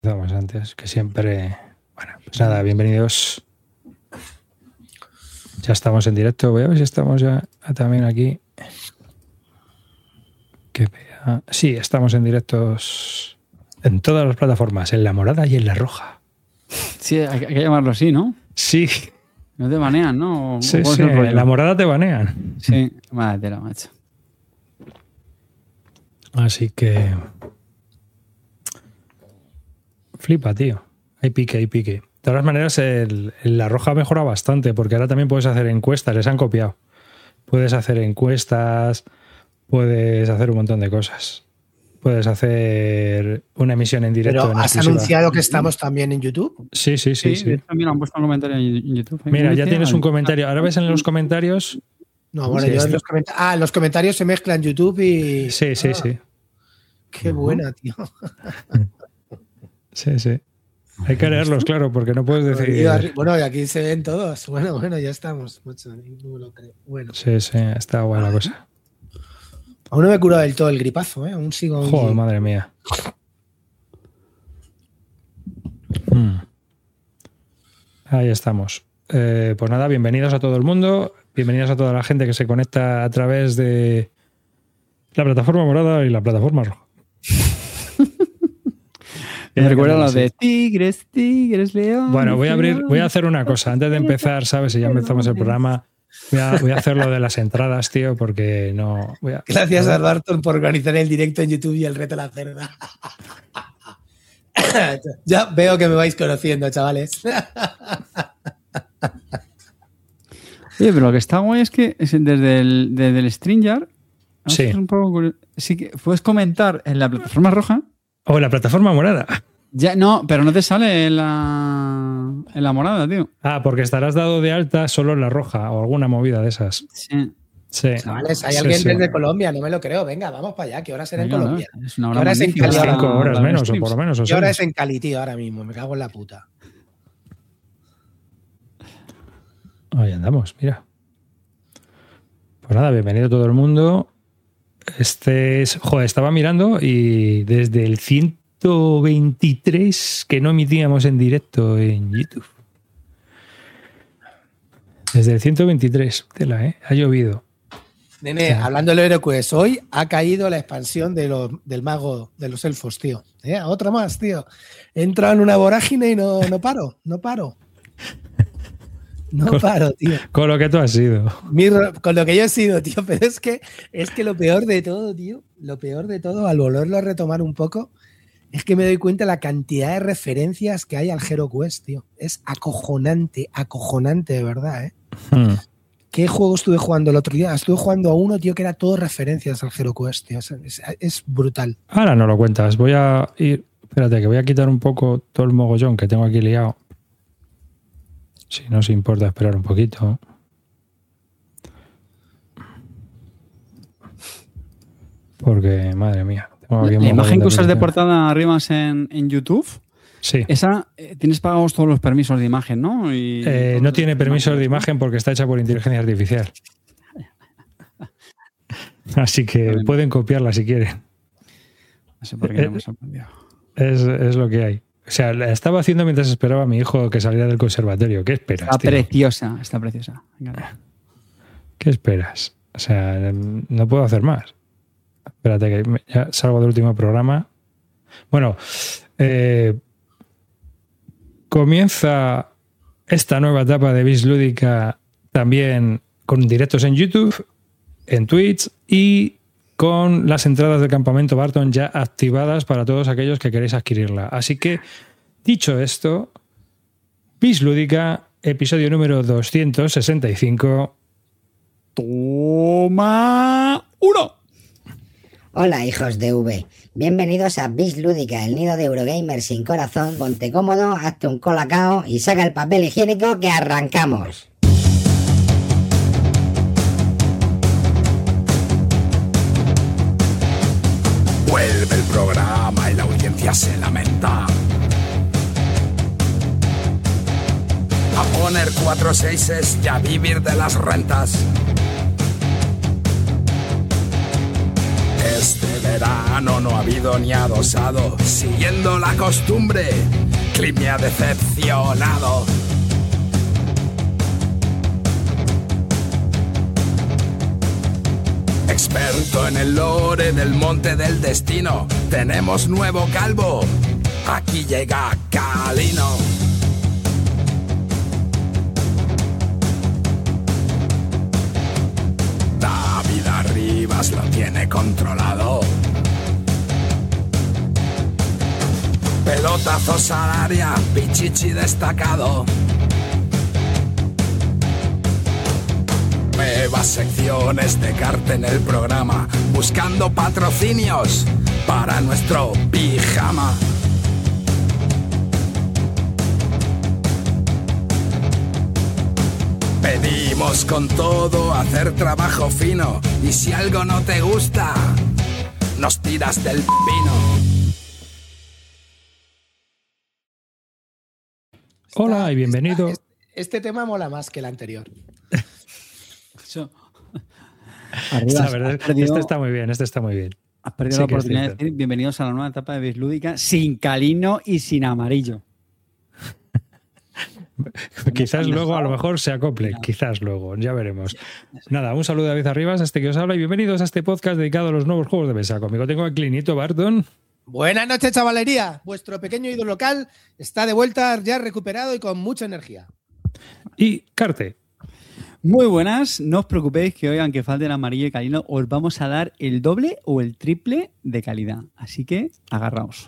Empezamos antes, que siempre... Bueno, pues nada, bienvenidos. Ya estamos en directo, voy a ver si estamos ya también aquí. Sí, estamos en directos en todas las plataformas, en la morada y en la roja. Sí, hay que llamarlo así, ¿no? Sí. No te banean, ¿no? Sí, en la morada te banean. Sí, madre tela, macho. Así que... Flipa, tío. Hay pique, hay pique. De todas maneras, la roja mejora bastante, porque ahora también puedes hacer encuestas, les han copiado. Puedes hacer encuestas, puedes hacer un montón de cosas. Puedes hacer una emisión en directo. Pero has anunciado que estamos también en YouTube. Sí. También han puesto un comentario en YouTube. Mira, ya tienes un comentario. Ahora ves en los comentarios. No, bueno, sí, yo en los comentarios se mezclan YouTube y. Sí. Qué buena, tío. Sí. Hay que leerlos, claro, porque no puedes decir. Bueno, y aquí se ven todos. Bueno, ya estamos. Mucho, no lo creo. Bueno. Sí, está buena la cosa. Aún no me he curado del todo el gripazo, ¿eh? Aún sigo. Joder, madre mía. Ahí estamos. Pues nada, bienvenidos a todo el mundo. Bienvenidos a toda la gente que se conecta a través de la plataforma morada y la plataforma roja. Me recuerda lo de tigres, león. Bueno, voy a hacer una cosa. Antes de empezar, ¿sabes? Si ya empezamos el programa, voy a hacer lo de las entradas, tío, porque no... Gracias a Barton por organizar el directo en YouTube y el reto de la cerda. Ya veo que me vais conociendo, chavales. Oye, pero lo que está guay es que desde el StreamYard, sí. Es un poco, sí que puedes comentar en la plataforma roja. O en la plataforma morada. Ya, no, pero no te sale en la morada, tío. Ah, porque estarás dado de alta solo en la roja o alguna movida de esas. Sí. Chavales, hay alguien desde Colombia, no me lo creo. Venga, vamos para allá. ¿Qué hora será en Colombia? Es una hora ¿Qué hora es en Cali? 5 horas menos, o por lo menos. ¿Qué hora es en Cali, tío? Ahora mismo, me cago en la puta. Ahí andamos, mira. Pues nada, bienvenido todo el mundo. Estaba mirando y desde el 123 que no emitíamos en directo en YouTube. Desde el 123, tela, ha llovido. Nene, hablando de HeroQuest, hoy ha caído la expansión del mago de los elfos, tío. Otra más, tío. He entrado en una vorágine y no paro. No paro, tío. Con lo que tú has sido. Con lo que yo he sido, tío. Pero es que lo peor de todo, tío, al volverlo a retomar un poco, es que me doy cuenta de la cantidad de referencias que hay al HeroQuest, tío. Es acojonante de verdad, ¿eh? ¿Qué juego estuve jugando el otro día? Estuve jugando a uno, tío, que era todo referencias al HeroQuest, tío. Es brutal. Ahora no lo cuentas. Voy a ir... Espérate, que voy a quitar un poco todo el mogollón que tengo aquí liado. Si no se importa esperar un poquito. Porque, madre mía. La imagen que usas de portada arriba en YouTube, sí. Esa, tienes pagados todos los permisos de imagen, ¿no? No tiene permisos de imagen porque está hecha por inteligencia artificial. Así que pueden copiarla si quieren. No sé por qué no me sorprendió. Es lo que hay. O sea, la estaba haciendo mientras esperaba a mi hijo que saliera del conservatorio. ¿Qué esperas, está tío? Está preciosa. ¿Qué esperas? O sea, no puedo hacer más. Espérate que ya salgo del último programa. Bueno, comienza esta nueva etapa de Bis Lúdica también con directos en YouTube, en Twitch y con las entradas del campamento Barton ya activadas para todos aquellos que queréis adquirirla. Así que, dicho esto, Bis Lúdica, episodio número 265. ¡Toma 1! Hola, hijos de V. Bienvenidos a Bis Lúdica, el nido de Eurogamer sin corazón. Ponte cómodo, hazte un colacao y saca el papel higiénico que arrancamos. Vuelve el programa y la audiencia se lamenta. A poner 4 seises y a vivir de las rentas. Este verano no ha habido ni adosado. Siguiendo la costumbre, Clip me ha decepcionado. Experto en el lore del monte del destino. Tenemos nuevo calvo. Aquí llega Calino. David Arribas lo tiene controlado. Pelotazos al área, Pichichi destacado. Nuevas secciones de carta en el programa, buscando patrocinios para nuestro pijama. Pedimos con todo hacer trabajo fino, y si algo no te gusta, nos tiras del pino. Hola y bienvenido. Este tema mola más que el anterior. Arriba, La verdad, este está muy bien, este está muy bien. Has perdido Sí la que es oportunidad de cierto. decir bienvenidos a la nueva etapa de Bislúdica sin Calino y sin amarillo. Quizás luego a lo mejor se acople, quizás luego, ya veremos. Nada, un saludo a David Arribas, este que os habla, y bienvenidos a este podcast dedicado a los nuevos juegos de mesa. Conmigo tengo a Clinito Barton. Buenas noches, chavalería. Vuestro pequeño ídolo local está de vuelta, ya recuperado y con mucha energía. Y Carte. Muy buenas, no os preocupéis que oigan que falten amarillo y Calino, os vamos a dar el doble o el triple de calidad. Así que agarraos.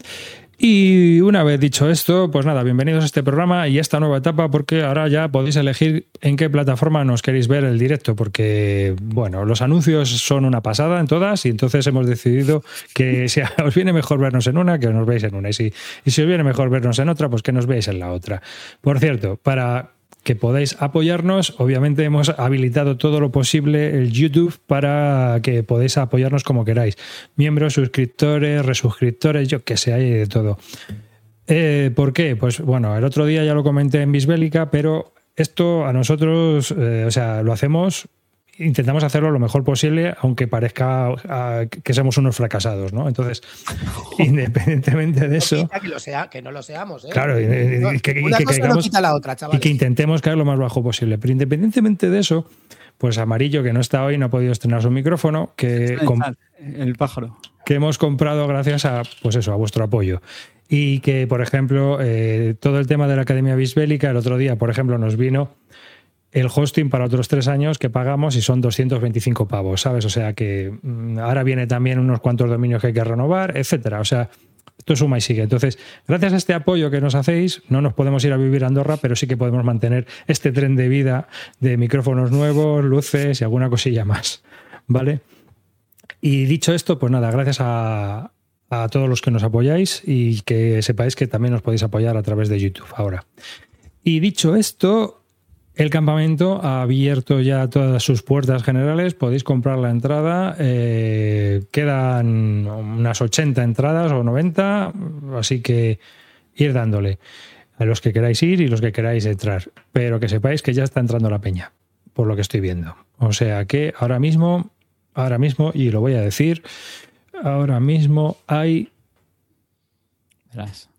Y una vez dicho esto, pues nada, bienvenidos a este programa y a esta nueva etapa, porque ahora ya podéis elegir en qué plataforma nos queréis ver el directo, porque, bueno, los anuncios son una pasada en todas, y entonces hemos decidido que si os viene mejor vernos en una, que nos veáis en una, y si os viene mejor vernos en otra, pues que nos veáis en la otra. Por cierto, para que podáis apoyarnos, obviamente hemos habilitado todo lo posible el YouTube para que podáis apoyarnos como queráis. Miembros, suscriptores, resuscriptores, yo que sé, hay de todo. ¿Por qué? Pues bueno, el otro día ya lo comenté en Bisbélica, pero esto a nosotros, o sea, lo hacemos, intentamos hacerlo lo mejor posible, aunque parezca que somos unos fracasados, ¿no? Entonces, independientemente de eso... Que no lo seamos, ¿eh? Claro, Una cosa no quita la otra, y chavales. que intentemos caer lo más bajo posible. Pero independientemente de eso, pues Amarillo, que no está hoy, no ha podido estrenar su micrófono, El pájaro. que hemos comprado gracias a, pues eso, a vuestro apoyo. Y que, por ejemplo, todo el tema de la Academia Bisbélica, el otro día, por ejemplo, nos vino el hosting para otros 3 años que pagamos y son 225 pavos, ¿sabes? O sea que ahora viene también unos cuantos dominios que hay que renovar, etcétera. O sea, esto suma y sigue. Entonces, gracias a este apoyo que nos hacéis, no nos podemos ir a vivir a Andorra, pero sí que podemos mantener este tren de vida de micrófonos nuevos, luces y alguna cosilla más, ¿vale? Y dicho esto, pues nada, gracias a todos los que nos apoyáis, y que sepáis que también nos podéis apoyar a través de YouTube ahora. Y dicho esto, el campamento ha abierto ya todas sus puertas generales, podéis comprar la entrada, quedan unas 80 entradas o 90, así que ir dándole a los que queráis ir y los que queráis entrar, pero que sepáis que ya está entrando la peña, por lo que estoy viendo. O sea que ahora mismo, y lo voy a decir, ahora mismo hay Verás.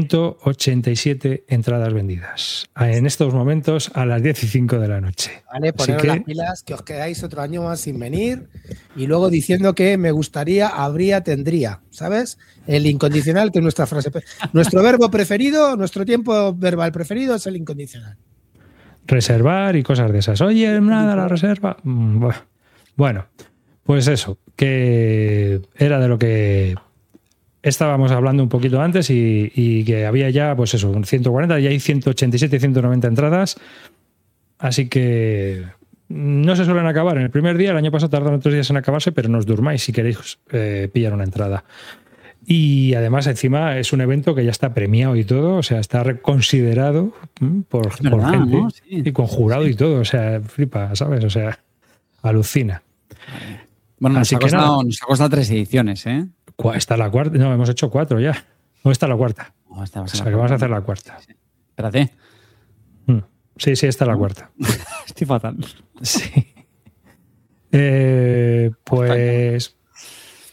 187 entradas vendidas en estos momentos a las 10:05 de la noche. Vale, Así poneros que, las pilas, que os quedáis otro año más sin venir y luego diciendo que me gustaría, habría, tendría, ¿sabes? El incondicional, que es nuestra frase. Nuestro verbo preferido, nuestro tiempo verbal preferido es el incondicional. reservar y cosas de esas. Oye, nada, la reserva. Bueno, pues eso, que era de lo que estábamos hablando un poquito antes y que había ya, pues eso, un 140, y hay 187, 190 entradas. Así que no se suelen acabar en el primer día. El año pasado tardaron 3 días en acabarse, pero no os durmáis si queréis pillar una entrada. Y además, encima, es un evento que ya está premiado y todo, o sea, está reconsiderado por gente, ¿no? Sí. Y con jurado y todo, o sea, flipa, ¿sabes? O sea, alucina. Bueno, nos ha costado 3 ediciones, ¿eh? ¿Está la cuarta? No, hemos hecho 4 ya. ¿O está la cuarta? No, esta va a ser que vamos a hacer la cuarta. Sí. Espérate. Sí, esta es la cuarta. Estoy fatal. Sí. Pues...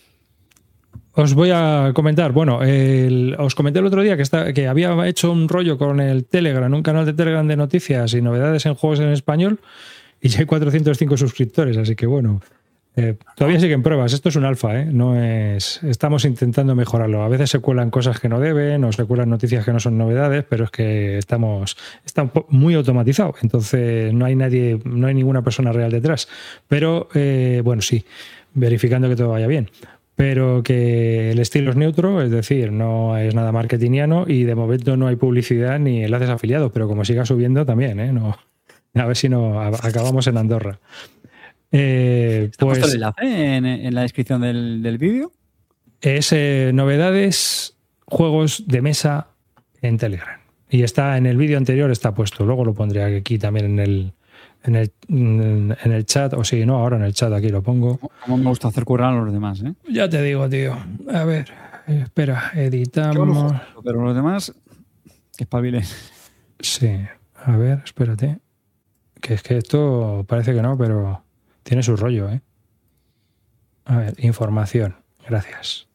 os voy a comentar. Bueno, os comenté el otro día que había hecho un rollo con el Telegram, un canal de Telegram de noticias y novedades en juegos en español, y ya hay 405 suscriptores, así que bueno, todavía siguen pruebas. Esto es un alfa, no es. Estamos intentando mejorarlo. A veces se cuelan cosas que no deben, o se cuelan noticias que no son novedades, pero es que está muy automatizado. Entonces no hay ninguna persona real detrás. Pero bueno, sí, verificando que todo vaya bien. Pero que el estilo es neutro, es decir, no es nada marketingiano, y de momento no hay publicidad ni enlaces afiliados, pero como siga subiendo también, no, a ver si no acabamos en Andorra. ¿Has puesto el enlace en la descripción del vídeo? Es novedades, juegos de mesa en Telegram. Y está en el vídeo anterior, está puesto. Luego lo pondré aquí también en el chat. O sí, no, ahora en el chat aquí lo pongo. Como me gusta hacer currar a los demás, ¿eh? Ya te digo, tío. A ver, espera, editamos. Pero los demás, que espabilen. Sí, a ver, espérate. Que es que esto parece que no, pero tiene su rollo, ¿eh? A ver, información. Gracias.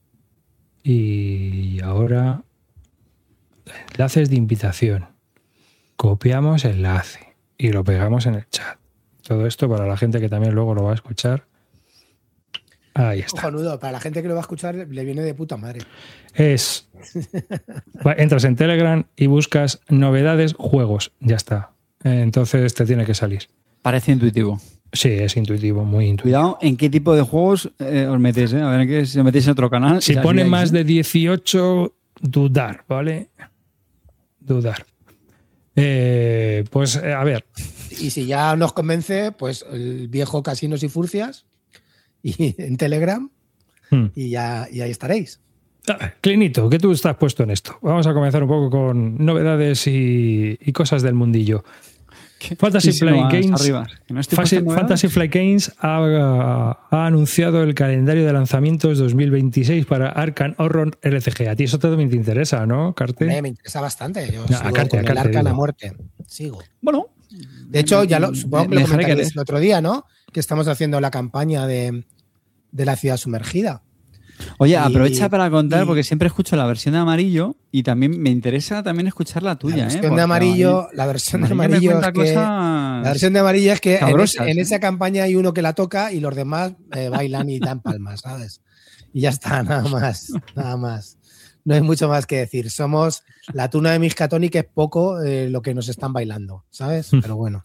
Y ahora, enlaces de invitación. Copiamos enlace y lo pegamos en el chat. Todo esto para la gente que también luego lo va a escuchar. Ahí está. Cojonudo, para la gente que lo va a escuchar le viene de puta madre. Entras en Telegram y buscas novedades, juegos. Ya está. Entonces te tiene que salir. Parece intuitivo. Sí, es intuitivo, muy intuitivo. Cuidado en qué tipo de juegos os metéis, A ver, que si os metéis en otro canal. Si pone más de 18, dudar, ¿vale? Dudar. Pues a ver. Y si ya nos convence, pues el viejo Casinos y Furcias y en Telegram y ahí estaréis. Clinito, que tú estás puesto en esto. Vamos a comenzar un poco con novedades y cosas del mundillo. Fantasy Flight Games ha anunciado el calendario de lanzamientos 2026 para Arkham Horror LCG. A ti eso también te interesa, ¿no, Carte? Me interesa bastante. Yo sigo con el Arkham a muerte. Sigo. Bueno. De hecho, supongo que lo comentaréis el otro día, ¿no? Que estamos haciendo la campaña de la ciudad sumergida. Oye, aprovecha para contar, porque siempre escucho la versión de amarillo y también me interesa también escuchar la tuya. La versión de amarillo es que en esa campaña hay uno que la toca y los demás bailan y dan palmas, ¿sabes? Y ya está, nada más. No hay mucho más que decir. Somos la tuna de Miskatonic, que es poco lo que nos están bailando, ¿sabes? Pero bueno.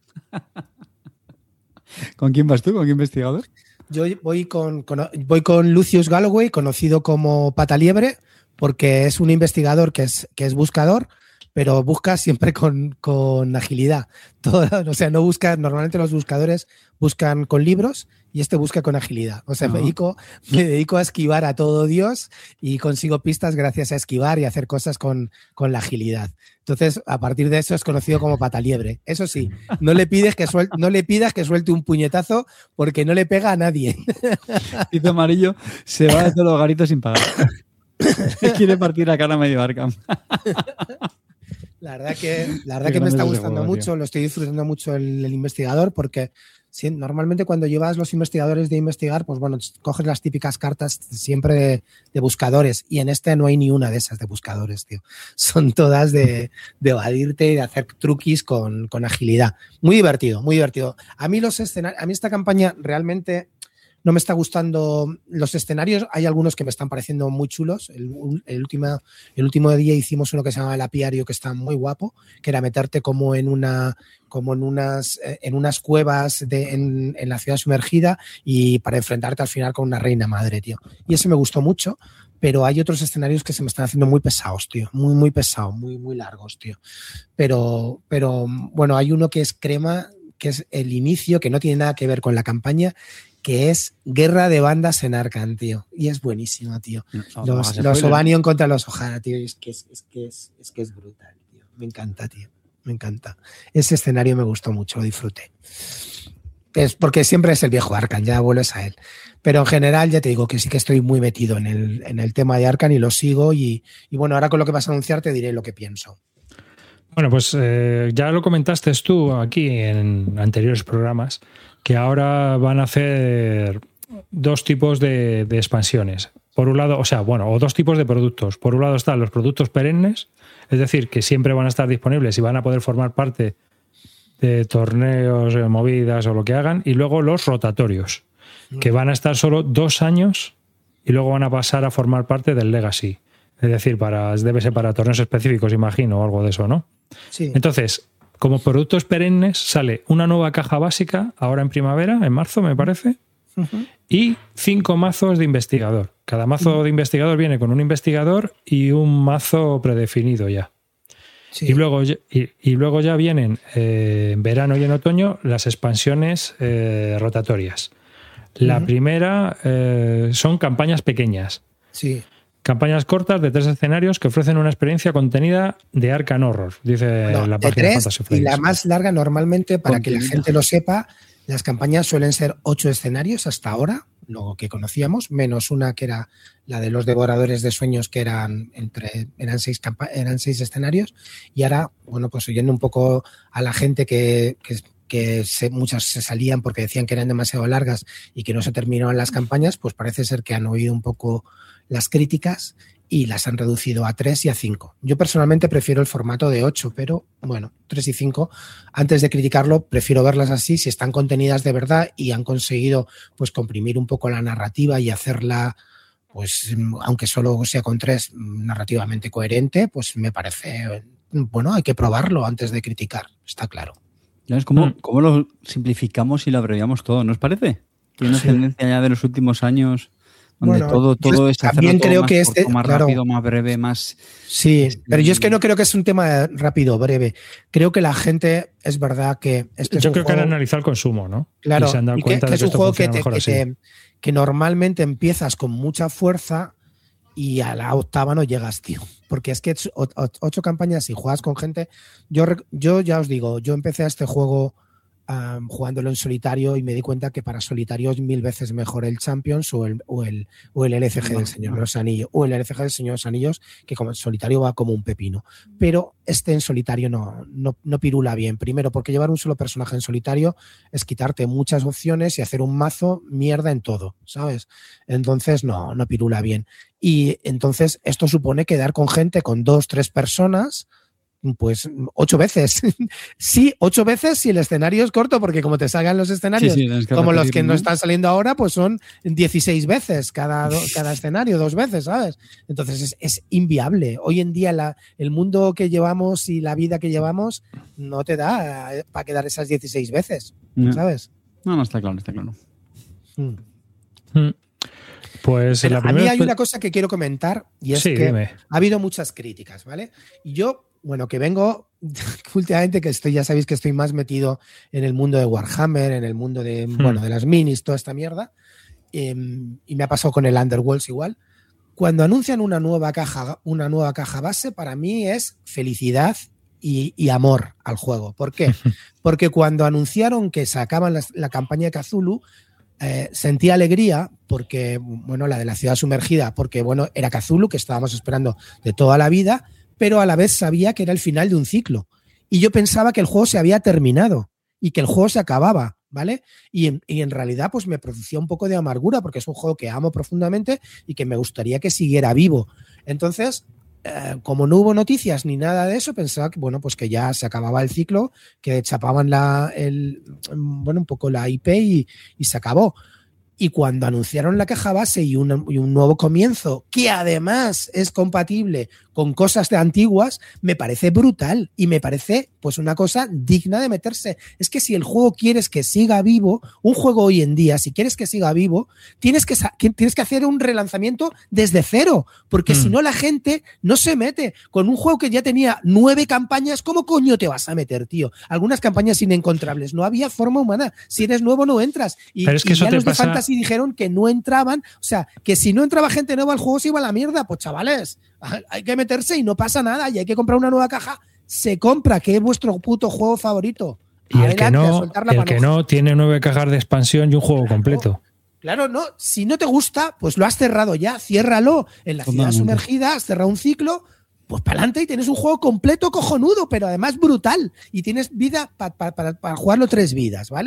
¿Con quién vas tú? ¿Con qué investigador? Yo voy con Lucius Galloway, conocido como Pataliebre, porque es un investigador que es buscador, pero busca siempre con agilidad. No busca, normalmente los buscadores buscan con libros y este busca con agilidad. O sea, me dedico a esquivar a todo Dios y consigo pistas gracias a esquivar y hacer cosas con la agilidad. Entonces, a partir de eso es conocido como Pataliebre. Eso sí, no le pidas que suelte un puñetazo porque no le pega a nadie. Pito Amarillo se va de todos los garitos sin pagar. Quiere partir la cara a medio Arkham. La verdad que me está gustando mucho, lo estoy disfrutando mucho el investigador, porque normalmente cuando llevas los investigadores de investigar, pues bueno, coges las típicas cartas siempre de buscadores, y en este no hay ni una de esas de buscadores, tío. Son todas de evadirte y de hacer truquis con agilidad. Muy divertido, muy divertido. A mí esta campaña realmente no me está gustando los escenarios. Hay algunos que me están pareciendo muy chulos. El último día hicimos uno que se llama El Apiario, que está muy guapo, que era meterte como en unas cuevas en la ciudad sumergida y para enfrentarte al final con una reina madre, tío. Y ese me gustó mucho, pero hay otros escenarios que se me están haciendo muy pesados, tío. Muy, muy pesados, muy, muy largos, tío. Pero bueno, hay uno que es crema, que es el inicio, que no tiene nada que ver con la campaña, que es Guerra de Bandas en Arkham, tío. Y es buenísimo, tío. Los Ovanion contra los Ohara, tío. Es que es brutal, tío. Me encanta, tío. Me encanta. Ese escenario me gustó mucho, lo disfruté. Es porque siempre es el viejo Arkham, ya vuelves a él. Pero en general ya te digo que sí que estoy muy metido en el tema de Arkham y lo sigo. Y bueno, ahora con lo que vas a anunciar te diré lo que pienso. Bueno, pues ya lo comentaste tú aquí en anteriores programas, que ahora van a hacer dos tipos de expansiones. por un lado, o dos tipos de productos. Por un lado están los productos perennes, es decir, que siempre van a estar disponibles y van a poder formar parte de torneos, movidas o lo que hagan, y luego los rotatorios, que van a estar solo 2 años y luego van a pasar a formar parte del Legacy. Es decir, debe ser para torneos específicos, imagino, o algo de eso, ¿no? Sí. Entonces, como productos perennes sale una nueva caja básica, ahora en primavera, en marzo me parece, y 5 mazos de investigador. Cada mazo de investigador viene con un investigador y un mazo predefinido ya. Sí. Y luego ya vienen en verano y en otoño las expansiones rotatorias. La primera son campañas pequeñas. Sí. Campañas cortas de 3 escenarios que ofrecen una experiencia contenida de Arkham Horror, dice la página de Fantasy Flight. Y la más larga normalmente, para que la gente lo sepa, las campañas suelen ser 8 escenarios hasta ahora, lo que conocíamos, menos una que era la de los Devoradores de Sueños, que eran 6 escenarios. Y ahora, bueno, pues oyendo un poco a la gente que muchas se salían porque decían que eran demasiado largas y que no se terminaban las campañas, pues parece ser que han oído un poco las críticas y las han reducido a 3 y a 5. Yo personalmente prefiero el formato de 8, pero bueno, 3 y 5, antes de criticarlo, prefiero verlas así, si están contenidas de verdad y han conseguido pues comprimir un poco la narrativa y hacerla, pues aunque solo sea con 3, narrativamente coherente, pues me parece, bueno, hay que probarlo antes de criticar, está claro. ¿Sabes cómo lo simplificamos y lo abreviamos todo? ¿No os parece? Tiene una tendencia ya de los últimos años donde todo es también creo que más rápido, más breve, más... Sí, pero yo es que no creo que es un tema rápido, breve. Creo que la gente, es verdad que... Yo creo que han analizado el consumo, ¿no? Claro, y se han dado cuenta que es un juego que normalmente empiezas con mucha fuerza y a la 8ª no llegas, tío. Porque es que 8 campañas y juegas con gente... Yo ya os digo, yo empecé a este juego jugándolo en solitario y me di cuenta que para solitario es 1000 veces mejor el Champions o el LCG del Señor de los Anillos, o el LCG del Señor de los Anillos, que como en solitario va como un pepino. Pero en solitario no pirula bien. Primero, porque llevar un solo personaje en solitario es quitarte muchas opciones y hacer un mazo mierda en todo, ¿sabes? Entonces no pirula bien. Y entonces esto supone quedar con gente, con 2, 3 personas, pues 8 veces. Sí, 8 veces si el escenario es corto, porque como te salgan los escenarios como los que no están saliendo ahora, pues son 16 veces cada escenario, 2 veces, ¿sabes? Entonces es inviable. Hoy en día el mundo que llevamos y la vida que llevamos no te da para quedar esas 16 veces, ¿sabes? No, está claro, está claro. Pues a mí hay una cosa que quiero comentar y es que ha habido muchas críticas, ¿vale? Y yo, bueno, que vengo últimamente, ya sabéis que estoy más metido en el mundo de Warhammer, en el mundo de las minis, toda esta mierda, y me ha pasado con el Underworlds igual. Cuando anuncian una nueva caja base, para mí es felicidad y amor al juego. ¿Por qué? Porque cuando anunciaron que sacaban la campaña de Cthulhu, sentí alegría porque, bueno, la de la ciudad sumergida, porque, bueno, era Cthulhu, que estábamos esperando de toda la vida, pero a la vez sabía que era el final de un ciclo. Y yo pensaba que el juego se había terminado y que el juego se acababa, ¿vale? Y en realidad, pues me producía un poco de amargura porque es un juego que amo profundamente y que me gustaría que siguiera vivo. Entonces, como no hubo noticias ni nada de eso, pensaba que, bueno, pues que ya se acababa el ciclo, que chapaban un poco la IP y se acabó. Y cuando anunciaron la caja base y un nuevo comienzo, que además es compatible con cosas de antiguas, me parece brutal y me parece pues una cosa digna de meterse. Es que si el juego quieres que siga vivo, un juego hoy en día, si quieres que siga vivo, tienes que hacer un relanzamiento desde cero, porque si no la gente no se mete. Con un juego que ya tenía 9 campañas, ¿cómo coño te vas a meter, tío? Algunas campañas inencontrables, no había forma humana. Si eres nuevo no entras. Pero es que eso ya te los de pasa... Fantasy dijeron que no entraban, o sea, que si no entraba gente nueva al juego se iba a la mierda. Pues chavales, hay que meterse y no pasa nada y hay que comprar una nueva caja. Se compra, que es vuestro puto juego favorito. Y el que no tiene 9 cajas de expansión y un juego completo. Claro, no. Si no te gusta, pues lo has cerrado ya. Ciérralo. En la ciudad sumergida has cerrado un ciclo, pues para adelante y tienes un juego completo cojonudo, pero además brutal. Y tienes vida para jugarlo 3 vidas, ¿vale?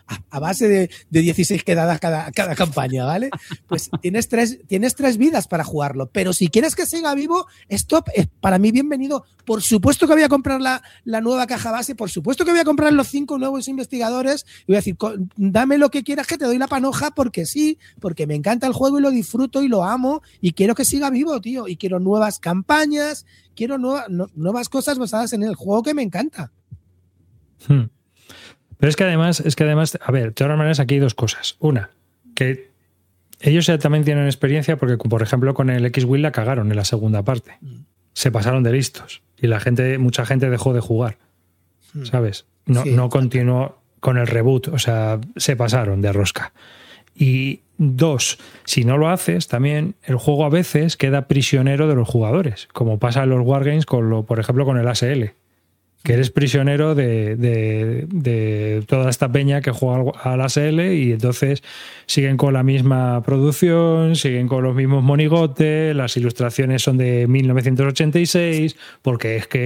a base de 16 quedadas cada campaña, ¿vale? Pues tienes tres vidas para jugarlo, pero si quieres que siga vivo, esto es para mí bienvenido. Por supuesto que voy a comprar la nueva caja base, por supuesto que voy a comprar los 5 nuevos investigadores y voy a decir, dame lo que quieras que te doy la panoja porque sí, porque me encanta el juego y lo disfruto y lo amo y quiero que siga vivo, tío, y quiero nuevas campañas, quiero nuevas cosas basadas en el juego que me encanta. Pero es que además, a ver, de todas maneras aquí hay dos cosas. Una, que ellos ya también tienen experiencia porque, por ejemplo, con el X-Wing la cagaron en la segunda parte. Se pasaron de listos y mucha gente dejó de jugar, ¿sabes? No continuó con el reboot, o sea, se pasaron de rosca. Y dos, si no lo haces, también el juego a veces queda prisionero de los jugadores, como pasa en los Wargames, por ejemplo, con el ASL, que eres prisionero de toda esta peña que juega al ASL y entonces siguen con la misma producción, siguen con los mismos monigotes, las ilustraciones son de 1986, porque es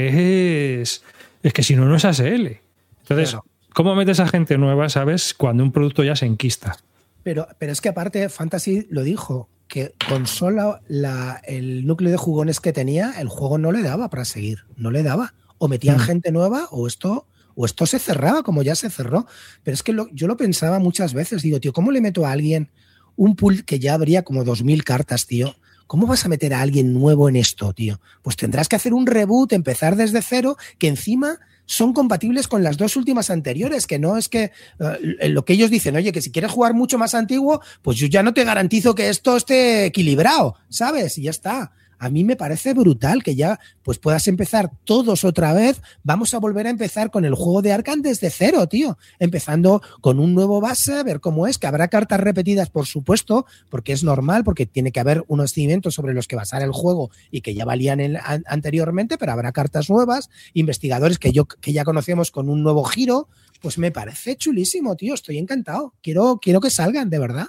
que si no es ASL. Entonces, claro, ¿cómo metes a gente nueva, sabes, cuando un producto ya se enquista? Pero es que aparte Fantasy lo dijo, que con solo el núcleo de jugones que tenía, el juego no le daba para seguir, no le daba. O metían gente nueva o esto se cerraba como ya se cerró. Pero es que yo lo pensaba muchas veces. Digo, tío, ¿cómo le meto a alguien un pool que ya habría como 2.000 cartas, tío? ¿Cómo vas a meter a alguien nuevo en esto, tío? Pues tendrás que hacer un reboot, empezar desde cero, que encima son compatibles con las 2 últimas anteriores, que no es que lo que ellos dicen, oye, que si quieres jugar mucho más antiguo, pues yo ya no te garantizo que esto esté equilibrado, ¿sabes? Y ya está. A mí me parece brutal que ya pues puedas empezar todos otra vez. Vamos a volver a empezar con el juego de Arkham desde cero, tío. Empezando con un nuevo base, a ver cómo es, que habrá cartas repetidas, por supuesto, porque es normal, porque tiene que haber unos cimientos sobre los que basar el juego y que ya valían anteriormente, pero habrá cartas nuevas, investigadores que ya conocemos con un nuevo giro. Pues me parece chulísimo, tío. Estoy encantado. Quiero que salgan, de verdad.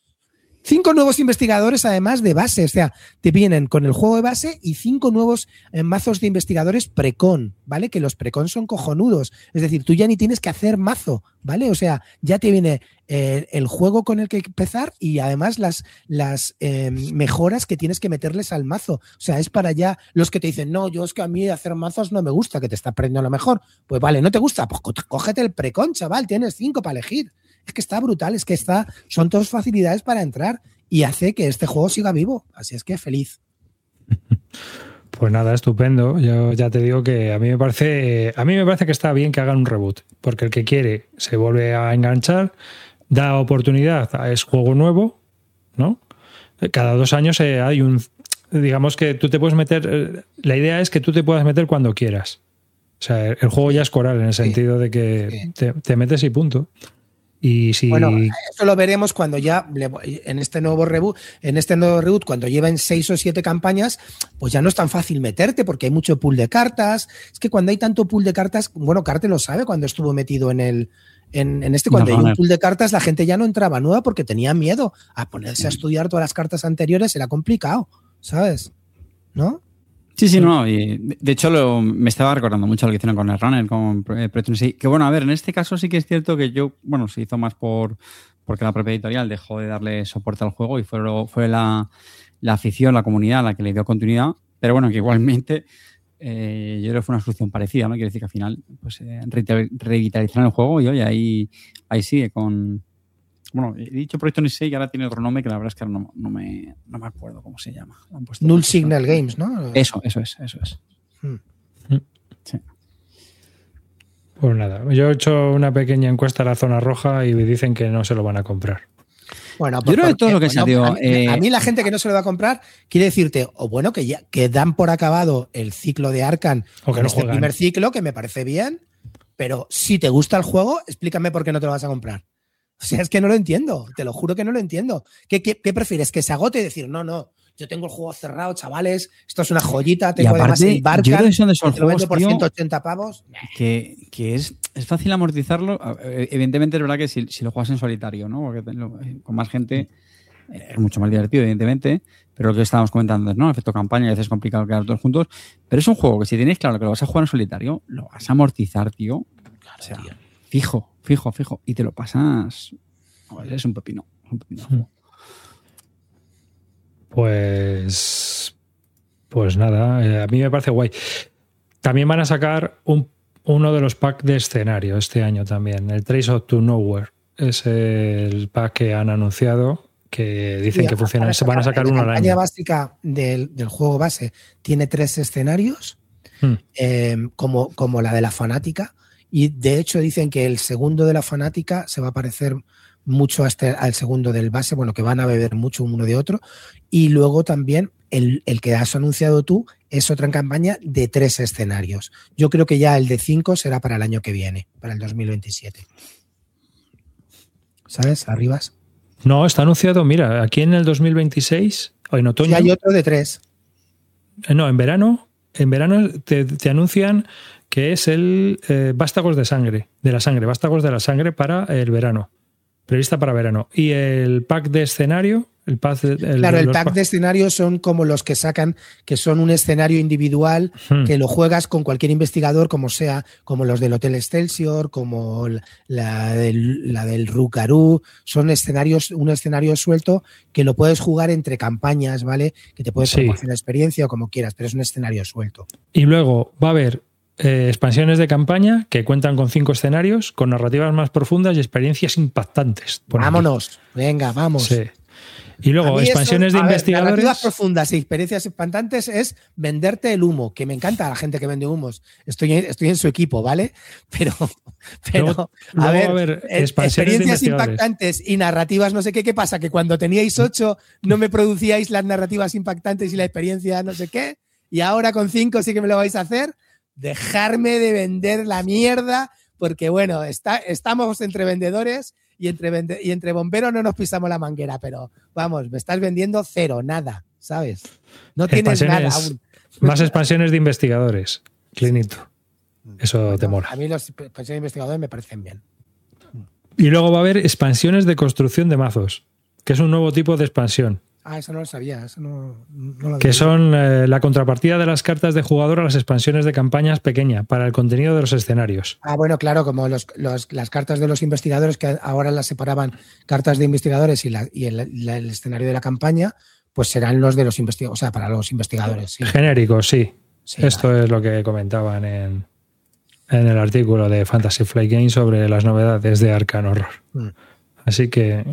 5 nuevos investigadores además de base, o sea, te vienen con el juego de base y 5 nuevos mazos de investigadores precon, ¿vale? Que los precon son cojonudos, es decir, tú ya ni tienes que hacer mazo, ¿vale? O sea, ya te viene el juego con el que empezar y además las mejoras que tienes que meterles al mazo, o sea, es para ya los que te dicen, no, yo es que a mí hacer mazos no me gusta, que te está aprendiendo a lo mejor, pues vale, ¿no te gusta? Pues cógete el precon, chaval, tienes 5 para elegir. Es que está brutal, es que son todas facilidades para entrar y hace que este juego siga vivo. Así es que feliz. Pues nada, estupendo. Yo ya te digo que a mí me parece que está bien que hagan un reboot, porque el que quiere se vuelve a enganchar, da oportunidad, es juego nuevo, ¿no? Cada 2 años hay digamos que tú te puedes meter, la idea es que tú te puedas meter cuando quieras. O sea, el juego ya es coral en el sentido de que te metes y punto. Y si... Bueno, eso lo veremos cuando ya en este nuevo reboot, cuando lleven 6 o 7 campañas, pues ya no es tan fácil meterte porque hay mucho pool de cartas. Es que cuando hay tanto pool de cartas, bueno, Carte lo sabe cuando estuvo metido en cuando hay un pool de cartas, la gente ya no entraba nueva porque tenía miedo a ponerse a estudiar todas las cartas anteriores, era complicado, ¿sabes? ¿No? Sí, no, y de hecho me estaba recordando mucho lo que hicieron con el Runner, con Proyecto NSI, que bueno, a ver, en este caso sí que es cierto que se hizo más porque la propia editorial dejó de darle soporte al juego y fue la afición, la comunidad la que le dio continuidad, pero bueno, que igualmente yo creo que fue una solución parecida, ¿no? Quiere decir que al final pues revitalizaron el juego y oye, ahí sigue con... Bueno, he dicho Proyecto NSI y ahora tiene otro nombre que la verdad es que no me acuerdo cómo se llama. Null Signal Games, ¿no? Eso es. Sí. Pues nada, yo he hecho una pequeña encuesta a la zona roja y me dicen que no se lo van a comprar. Bueno, yo creo que todo lo que salió... A mí la gente que no se lo va a comprar quiere decirte, o bueno, que dan por acabado el ciclo de Arkham o que no este primer ciclo, que me parece bien, pero si te gusta el juego, explícame por qué no te lo vas a comprar. O sea, es que no lo entiendo, te lo juro que no lo entiendo. ¿Qué prefieres? ¿Que se agote y decir, no, yo tengo el juego cerrado, chavales, esto es una joyita, tengo además el Barca, yo creo que son de esos juegos, por 180 pavos? Que es fácil amortizarlo. Evidentemente es verdad que si lo juegas en solitario, ¿no? Porque con más gente es mucho más divertido, evidentemente, pero lo que estábamos comentando, ¿no? El efecto campaña, a veces es complicado quedar todos juntos, pero es un juego que si tenéis claro que lo vas a jugar en solitario, lo vas a amortizar, tío. Claro, o sea, tío. Fijo. fijo. Y te lo pasas. Es un pepino. Pues nada, a mí me parece guay. También van a sacar uno de los packs de escenario este año también, el Trace of to Nowhere. Es el pack que han anunciado, que dicen que funciona. Se van a sacar uno al año. La campaña básica del juego base tiene 3 escenarios, como la de la Fanática, y de hecho dicen que el segundo de la Fanática se va a parecer mucho al segundo del base, bueno, que van a beber mucho uno de otro, y luego también el que has anunciado tú es otra campaña de 3 escenarios. Yo creo que ya el de 5 será para el año que viene, para el 2027. ¿Sabes? Arribas. No, está anunciado, mira, aquí en el 2026, o en otoño. Y hay otro de 3. No, en verano te anuncian que es el Vástagos de la Sangre para el verano. Prevista para verano. Y el pack de escenario, el pack de escenario son como los que sacan, que son un escenario individual que lo juegas con cualquier investigador, como sea, como los del Hotel Excelsior, como la del Rukarú. Son un escenario suelto que lo puedes jugar entre campañas, ¿vale? Que te puedes proporcionar experiencia o como quieras, pero es un escenario suelto. Y luego va a haber expansiones de campaña que cuentan con 5 escenarios, con narrativas más profundas y experiencias impactantes. Vámonos, venga, vamos. Sí. Y luego expansiones de investigadores. Narrativas profundas y experiencias impactantes es venderte el humo, que me encanta la gente que vende humos. Estoy en su equipo, ¿vale? Pero luego a ver experiencias impactantes y narrativas no sé qué pasa, que cuando teníais 8 no me producíais las narrativas impactantes y la experiencia no sé qué, y ahora con 5 sí que me lo vais a hacer. Dejarme de vender la mierda, porque bueno, estamos entre vendedores y entre bomberos no nos pisamos la manguera, pero vamos, me estás vendiendo 0, nada, ¿sabes? No tienes nada aún. Más expansiones de investigadores, Clinito. Eso bueno, te mola. A mí las expansiones de investigadores me parecen bien. Y luego va a haber expansiones de construcción de mazos, que es un nuevo tipo de expansión. Eso no lo sabía. Eso no lo que son la contrapartida de las cartas de jugador a las expansiones de campañas pequeña para el contenido de los escenarios. Bueno, claro, como las cartas de los investigadores, que ahora las separaban cartas de investigadores y el escenario de la campaña, pues serán los de los investigadores, o sea, para los investigadores. Sí. Genéricos, sí. Esto es lo que comentaban en el artículo de Fantasy Flight Games sobre las novedades de Arcane Horror. Así que...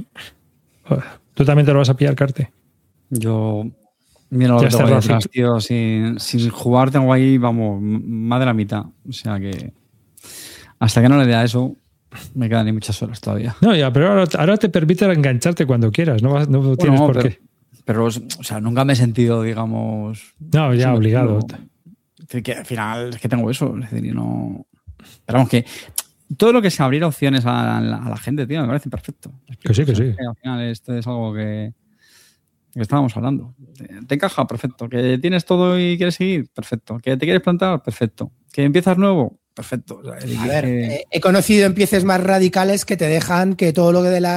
¿Tú también te lo vas a pillar, Carte? Yo, mira lo que tengo detrás, tío. Sin jugar tengo ahí, vamos, más de la mitad. O sea que hasta que no le dé a eso, me quedan ni muchas horas todavía. No, ya, pero ahora te permite engancharte cuando quieras. No tienes por qué. Pero, o sea, nunca me he sentido, digamos... No, ya obligado. Que al final es que tengo eso. Es decir, no... Pero vamos, que... Todo lo que se abriera opciones a la gente, tío, me parece perfecto. Que sí. Al final esto es algo que estábamos hablando. Te encaja, perfecto. Que tienes todo y quieres seguir, perfecto. Que te quieres plantar, perfecto. Que empiezas nuevo, perfecto. O sea, a ver, he conocido empieces más radicales que te dejan que todo lo que de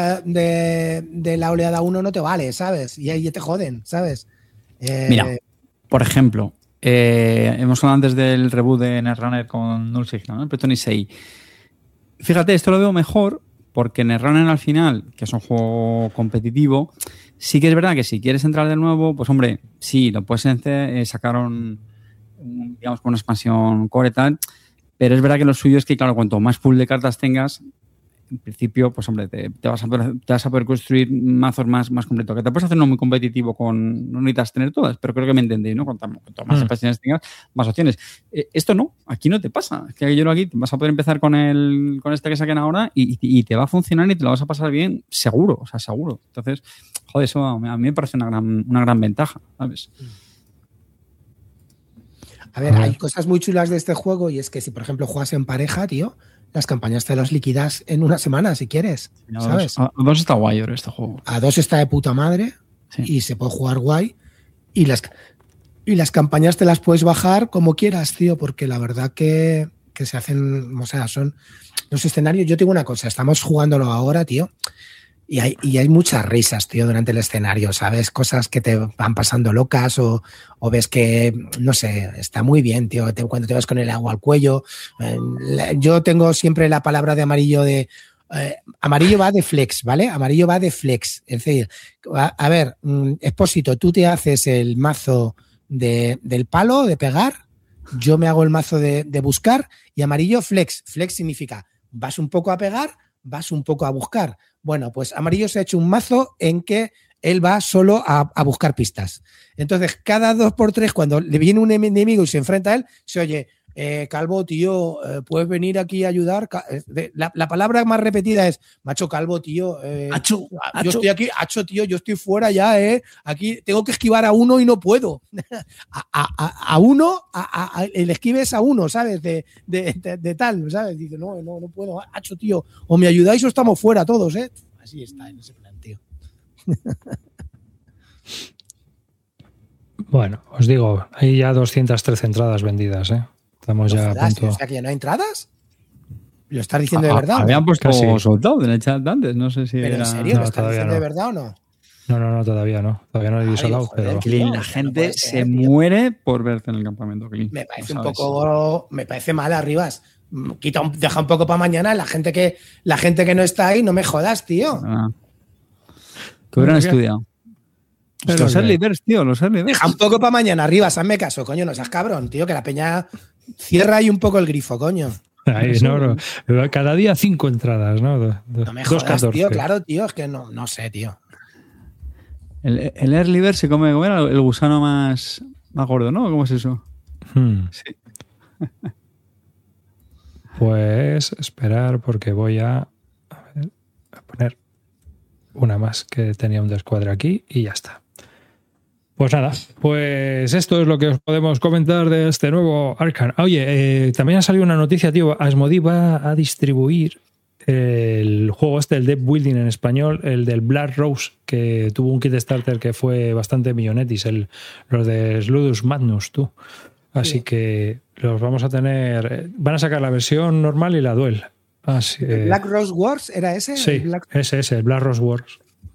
la oleada 1 no te vale, ¿sabes? Y ahí te joden, ¿sabes? Mira, por ejemplo, hemos hablado antes del reboot de Netrunner con Null Signal, ¿no? Proton Issei. Fíjate, esto lo veo mejor porque Netrunner al final, que es un juego competitivo, sí que es verdad que si quieres entrar de nuevo, pues hombre, sí, lo puedes sacar digamos, con una expansión core y tal, pero es verdad que lo suyo es que, claro, cuanto más pool de cartas tengas, en principio, pues hombre, te vas a poder construir mazos más completos. Que te puedes hacer uno muy competitivo no necesitas tener todas, pero creo que me entendéis, ¿no? Cuanto más expansiones tengas, más opciones. Esto no, aquí no te pasa. Es que yo aquí vas a poder empezar con este que saquen ahora y te va a funcionar y te lo vas a pasar bien, seguro, o sea, seguro. Entonces, joder, eso a mí me parece una gran ventaja, ¿sabes? A ver, hay cosas muy chulas de este juego y es que si, por ejemplo, juegas en pareja, tío, las campañas te las liquidas en una semana si quieres, ¿sabes? A 2 está guay ahora este juego. A 2 está de puta madre y se puede jugar guay y las campañas te las puedes bajar como quieras, tío, porque la verdad que se hacen, o sea, son los escenarios. Yo tengo una cosa, estamos jugándolo ahora, tío, Y hay muchas risas, tío, durante el escenario, ¿sabes? Cosas que te van pasando locas o ves que, no sé, está muy bien, tío, cuando te vas con el agua al cuello. Yo tengo siempre la palabra de amarillo de... amarillo va de flex, ¿vale? Amarillo va de flex. Es decir, a ver, Expósito, tú te haces el mazo del palo, de pegar, yo me hago el mazo de buscar y amarillo flex. Flex significa vas un poco a pegar, vas un poco a buscar. Bueno, pues amarillo se ha hecho un mazo en que él va solo a buscar pistas. Entonces, cada 2x3, cuando le viene un enemigo y se enfrenta a él, se oye, Calvo, tío, ¿puedes venir aquí a ayudar? La palabra más repetida es, macho, Calvo, tío, Acho. yo estoy aquí, Acho, tío, yo estoy fuera ya, aquí tengo que esquivar a uno y no puedo. a uno, el esquive es a uno, ¿sabes? De tal, ¿sabes? Dice, no puedo, Acho, tío, o me ayudáis o estamos fuera todos, ¿eh? Así está, en ese plan, tío. Bueno, os digo, hay ya 213 entradas vendidas, ¿eh? Estamos ya a punto. O sea, que ya no hay entradas. ¿Lo estás diciendo de verdad? Habían puesto Casi. soldado en el chat antes, no sé si ¿Pero era... en serio? No, ¿Lo estás todavía diciendo no. de verdad o no? No, todavía no. Todavía no he disolado, joder, pero... tío. Clint, la no gente puede se ser, tío. muere por verte en el campamento, Clint. Me parece ¿Lo un sabes? poco, me parece mal, Arribas. Deja un poco para mañana. La gente que no está ahí, no me jodas, tío. Ah. Que hubieran ¿Qué? estudiado. Es Los lo que early hay. birds, tío, los early birds. Deja un poco para mañana, Arribas, hazme caso, coño, no seas cabrón, tío, que la peña cierra ahí un poco el grifo, coño. Ahí, no, cada día 5 entradas, ¿no? No me jodas, 2.14. tío, claro, tío, es que no sé, tío. El early bird se come, ¿cómo era? El gusano más gordo, ¿no? ¿Cómo es eso? Sí. Pues esperar porque voy a poner una más que tenía un descuadre aquí y ya está. Pues nada, pues esto es lo que os podemos comentar de este nuevo Arkham. Oye, también ha salido una noticia, tío. Asmodee va a distribuir el juego el Deck Building en español, el del Black Rose, que tuvo un Kickstarter que fue bastante millonetis, los de Ludus Magnus, tú. Así Sí. que los vamos a tener. Van a sacar la versión normal y la Duel. Así, ¿El Black Rose Wars era ese? sí, ¿El Black... ese, el Black Rose Wars.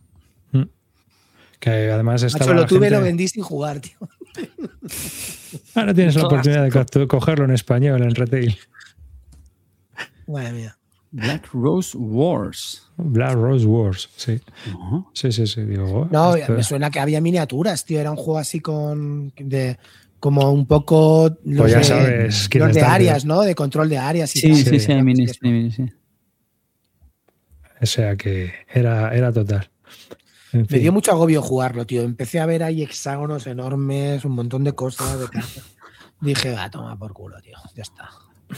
Que además estaba. Macho, lo tuve y gente... lo vendí sin jugar, tío. Ahora tienes la oportunidad de cogerlo en español, en retail. Madre mía. Black Rose Wars. Black Rose Wars, sí. Uh-huh. Sí. Digo, oh, No, esto... me suena que había miniaturas, tío. Era un juego así como un poco Pues ya sabes quién los de está áreas, ¿no? De control de áreas y Sí, tal. sí, hay minis, sí. O sea que era total. En Me fin. dio mucho agobio jugarlo, tío. Empecé a ver ahí hexágonos enormes, un montón de cosas. Dije, toma por culo, tío. Ya está.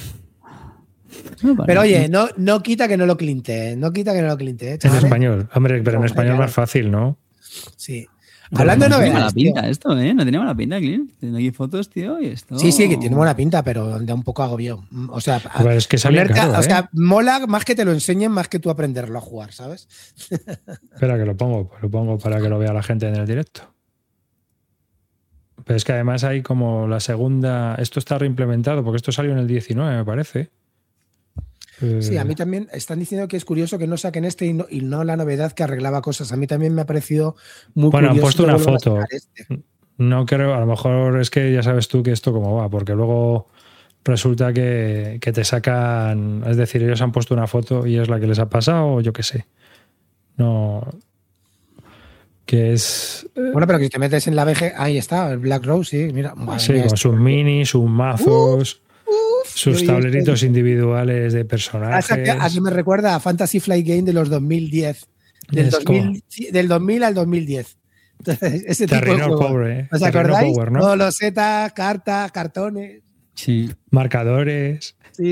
Pero oye, no quita que no lo cliente. No quita que no lo cliente. En chavales. español, hombre, pero en español claro. más fácil, ¿no? Sí. Hablando de No tenía mala novedades, tío. pinta esto, ¿eh? No tenía mala pinta, Clint. Tengo aquí fotos, tío, y esto... Sí, que tiene buena pinta, pero da un poco agobio. O sea, Pues es que salía caro, o sea, mola más que te lo enseñen, más que tú aprenderlo a jugar, ¿sabes? Espera que lo pongo para que lo vea la gente en el directo. Pero es que además hay como la segunda... Esto está reimplementado, porque esto salió en el 19, me parece. Sí, a mí también están diciendo que es curioso que no saquen este y no la novedad que arreglaba cosas. A mí también me ha parecido muy curioso. Han puesto que una vuelvan a foto. sacar este. No creo, a lo mejor es que ya sabes tú que esto cómo va, porque luego resulta que te sacan, es decir, ellos han puesto una foto y es la que les ha pasado, o yo qué sé. No. Que es. Bueno, pero que si te metes en la VG, ahí está, el Black Rose, sí, mira. Sí, con sus minis, sus mazos, sus tableritos individuales de personajes. ¿A qué me recuerda? A Fantasy Flight Game de los 2010. Del 2000 al 2010. Entonces, ese tipo de juego. Pobre, ¿Os acordáis? Power, ¿no? Todos los setas, cartas, cartones. Sí. Marcadores. Sí.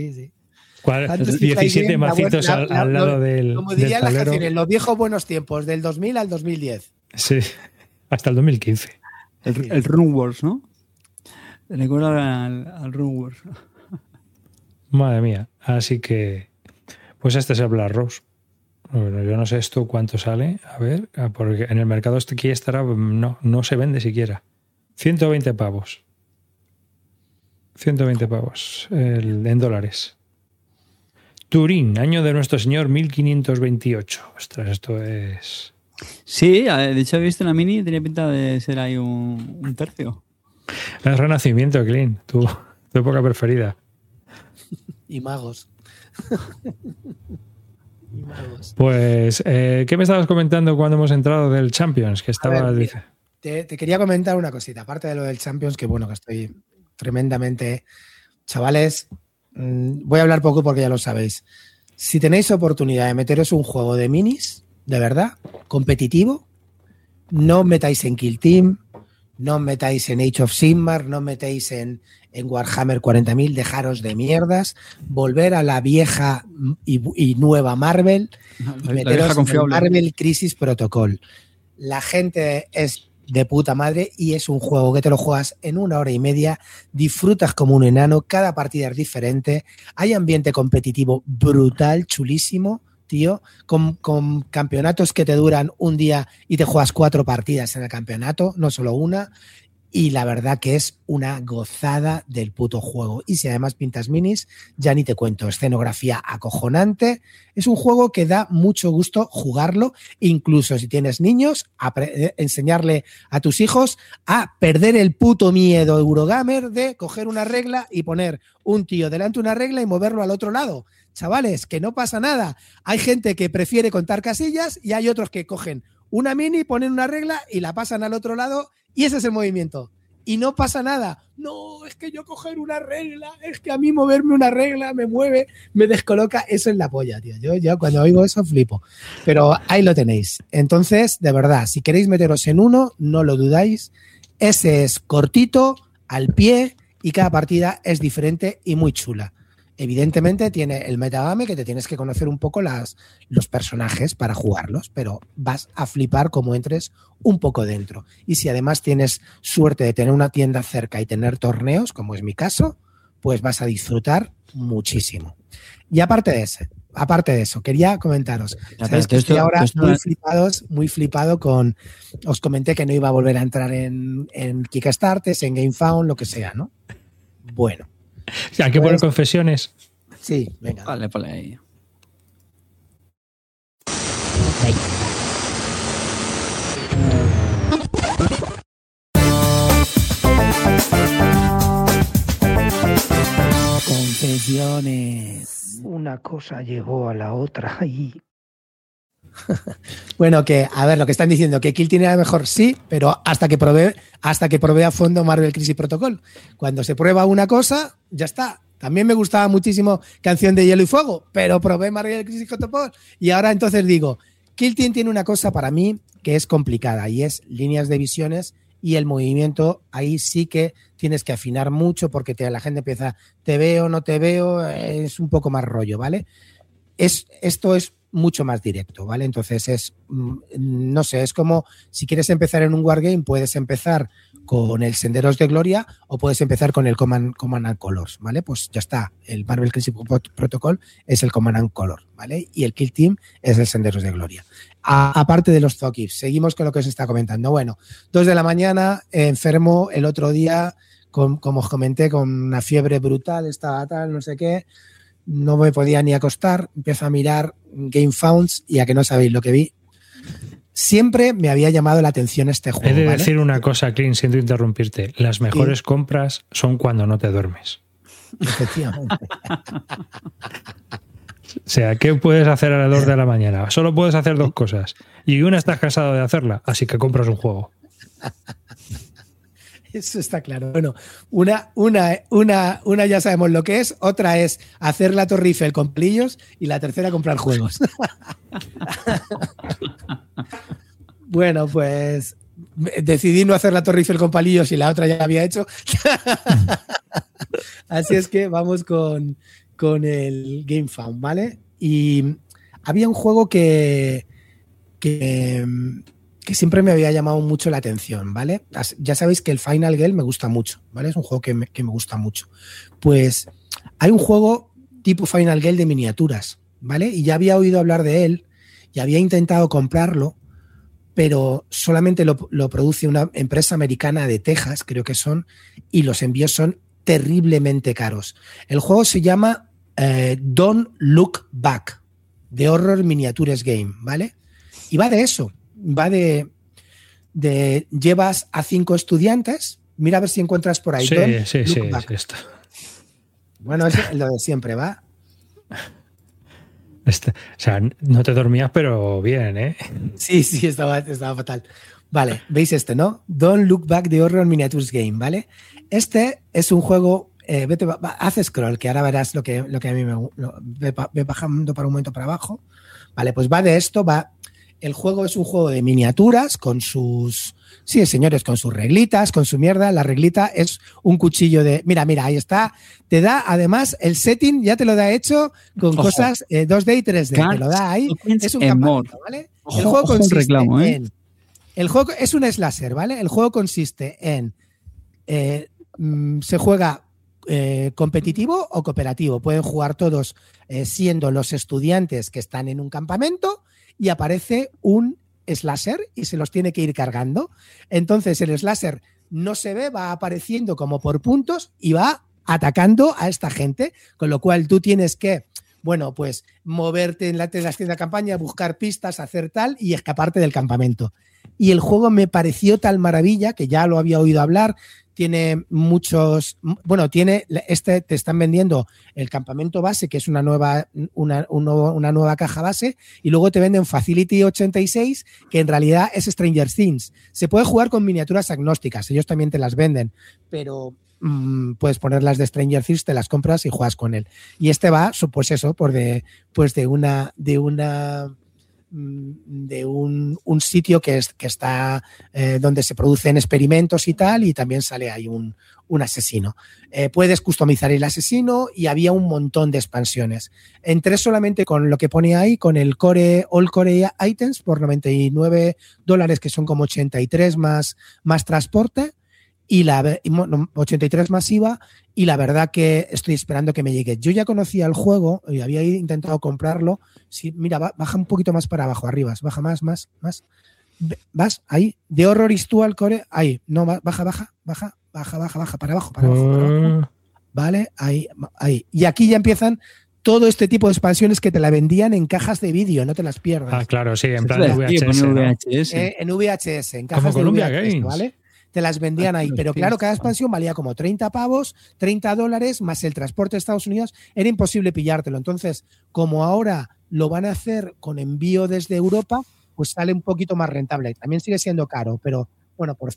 17 macitos al lado del. Como dirían las tablero. canciones, los viejos buenos tiempos, del 2000 al 2010. Sí, hasta el 2015. El Rune Wars, ¿no? Recuerdo al Rune Wars. Madre mía. Así que, pues este es el Black Rose. Bueno, yo no sé esto cuánto sale. A ver, porque en el mercado este aquí estará, no se vende siquiera. 120 pavos. 120 pavos en dólares. Turín, año de nuestro señor 1528. Ostras, esto es... Sí, de hecho he visto una mini y tenía pinta de ser ahí un tercio. El Renacimiento, Clint, tu época preferida. Y magos. Y magos. Pues, ¿qué me estabas comentando cuando hemos entrado del Champions? Que estaba... A ver, mira, te quería comentar una cosita, aparte de lo del Champions, que bueno, que estoy tremendamente... Chavales, voy a hablar poco porque ya lo sabéis. Si tenéis oportunidad de meteros un juego de minis, de verdad, competitivo, no os metáis en Kill Team, no os metáis en Age of Sigmar, no os metáis en Warhammer 40.000, dejaros de mierdas, volver a la vieja y nueva Marvel y meteros en Marvel Crisis Protocol. La gente es de puta madre y es un juego que te lo juegas en 1 hora y media, disfrutas como un enano, cada partida es diferente, hay ambiente competitivo brutal, chulísimo, tío, con campeonatos que te duran un día y te juegas 4 partidas en el campeonato, no solo una, y la verdad que es una gozada del puto juego. Y si además pintas minis, ya ni te cuento, escenografía acojonante. Es un juego que da mucho gusto jugarlo, incluso si tienes niños, enseñarle a tus hijos a perder el puto miedo Eurogamer de coger una regla y poner un tío delante de una regla y moverlo al otro lado. Chavales, que no pasa nada. Hay gente que prefiere contar casillas y hay otros que cogen una mini, ponen una regla y la pasan al otro lado. Y ese es el movimiento. Y no pasa nada. No, es que yo coger una regla, es que a mí moverme una regla me mueve, me descoloca. Eso es la polla, tío. Yo ya cuando oigo eso flipo. Pero ahí lo tenéis. Entonces, de verdad, si queréis meteros en uno, no lo dudáis. Ese es cortito, al pie, y cada partida es diferente y muy chula. Evidentemente tiene el metagame que te tienes que conocer un poco los personajes para jugarlos, pero vas a flipar como entres un poco dentro. Y si además tienes suerte de tener una tienda cerca y tener torneos, como es mi caso, pues vas a disfrutar muchísimo. Y aparte de eso, quería comentaros. ¿Sabéis que estoy ahora muy flipado con... Os comenté que no iba a volver a entrar en Kickstarter, en GameFound, lo que sea, ¿no? Bueno. ¿Hay que poner confesiones? Sí, venga. Vale, ponle ahí. Confesiones. Una cosa llegó a la otra y... Bueno, que a ver, lo que están diciendo, que Kill tiene a lo mejor sí, pero hasta que probé a fondo Marvel Crisis Protocol. Cuando se prueba una cosa, ya está. También me gustaba muchísimo Canción de Hielo y Fuego, pero probé Marvel Crisis Protocol y ahora entonces digo, Kill Team tiene una cosa para mí que es complicada y es líneas de visiones y el movimiento. Ahí sí que tienes que afinar mucho porque la gente empieza, te veo, no te veo, es un poco más rollo, ¿vale? Esto es mucho más directo, ¿vale? Entonces es, no sé, es como si quieres empezar en un wargame, puedes empezar con el Senderos de Gloria o puedes empezar con el Command and Colors, ¿vale? Pues ya está, el Marvel Crisis Protocol es el Command and Color, ¿vale? Y el Kill Team es el Senderos de Gloria. Aparte de los Zokifs, seguimos con lo que os está comentando. Bueno, 2 de la mañana, enfermo el otro día, como os comenté, con una fiebre brutal, estaba tal, no sé qué. No me podía ni acostar, empiezo a mirar GameFounds y a que no sabéis lo que vi. Siempre me había llamado la atención este juego. He de decir una cosa, Clint, siento interrumpirte. Las mejores compras son cuando no te duermes. Efectivamente. O sea, ¿qué puedes hacer a las 2 de la mañana? Solo puedes hacer 2 cosas. Y una estás cansado de hacerla, así que compras un juego. Eso está claro. Bueno, una ya sabemos lo que es, otra es hacer la Torre Eiffel con palillos y la tercera comprar juegos. Bueno, pues decidí no hacer la Torre Eiffel con palillos y la otra ya la había hecho. Así es que vamos con el GameFound, ¿vale? Y había un juego que siempre me había llamado mucho la atención, ¿vale? Ya sabéis que el Final Girl me gusta mucho, ¿vale? Es un juego que me gusta mucho. Pues hay un juego tipo Final Girl de miniaturas, ¿vale? Y ya había oído hablar de él y había intentado comprarlo, pero solamente lo produce una empresa americana de Texas, creo que son, y los envíos son terriblemente caros. El juego se llama Don't Look Back, de Horror Miniatures Game, ¿vale? Y va de eso, va de llevas a 5 estudiantes, mira a ver si encuentras por ahí. Sí, está. Bueno, es lo de siempre, ¿va? O sea, no te dormías, pero bien, ¿eh? Sí, estaba fatal. Vale, ¿veis este, no? Don't Look Back, de Horror Miniatures Game, ¿vale? Este es un juego, haz scroll, que ahora verás lo que a mí ve bajando para un momento para abajo. Vale, pues va de esto, el juego es un juego de miniaturas con sus... Sí, señores, con sus reglitas, con su mierda. La reglita es un cuchillo de... Mira, ahí está. Te da, además, el setting ya te lo da hecho con cosas 2D y 3D. Te lo da ahí. Es un campamento, ¿vale? El juego consiste en... El juego es un slasher, ¿vale? El juego consiste en... se juega competitivo o cooperativo. Pueden jugar todos siendo los estudiantes que están en un campamento y aparece un slasher y se los tiene que ir cargando. Entonces el slasher no se ve, va apareciendo como por puntos y va atacando a esta gente, con lo cual tú tienes que, bueno, pues moverte en las tiendas de campaña, buscar pistas, hacer tal y escaparte del campamento. Y el juego me pareció tal maravilla que ya lo había oído hablar. Tiene muchos, bueno, te están vendiendo el campamento base, que es una nueva caja base, y luego te venden Facility 86, que en realidad es Stranger Things. Se puede jugar con miniaturas agnósticas, ellos también te las venden, pero puedes ponerlas de Stranger Things, te las compras y juegas con él. Y este va, pues eso, de un sitio que está donde se producen experimentos y tal, y también sale ahí un asesino. Puedes customizar el asesino y había un montón de expansiones. Entré solamente con lo que pone ahí, con el All Core Items por $99, que son como 83 más transporte, y 83 más IVA, y la verdad que estoy esperando que me llegue. Yo ya conocía el juego y había intentado comprarlo. Sí, mira, baja un poquito más para abajo, arriba, baja más. ¿Vas? Ahí. De Horror is Dual Core. Ahí. No, baja para abajo. Vale, ahí. Y aquí ya empiezan todo este tipo de expansiones que te la vendían en cajas de vídeo, no te las pierdas. Ah, claro, sí, en plan de VHS. ¿No? En VHS, en cajas de VHS, ¿vale? Te las vendían ahí, pero claro, cada expansión valía como 30 pavos, $30, más el transporte de Estados Unidos, era imposible pillártelo. Entonces, como ahora lo van a hacer con envío desde Europa, pues sale un poquito más rentable. También sigue siendo caro, pero bueno, por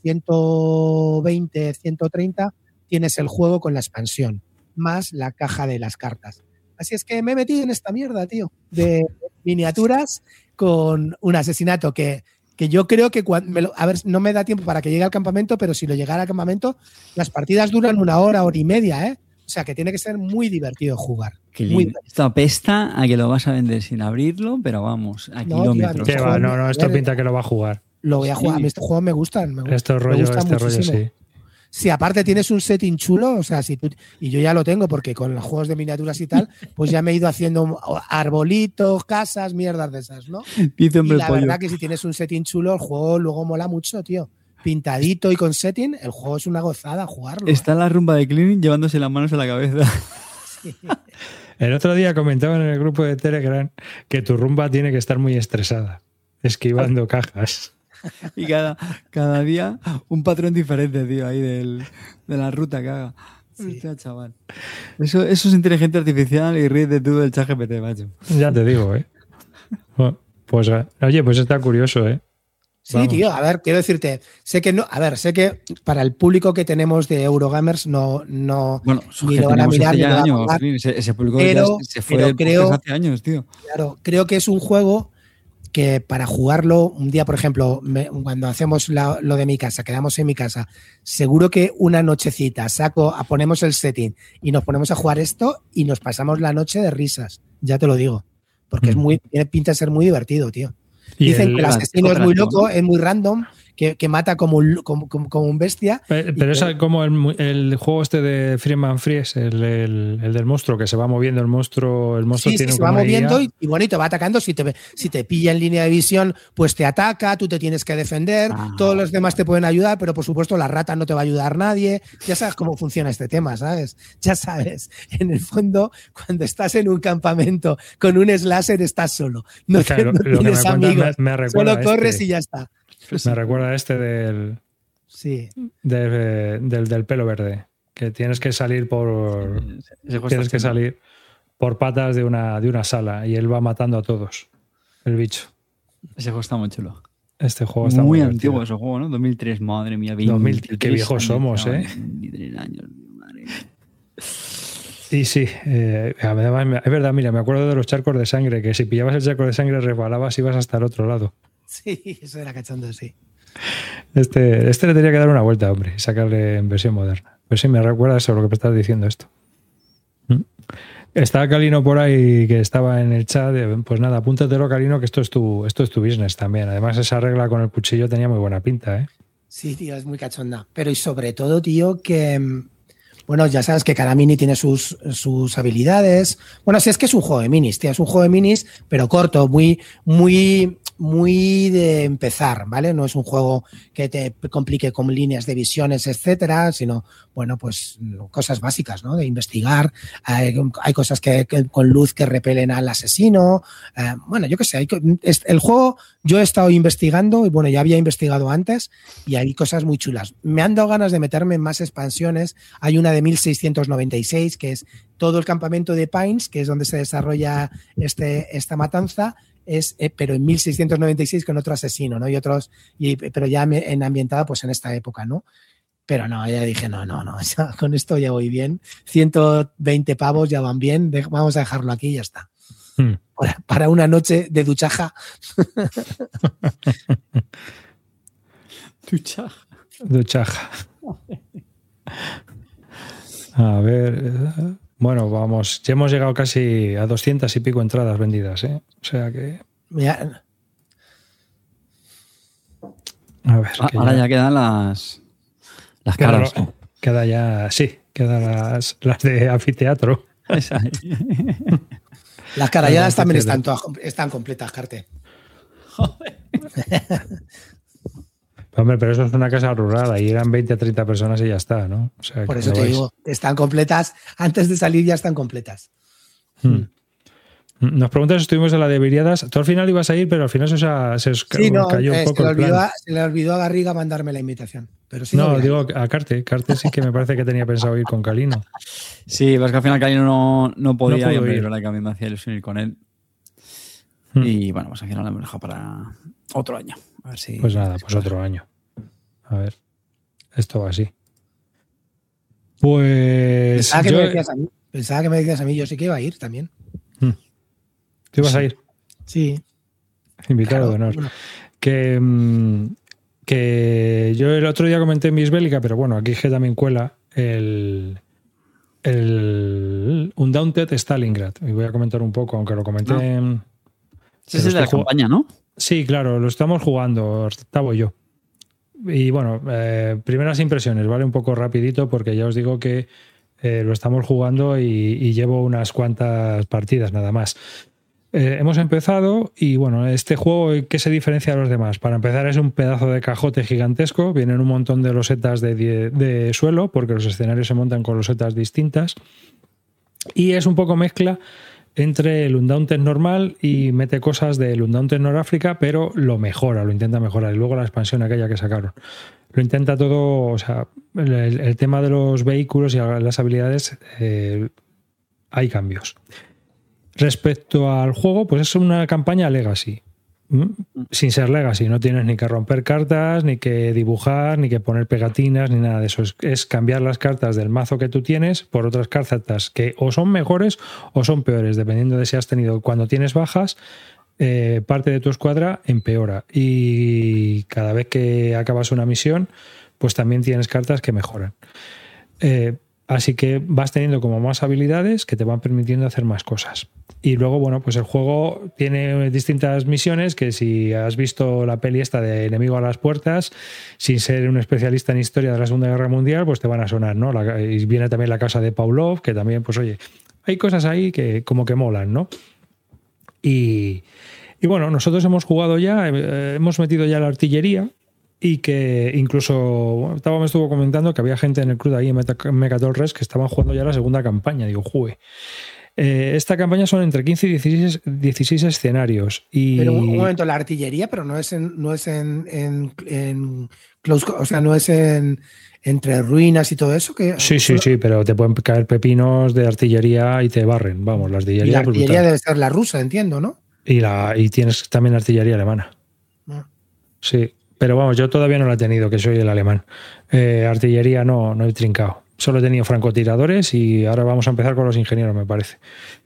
120, 130 tienes el juego con la expansión, más la caja de las cartas. Así es que me he metido en esta mierda, tío, de miniaturas con un asesinato que yo creo que a ver, no me da tiempo para que llegue al campamento, pero si lo llegara al campamento, las partidas duran 1 hora, 1 hora y media, ¿eh? O sea, que tiene que ser muy divertido jugar. Esto apesta a que lo vas a vender sin abrirlo, pero vamos, a kilómetros. No, esto pinta que lo va a jugar. Lo voy a jugar. A mí estos juegos me gustan. Este rollo sí. Si aparte tienes un setting chulo, o sea, y yo ya lo tengo porque con los juegos de miniaturas y tal, pues ya me he ido haciendo arbolitos, casas, mierdas de esas, ¿no? Y la verdad que si tienes un setting chulo, el juego luego mola mucho, tío. Pintadito y con setting, el juego es una gozada jugarlo. Está la rumba de Cleaning llevándose las manos a la cabeza. Sí. El otro día comentaban en el grupo de Telegram que tu rumba tiene que estar muy estresada, esquivando cajas. Y cada día un patrón diferente, tío, ahí de la ruta que haga. Sí. Hostia, chaval. Eso es inteligencia artificial y ríete tú del ChatGPT, macho. Ya te digo, ¿eh? Pues, oye, pues está curioso, ¿eh? Sí, vamos. Tío, a ver, quiero decirte, sé que para el público que tenemos de Eurogamers no bueno, ni lo van a mirar ni lo van a hablar, ese público se fue hace años, tío. Claro, creo que es un juego que para jugarlo un día, por ejemplo, cuando hacemos lo de mi casa, quedamos en mi casa, seguro que una nochecita ponemos el setting y nos ponemos a jugar esto y nos pasamos la noche de risas, ya te lo digo, porque tiene pinta de ser muy divertido, tío. Dicen que el asesino es muy loco, es muy random, que mata como un bestia. Pero es como el juego este de Freeman Fries, el del monstruo, que se va moviendo el monstruo tiene se va moviendo y bueno, y te va atacando. Si te pilla en línea de visión, pues te ataca, tú te tienes que defender, todos los demás te pueden ayudar, pero por supuesto la rata no te va a ayudar nadie. Ya sabes cómo funciona este tema, ¿sabes? Ya sabes, en el fondo, cuando estás en un campamento con un slasher, estás solo. No, claro, no tienes amigos. Me solo corres y ya está. Me recuerda a este del pelo verde, que tienes que salir por patas de una sala y él va matando a todos, el bicho. Ese juego está muy chulo. Este juego está muy antiguo, ese juego, ¿no? 2003, madre mía. 2003, qué viejos somos, ¿eh? 23 años, madre mía. Sí, además, es verdad, mira, me acuerdo de los charcos de sangre, que si pillabas el charco de sangre resbalabas y ibas hasta el otro lado. Sí, eso era cachondo, sí. Este le tenía que dar una vuelta, hombre, y sacarle en versión moderna. Pero sí, me recuerda eso, lo que me estás diciendo esto. Está Calino por ahí, que estaba en el chat. Pues nada, apúntatelo, Calino, que esto es tu business también. Además, esa regla con el cuchillo tenía muy buena pinta, ¿eh? Sí, tío, es muy cachonda. Pero y sobre todo, tío, que... Bueno, ya sabes que cada mini tiene sus habilidades. Bueno, sí, es que es un juego de minis, tío. Es un juego de minis, pero corto, muy de empezar, ¿vale? No es un juego que te complique con líneas de visiones, etcétera, sino, bueno, pues cosas básicas, ¿no? De investigar. Hay cosas que con luz que repelen al asesino. Bueno, yo qué sé. El juego yo he estado investigando y, bueno, ya había investigado antes y hay cosas muy chulas. Me han dado ganas de meterme en más expansiones. Hay una de 1696, que es todo el campamento de Pines, que es donde se desarrolla esta matanza, pero en 1696 con otro asesino, ¿no? Pero ya ambientada pues en esta época, ¿no? Pero no, ya dije, no, ya, con esto ya voy bien. 120 pavos ya van bien, vamos a dejarlo aquí y ya está. Para una noche de duchaja. Duchaja. A ver, bueno, vamos, ya hemos llegado casi a 200 y pico entradas vendidas, ¿eh? O sea que... Ya. A ver. Ahora ya quedan las caras. Quedan las de anfiteatro. Las carayadas también están completas, Carte. Joder. Hombre, pero eso es una casa rural, ahí eran 20 a 30 personas y ya está, ¿no? O sea, por eso te digo, están completas, antes de salir ya están completas. Nos preguntas si estuvimos en la de Viriadas. Tú al final ibas a ir, pero al final se cayó un poco. Se le olvidó a Garriga mandarme la invitación. Pero sí digo a Carte. Carte sí que me parece que tenía pensado ir con Calino. Sí, pues que al final Calino no podía ir, pero la que a mí me hacía ilusión ir con él. Y bueno, pues al final lo hemos dejado para otro año. A ver si... Pues nada, pues otro año. A ver, esto va así. Pues... Pensaba que me decías a mí, yo sí que iba a ir también. ¿Tú ibas a ir? Sí. Invitado de honor. Bueno. Que yo el otro día comenté en Bisbélica, pero bueno, aquí que también cuela el Undaunted Stalingrad. Y voy a comentar un poco, aunque lo comenté en... Ese es el de la campaña, ¿no? Sí, claro, lo estamos jugando, estaba yo. Y bueno, primeras impresiones, ¿vale? Un poco rapidito porque ya os digo que lo estamos jugando y llevo unas cuantas partidas nada más. Hemos empezado y bueno, este juego, ¿qué se diferencia de los demás? Para empezar, es un pedazo de cajote gigantesco, vienen un montón de losetas de suelo porque los escenarios se montan con losetas distintas y es un poco mezcla entre el Undaunted normal y mete cosas del Undaunted Noráfrica, pero lo intenta mejorar. Y luego la expansión aquella que sacaron. Lo intenta todo, o sea, el tema de los vehículos y las habilidades, hay cambios. Respecto al juego, pues es una campaña Legacy. Sin ser Legacy, no tienes ni que romper cartas, ni que dibujar, ni que poner pegatinas, ni nada de eso. Es cambiar las cartas del mazo que tú tienes por otras cartas que o son mejores o son peores, dependiendo de si has tenido. Cuando tienes bajas, parte de tu escuadra empeora. Y cada vez que acabas una misión, pues también tienes cartas que mejoran. Así que vas teniendo como más habilidades que te van permitiendo hacer más cosas. Y luego, bueno, pues el juego tiene distintas misiones que si has visto la peli esta de Enemigo a las puertas, sin ser un especialista en historia de la Segunda Guerra Mundial, pues te van a sonar, ¿no? Y viene también la casa de Pavlov, que también, pues oye, hay cosas ahí que como que molan, ¿no? Y bueno, nosotros hemos jugado ya, hemos metido ya la artillería, y que incluso me estuvo comentando que había gente en el club de ahí en Megatorres que estaban jugando ya la segunda campaña. Digo, jugué. Esta campaña son entre 15 y 16 escenarios. Y... Pero un momento, la artillería, pero no es close, o sea, no es entre ruinas y todo eso. Que sí, pero te pueden caer pepinos de artillería y te barren. Vamos, la artillería. Y la artillería debe ser la rusa, entiendo, ¿no? Y tienes también artillería alemana. No. Sí. Pero vamos, yo todavía no la he tenido, que soy el alemán. Artillería no he trincado. Solo he tenido francotiradores y ahora vamos a empezar con los ingenieros, me parece.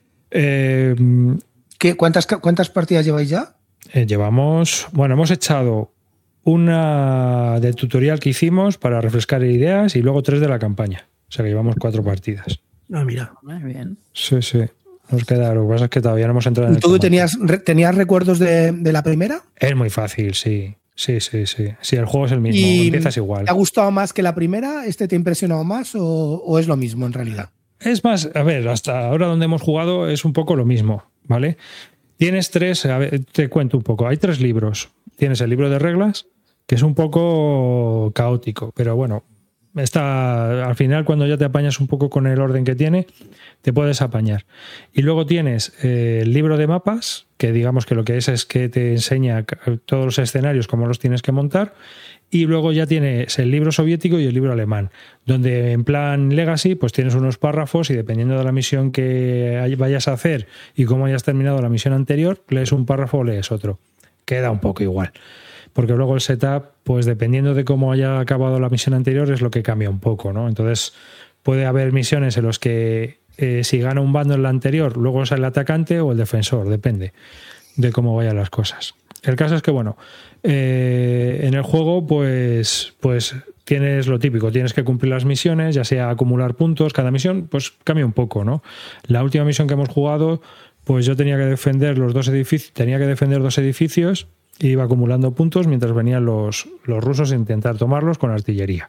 ¿Cuántas partidas lleváis ya? Hemos echado una de tutorial que hicimos para refrescar ideas y luego 3 de la campaña. O sea que llevamos 4 partidas. Ah, mira. Muy bien. Sí. Nos queda, lo que pasa es que todavía no hemos entrado en el ¿Tú tenías recuerdos de la primera? Es muy fácil, sí. Sí, el juego es el mismo, empiezas igual. ¿Te ha gustado más que la primera? ¿Te ha impresionado más o es lo mismo en realidad? Es más, a ver, hasta ahora donde hemos jugado es un poco lo mismo, ¿vale? Tienes 3, a ver, te cuento un poco, hay 3 libros. Tienes el libro de reglas, que es un poco caótico, pero bueno, al final cuando ya te apañas un poco con el orden que tiene, te puedes apañar. Y luego tienes el libro de mapas, que digamos que lo que es que te enseña todos los escenarios, cómo los tienes que montar. Y luego ya tienes el libro soviético y el libro alemán, donde en plan Legacy pues tienes unos párrafos y dependiendo de la misión que vayas a hacer y cómo hayas terminado la misión anterior, lees un párrafo o lees otro. Queda un poco igual. Porque luego el setup, pues dependiendo de cómo haya acabado la misión anterior, es lo que cambia un poco, ¿no? Entonces puede haber misiones en las que si gana un bando en la anterior, luego es el atacante o el defensor, depende de cómo vayan las cosas. El caso es que, bueno, en el juego pues tienes lo típico, tienes que cumplir las misiones, ya sea acumular puntos, cada misión pues cambia un poco, ¿no? La última misión que hemos jugado, pues yo tenía que defender 2 edificios e iba acumulando puntos mientras venían los rusos a intentar tomarlos con artillería.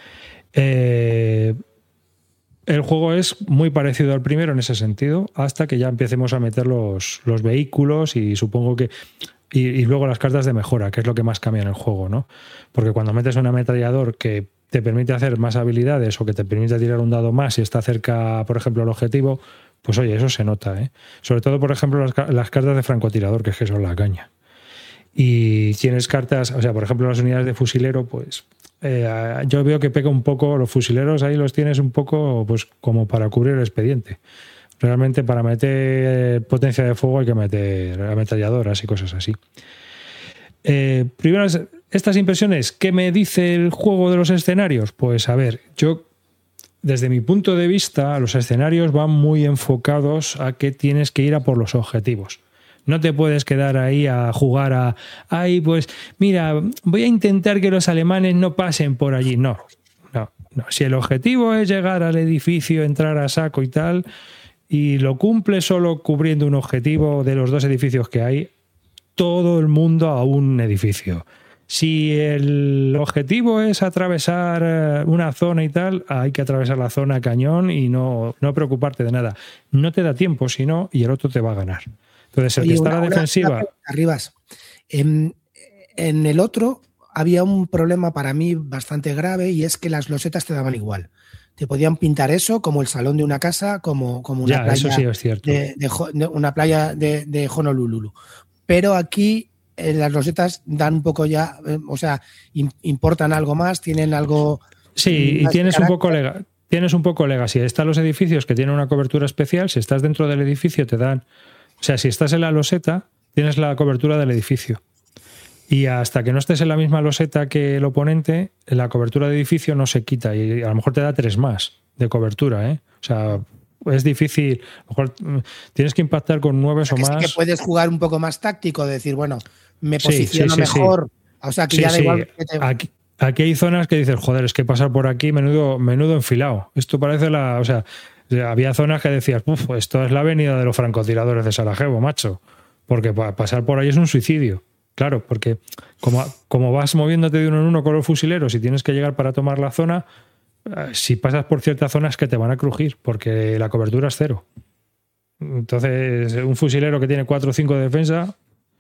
El juego es muy parecido al primero en ese sentido, hasta que ya empecemos a meter los vehículos y supongo que... Y luego las cartas de mejora, que es lo que más cambia en el juego, ¿no? Porque cuando metes un ametrallador que te permite hacer más habilidades o que te permite tirar un dado más y está cerca, por ejemplo, al objetivo, pues oye, eso se nota, ¿eh? Sobre todo, por ejemplo, las cartas de francotirador, que es que son la caña. Y tienes cartas, o sea, por ejemplo, las unidades de fusilero, pues... yo veo que pega un poco, los fusileros ahí los tienes un poco pues como para cubrir el expediente. Realmente para meter potencia de fuego hay que meter ametralladoras y cosas así. Primero, estas impresiones, ¿qué me dice el juego de los escenarios? Pues a ver, yo desde mi punto de vista los escenarios van muy enfocados a que tienes que ir a por los objetivos. No te puedes quedar ahí a jugar pues mira, voy a intentar que los alemanes no pasen por allí. No. Si el objetivo es llegar al edificio, entrar a saco y tal, y lo cumple solo cubriendo un objetivo de los 2 edificios que hay, todo el mundo a un edificio. Si el objetivo es atravesar una zona y tal, hay que atravesar la zona cañón y no preocuparte de nada. No te da tiempo, sino, y el otro te va a ganar. Entonces, el que está a la defensiva... Arribas, en el otro había un problema para mí bastante grave y es que las losetas te daban igual. Te podían pintar eso como el salón de una casa, como una playa, eso sí es cierto. Una playa de Honolulu. Pero aquí las losetas dan un poco ya, o sea, importan algo más, tienen algo... Sí, y tienes un poco legacy. Están los edificios que tienen una cobertura especial. Si estás dentro del edificio te dan... O sea, si estás en la loseta, tienes la cobertura del edificio. Y hasta que no estés en la misma loseta que el oponente, la cobertura de edificio no se quita. Y a lo mejor te da 3 más de cobertura, ¿eh? O sea, es difícil. A lo mejor tienes que impactar con 9 o más. Sí que puedes jugar un poco más táctico, de decir, bueno, me posiciono mejor. Sí. O sea, que ya da igual que te... aquí hay zonas que dices, joder, es que pasar por aquí, menudo enfilado. Esto parece o sea, había zonas que decías, esto es la avenida de los francotiradores de Sarajevo, macho. Porque pasar por ahí es un suicidio. Claro, porque como vas moviéndote de uno en uno con los fusileros y tienes que llegar para tomar la zona, si pasas por ciertas zonas que te van a crujir, porque la cobertura es 0. Entonces, un fusilero que tiene 4 o 5 de defensa,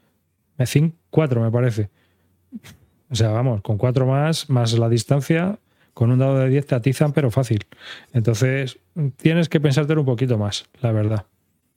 4 me parece. O sea, vamos, con 4 más la distancia, con un dado de 10 te atizan, pero fácil. Entonces, tienes que pensártelo un poquito más, la verdad.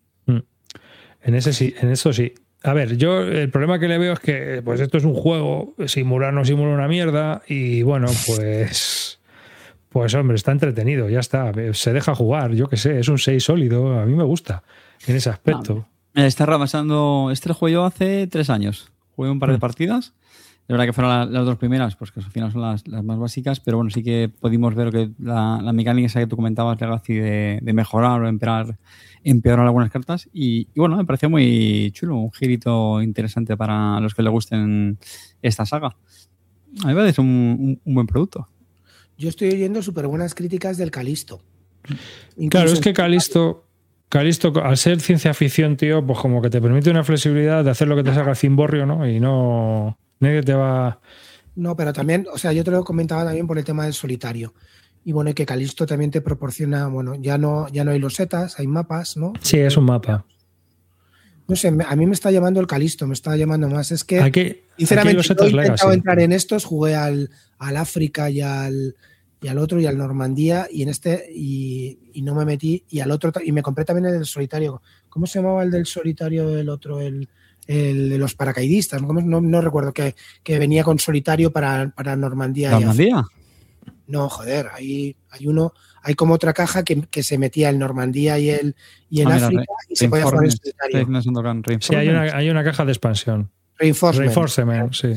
En eso sí. A ver, yo el problema que le veo es que pues esto es un juego, simular no simula una mierda y bueno, pues hombre, está entretenido, ya está, se deja jugar, yo qué sé, es un 6 sólido, a mí me gusta en ese aspecto. Está repasando, lo jugué yo hace 3 años, jugué un par de partidas, de verdad que fueron las 2 primeras, pues que al final son las más básicas, pero bueno, sí que pudimos ver que la mecánica esa que tú comentabas, de mejorar o empeorar algunas cartas y bueno, me pareció muy chulo, un girito interesante para los que les gusten esta saga. A mí me parece un buen producto. Yo estoy oyendo súper buenas críticas del Calisto. Claro, es que Calisto, al ser ciencia ficción, tío, pues como que te permite una flexibilidad de hacer lo que te salga cimborrio, ¿no? Y no... Nadie te va... No, pero también, o sea, yo te lo comentaba también por el tema del solitario. Y bueno, que Calisto también te proporciona, bueno, ya no hay losetas, hay mapas, ¿no? Sí, es un mapa. No sé, a mí me está llamando el Calisto, me está llamando más. Es que, sinceramente, yo he intentado entrar en estos, jugué al África y al otro y al Normandía y en este y no me metí y al otro y me compré también el del solitario. ¿Cómo se llamaba el del solitario del otro? El de los paracaidistas, no recuerdo, que venía con solitario para Normandía. ¿Normandía? No, joder, hay como otra caja que se metía en Normandía y en África y se podía jugar en solitario. Sí, hay una caja de expansión. Reinforcement, sí.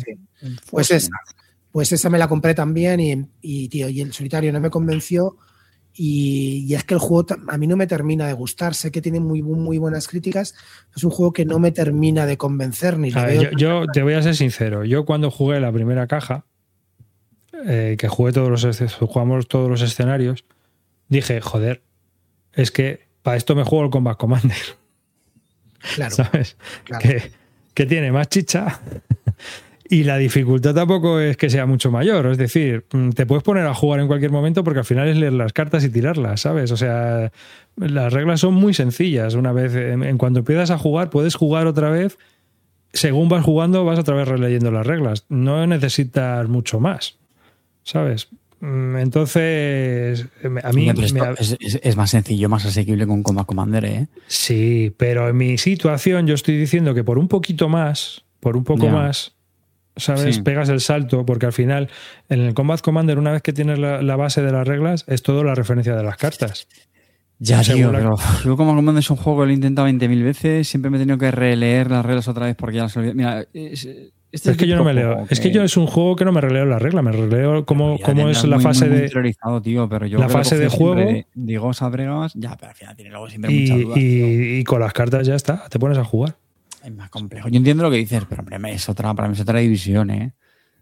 Pues esa me la compré también y tío, y el solitario no me convenció y es que el juego a mí no me termina de gustar. Sé que tiene muy buenas críticas, es un juego que no me termina de convencer ni yo te voy a ser sincero, yo cuando jugué la primera caja, que jugamos todos los escenarios, dije, joder, es que para esto me juego el Combat Commander. Claro. ¿Sabes? Claro. Que tiene más chicha y la dificultad tampoco es que sea mucho mayor. Es decir, te puedes poner a jugar en cualquier momento porque al final es leer las cartas y tirarlas, ¿sabes? O sea, las reglas son muy sencillas. Una vez, en cuanto empiezas a jugar, puedes jugar otra vez. Según vas jugando, vas otra vez releyendo las reglas. No necesitas mucho más, ¿sabes? Entonces, a mí... Es más sencillo, más asequible con Combat Commander, ¿eh? Sí, pero en mi situación yo estoy diciendo que por un poco más, ¿sabes? Sí. Pegas el salto, porque al final, en el Combat Commander, una vez que tienes la base de las reglas, es todo la referencia de las cartas. Ya, tío, pero yo Combat Commander es un juego que lo he intentado 20.000 veces, siempre me he tenido que releer las reglas otra vez porque ya las olvidé. Mira, es que yo no me leo. Es que yo es un juego que no me releo la regla, me releo cómo es la fase de. Tío, pero yo la fase de juego. Digo, sabregas, ya, pero al final tiene luego siempre muchas dudas. Y con las cartas ya está, te pones a jugar. Es más complejo. Yo entiendo lo que dices, pero hombre, para mí es otra división, ¿eh?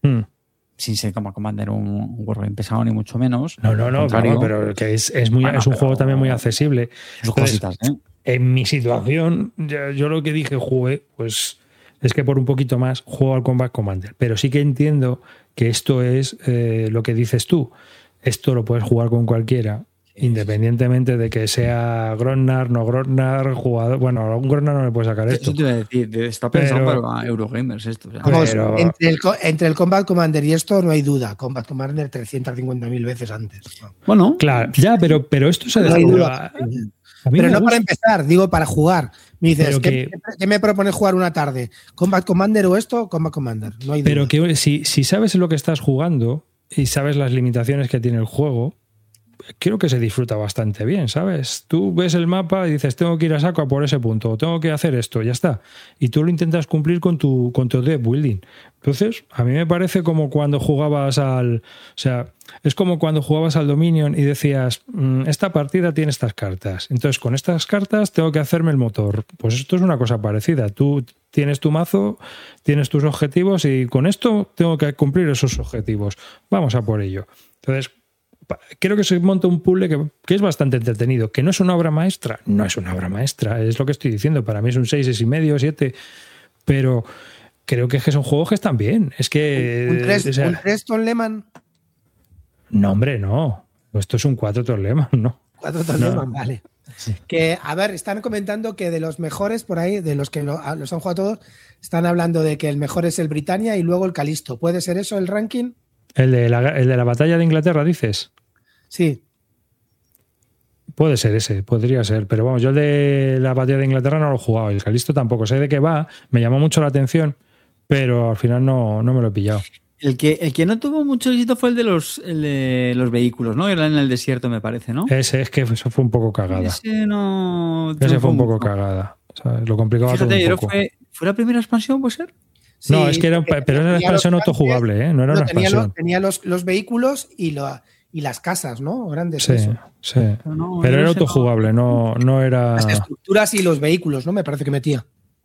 Sin ser como Commander un wargame pesado, ni mucho menos. No, pero que es un juego también muy accesible. Sus cositas, ¿eh? En mi situación, yo lo que dije, jugué, pues. Es que por un poquito más juego al Combat Commander. Pero sí que entiendo que esto es lo que dices tú. Esto lo puedes jugar con cualquiera, independientemente de que sea Grosnar, no Grosnar, jugador. Bueno, a un Grosnar no le puedes sacar esto. Eso te iba a decir, está pensado para Eurogamers esto. Vamos, entre el Combat Commander y esto no hay duda. Combat Commander 350.000 veces antes. Bueno, claro, ya, pero esto se descuida. Pero no para empezar, digo para jugar. Me dices, ¿qué me propones jugar una tarde? ¿Combat Commander o esto? Combat Commander. No hay duda. Pero que si sabes lo que estás jugando y sabes las limitaciones que tiene el juego, creo que se disfruta bastante bien, ¿sabes? Tú ves el mapa y dices, tengo que ir a saco a por ese punto, tengo que hacer esto, ya está. Y tú lo intentas cumplir con tu deck building. Entonces, a mí me parece como cuando jugabas o sea, es como cuando jugabas al Dominion y decías, esta partida tiene estas cartas. Entonces, con estas cartas tengo que hacerme el motor. Pues esto es una cosa parecida. Tú tienes tu mazo, tienes tus objetivos y con esto tengo que cumplir esos objetivos. Vamos a por ello. Entonces, creo que se monta un puzzle que es bastante entretenido. ¿Que no es una obra maestra? No es una obra maestra, es lo que estoy diciendo. Para mí es un 6, 6,5, 7, pero creo que son juegos que están bien. Es que... ¿Un 3 Tom Lehmann? No, hombre, no. Esto es un 4 Tom Lehmann, ¿no? 4 Tom Lehmann, vale. Sí. Que, a ver, están comentando que de los mejores por ahí, de los que los han jugado todos, están hablando de que el mejor es el Britannia y luego el Calisto. ¿Puede ser eso el ranking? ¿El de la batalla de Inglaterra, dices? Sí. Puede ser ese, podría ser. Pero vamos, yo el de la batalla de Inglaterra no lo he jugado. El Calisto tampoco. Sé de qué va, me llamó mucho la atención, pero al final no me lo he pillado. El que no tuvo mucho éxito fue el de los vehículos, ¿no? Era en el desierto, me parece, ¿no? Ese es que eso fue un poco cagada. Ese fue un poco cagada. O sea, lo complicaba todo un poco. ¿Fue la primera expansión, puede ser? Sí, no, es que era una expansión autojugable, ¿eh? No era una expansión. Tenía los vehículos y las casas, ¿no? Grandes. Sí, eso. sí. Pero era autojugable, no era... Las estructuras y los vehículos, ¿no? Me parece que metía.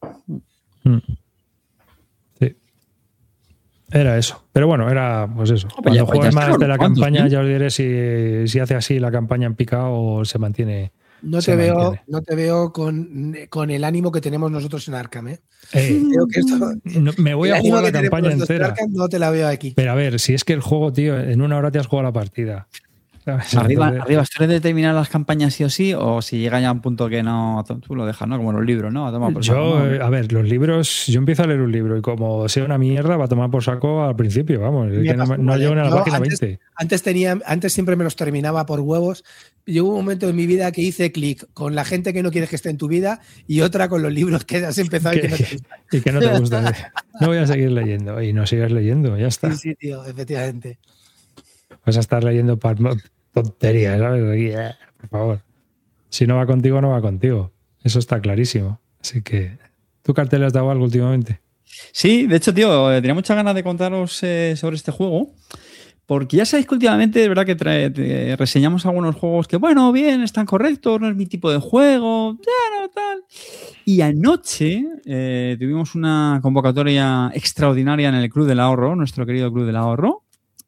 Sí. Era eso. Pero bueno, era pues eso. Cuando juegues más de la campaña, ya os diré si hace así la campaña en picado o se mantiene. No te veo con el ánimo que tenemos nosotros en Arkham, ¿eh? Creo que esto, me voy a jugar la campaña entera. Arkham, no te la veo aquí. Pero a ver, si es que el juego, tío, en una hora te has jugado la partida. Arriba, ¿tú eres de terminar las campañas sí o sí? O si llega ya a un punto que no, tú lo dejas, ¿no? Como los libros, ¿no? A ver, los libros, yo empiezo a leer un libro y como sea una mierda, va a tomar por saco al principio, vamos. No llego ni a la página 20. Antes siempre me los terminaba por huevos. Llegó un momento en mi vida que hice clic con la gente que no quieres que esté en tu vida y otra con los libros que has empezado y que no te gustan. Y que no te gustan. No voy a seguir leyendo. Y no sigas leyendo, ya está. Sí, tío, efectivamente. Vas a estar leyendo tonterías, ¿sabes? Por favor. Si no va contigo, no va contigo. Eso está clarísimo. Así que, ¿tú cartel has dado algo últimamente? Sí, de hecho, tío, tenía muchas ganas de contaros sobre este juego. Porque ya sabéis que últimamente, de verdad, que reseñamos algunos juegos que, bueno, bien, están correctos, no es mi tipo de juego, tal. Y anoche tuvimos una convocatoria extraordinaria en el Club del Ahorro, nuestro querido Club del Ahorro,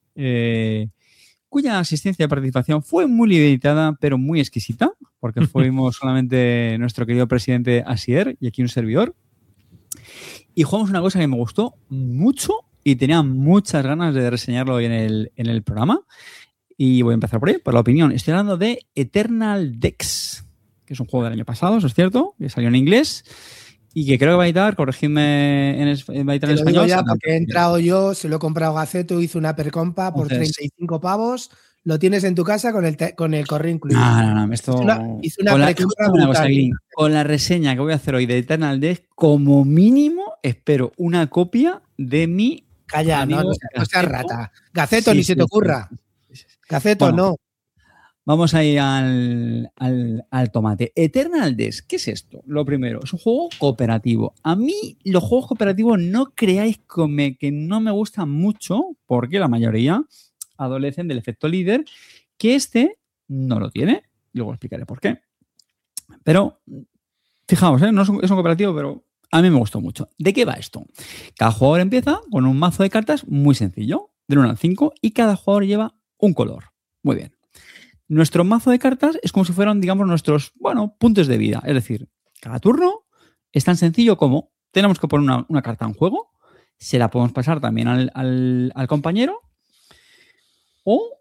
cuya asistencia y participación fue muy limitada, pero muy exquisita, porque fuimos solamente nuestro querido presidente Asier y aquí un servidor. Y jugamos una cosa que me gustó mucho y tenía muchas ganas de reseñarlo hoy en el programa. Y voy a empezar por ahí, por la opinión. Estoy hablando de Eternal Dex, que es un juego del año pasado, eso es cierto, que salió en inglés y que creo que va a editar, corregidme, va a editar en español. Ya, porque he entrado yo, se lo he comprado Gaceto, hice una percompa por 35 pavos. Lo tienes en tu casa con el correo incluido. No, esto... Hice una precompra con la reseña que voy a hacer hoy de Eternal Dex, como mínimo espero una copia de mi... Calla, no seas rata. Gaceto, sí, ni se te ocurra. Gaceto, bueno, no. Vamos a ir al tomate. Eternal Dex, ¿qué es esto? Lo primero, es un juego cooperativo. A mí los juegos cooperativos no creáis que no me gustan mucho, porque la mayoría adolecen del efecto líder, que este no lo tiene. Luego explicaré por qué. Pero, fijaos, no es un cooperativo, pero a mí me gustó mucho. ¿De qué va esto? Cada jugador empieza con un mazo de cartas muy sencillo, del 1 al 5, y cada jugador lleva un color. Muy bien. Nuestro mazo de cartas es como si fueran, digamos, nuestros, puntos de vida. Es decir, cada turno es tan sencillo como tenemos que poner una carta en juego, se la podemos pasar también al compañero, o,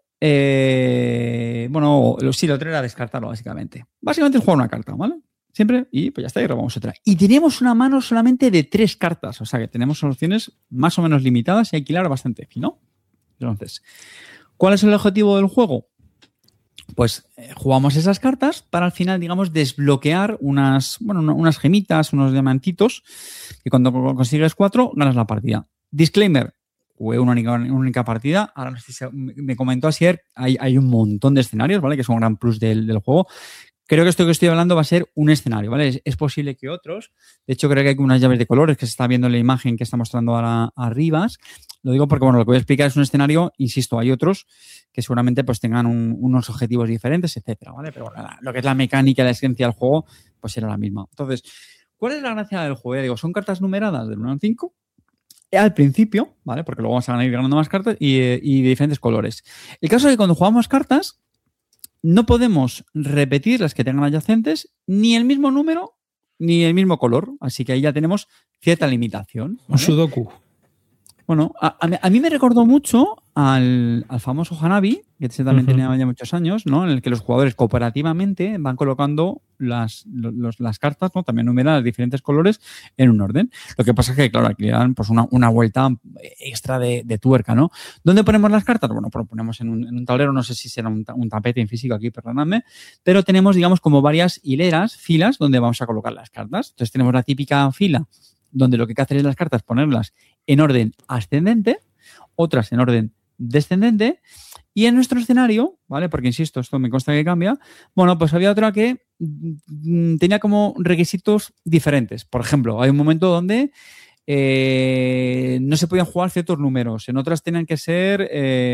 lo otro era descartarlo, básicamente. Básicamente es jugar una carta, ¿vale? Siempre, y pues ya está, y robamos otra. Y tenemos una mano solamente de 3 cartas, o sea que tenemos soluciones más o menos limitadas y hay que hilar bastante fino. Entonces, ¿cuál es el objetivo del juego? Pues jugamos esas cartas para al final, digamos, desbloquear unas gemitas, unos diamantitos, que cuando consigues 4 ganas la partida. Disclaimer, jugué una única partida. Ahora no sé si me comentó Asier, hay un montón de escenarios, ¿vale? Que es un gran plus del juego. Creo que esto que estoy hablando va a ser un escenario, ¿vale? Es posible que otros. De hecho, creo que hay unas llaves de colores que se está viendo en la imagen que está mostrando ahora arriba. Lo digo porque, lo que voy a explicar es un escenario. Insisto, hay otros que seguramente pues tengan unos objetivos diferentes, etcétera, ¿vale? Pero lo que es la mecánica y la esencia del juego, pues será la misma. Entonces, ¿Cuál es la gracia del juego? Ya digo, son cartas numeradas del 1 al 5 al principio, ¿vale? Porque luego vamos a ir ganando más cartas y de diferentes colores. El caso es que cuando jugamos cartas no podemos repetir las que tengan adyacentes ni el mismo número ni el mismo color. Así que ahí ya tenemos cierta limitación, ¿vale? Un sudoku. Bueno, a mí me recordó mucho al famoso Hanabi, que también tenía ya muchos años, ¿no? En el que los jugadores cooperativamente van colocando las cartas, ¿no? También numeradas de diferentes colores en un orden. Lo que pasa es que, claro, aquí le dan pues una vuelta extra de tuerca, ¿no? ¿Dónde ponemos las cartas? Bueno, pues lo ponemos en un tablero, no sé si será un tapete en físico aquí, perdonadme, pero tenemos, digamos, como varias hileras, filas, donde vamos a colocar las cartas. Entonces tenemos la típica fila donde lo que hay que hacer es las cartas ponerlas en orden ascendente, otras en orden descendente, y en nuestro escenario, ¿vale? Porque insisto, esto me consta que cambia, bueno, pues había otra que tenía como requisitos diferentes. Por ejemplo, hay un momento donde no se podían jugar ciertos números, en otras tenían que ser...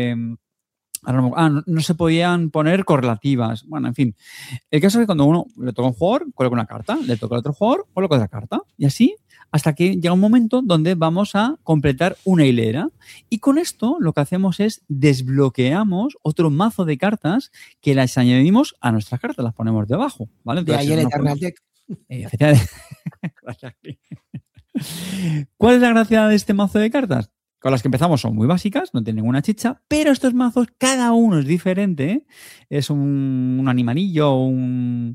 no se podían poner correlativas. Bueno, en fin. El caso es que cuando uno le toca a un jugador, coloca una carta, le toca al otro jugador, coloca otra carta. Y así hasta que llega un momento donde vamos a completar una hilera. Y con esto lo que hacemos es desbloqueamos otro mazo de cartas que las añadimos a nuestras cartas, las ponemos debajo, ¿vale? Entonces, de ahí el Eternal Deck. Efectivamente. ¿Cuál es la gracia de este mazo de cartas? Con las que empezamos son muy básicas, no tienen ninguna chicha, pero estos mazos, cada uno es diferente, ¿eh? Es un animalillo, un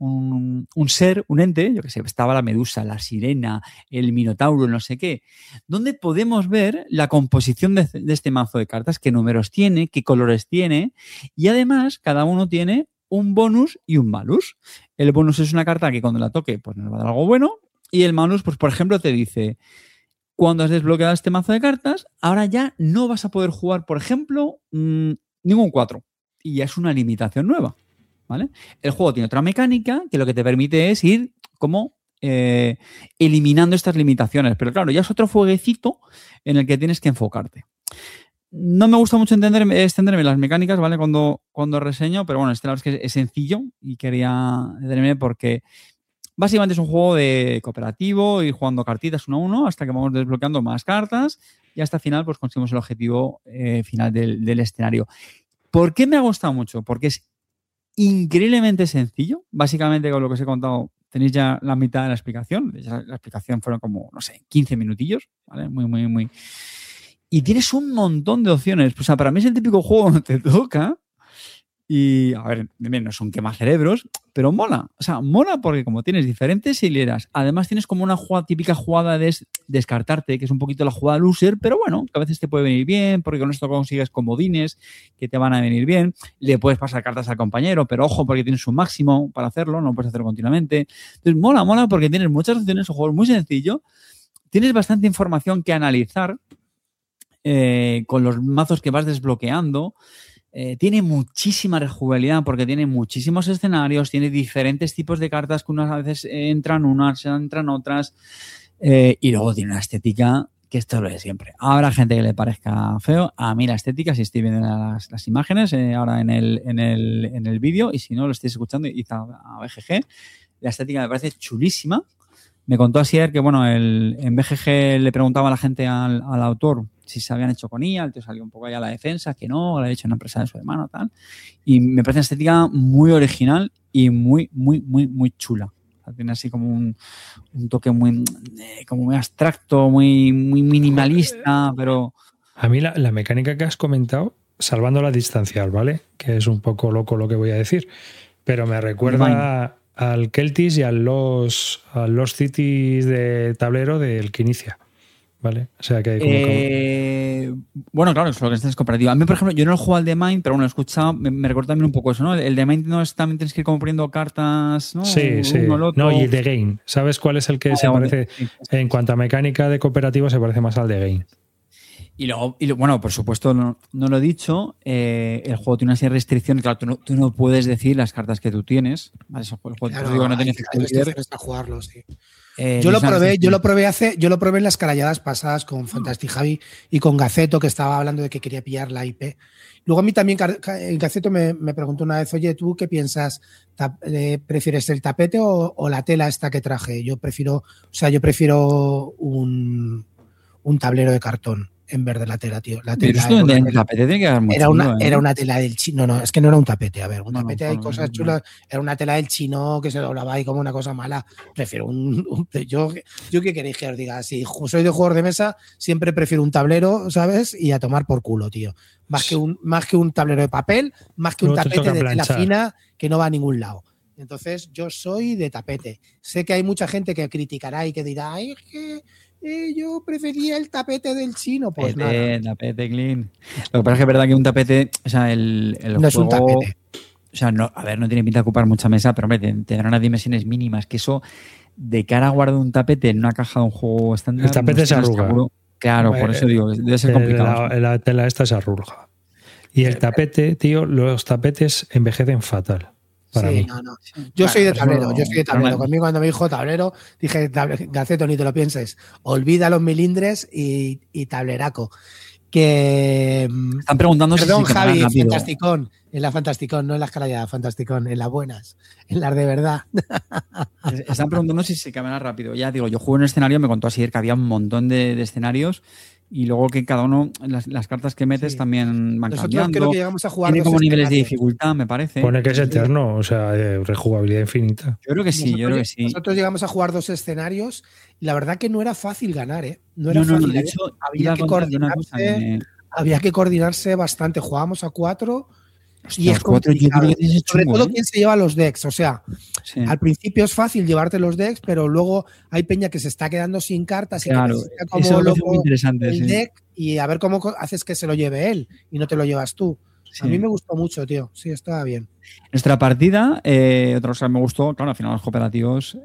ser, un ente, yo que sé, estaba la medusa, la sirena, el minotauro, no sé qué, donde podemos ver la composición de este mazo de cartas, qué números tiene, qué colores tiene, y además cada uno tiene un bonus y un malus. El bonus es una carta que cuando la toque, pues nos va a dar algo bueno, y el malus, pues por ejemplo, te dice... Cuando has desbloqueado este mazo de cartas, ahora ya no vas a poder jugar, por ejemplo, ningún 4. Y ya es una limitación nueva, ¿vale? El juego tiene otra mecánica que lo que te permite es ir como eliminando estas limitaciones. Pero claro, ya es otro fueguecito en el que tienes que enfocarte. No me gusta mucho extenderme las mecánicas, ¿vale? Cuando reseño, pero bueno, la verdad es que es sencillo y quería detenerme porque... Básicamente es un juego de cooperativo, ir jugando cartitas uno a uno hasta que vamos desbloqueando más cartas y hasta el final pues conseguimos el objetivo final del escenario. ¿Por qué me ha gustado mucho? Porque es increíblemente sencillo. Básicamente con lo que os he contado tenéis ya la mitad de la explicación. La explicación fueron como, no sé, 15 minutillos, ¿vale? Muy... Y tienes un montón de opciones. O sea, para mí es el típico juego donde te toca... Y, a ver, no son quemacerebros, pero mola. O sea, mola porque como tienes diferentes hileras, además tienes como una típica jugada de descartarte, que es un poquito la jugada loser, pero bueno, que a veces te puede venir bien, porque con esto consigues comodines que te van a venir bien. Le puedes pasar cartas al compañero, pero ojo, porque tienes un máximo para hacerlo, no puedes hacerlo continuamente. Entonces, mola porque tienes muchas opciones, un juego muy sencillo. Tienes bastante información que analizar con los mazos que vas desbloqueando. Tiene muchísima rejugabilidad porque tiene muchísimos escenarios, tiene diferentes tipos de cartas que unas a veces entran otras y luego tiene una estética que esto es lo de siempre. Habrá gente que le parezca feo. A mí la estética, si estoy viendo las imágenes ahora en el vídeo y si no lo estáis escuchando, id a BGG. La estética me parece chulísima. Me contó Asier que, bueno, en BGG le preguntaba a la gente al autor si se habían hecho con IA, el tío salió un poco allá a la defensa, que no, lo había hecho en una empresa de su hermano, tal. Y me parece una estética muy original y muy chula. O sea, tiene así como un toque muy abstracto, muy minimalista, pero... A mí la mecánica que has comentado, salvando las distancias, ¿vale? Que es un poco loco lo que voy a decir, pero me recuerda al Celtis y a los Cities de tablero del que inicia. ¿Vale? O sea que bueno, claro, es lo que es cooperativo. A mí, por ejemplo, yo no he jugado al The Mind, pero bueno, he escuchado, me recuerda también un poco eso, ¿no? El The Mind no es también tienes que ir como poniendo cartas, ¿no? Sí. No, y el The Game. ¿Sabes cuál es el que se parece? Sí. En cuanto a mecánica de cooperativo, se parece más al The Game. Y luego, bueno, por supuesto, no lo he dicho, el juego tiene una serie de restricciones. Claro, tú no puedes decir las cartas que tú tienes. ¿Vale? Eso, el juego, Claro, digo que no hay tienes restricciones para jugarlo, sí. Yo lo probé en las caralladas pasadas con Fantastic Javi y con Gaceto, que estaba hablando de que quería pillar la IP. Luego a mí también Gaceto me preguntó una vez, oye, ¿tú qué piensas? ¿Prefieres el tapete o la tela esta que traje? Yo prefiero un tablero de cartón en vez de la tela, tío. La tela tapete tiene que haber mucho era una tela del chino. No, es que no era un tapete. A ver, un tapete hay cosas chulas. Era una tela del chino que se doblaba ahí como una cosa mala. Prefiero yo qué queréis que os diga. Si soy de jugador de mesa, siempre prefiero un tablero, ¿sabes? Y a tomar por culo, tío. Más que un tablero de papel, más que un tapete de tela fina que no va a ningún lado. Entonces, yo soy de tapete. Sé que hay mucha gente que criticará y que dirá, ay, es que yo prefería el tapete del chino. Pues tapete clean. Lo que pasa es que es verdad que un tapete, o sea, el no juego, es un tapete. O sea, no tiene pinta de ocupar mucha mesa, pero hombre, tendrá unas dimensiones mínimas, que eso, de cara a guardar un tapete en una caja de un juego estándar. El tapete se arruga. Claro, por eso digo, debe ser complicado. La tela esta se arruga. Y el tapete, tío, los tapetes envejecen fatal. Para mí. No. Yo soy de tablero. Conmigo cuando me dijo tablero, dije, Gaceto, ni te lo pienses. Olvida los milindres y tableraco. Que están preguntando perdón, si Javi, Fantasticón, en la Fantasticón, no en las caralladas, Fantasticón, en las buenas, en las de verdad. Están preguntando si se cambiará rápido. Ya digo, yo jugué en un escenario, me contó así que había un montón de escenarios y luego que cada uno, las cartas que metes también van Nosotros cambiando. Creo que llegamos a jugar tiene como niveles de dificultad, me parece. Pone que es eterno, o sea, rejugabilidad infinita. Yo creo que sí, Nosotros llegamos a jugar 2 escenarios y la verdad que no era fácil ganar, ¿eh? No era fácil. De hecho, había que coordinarse bastante. Jugábamos a 4 y es 4, complicado. Sobre todo quién se lleva los decks. O sea, al principio es fácil llevarte los decks, pero luego hay peña que se está quedando sin cartas y que necesita como loco el deck y a ver cómo haces que se lo lleve él y no te lo llevas tú. A mí me gustó mucho, tío. Sí, estaba bien. Nuestra partida, otra cosa que me gustó, claro, al final los cooperativos.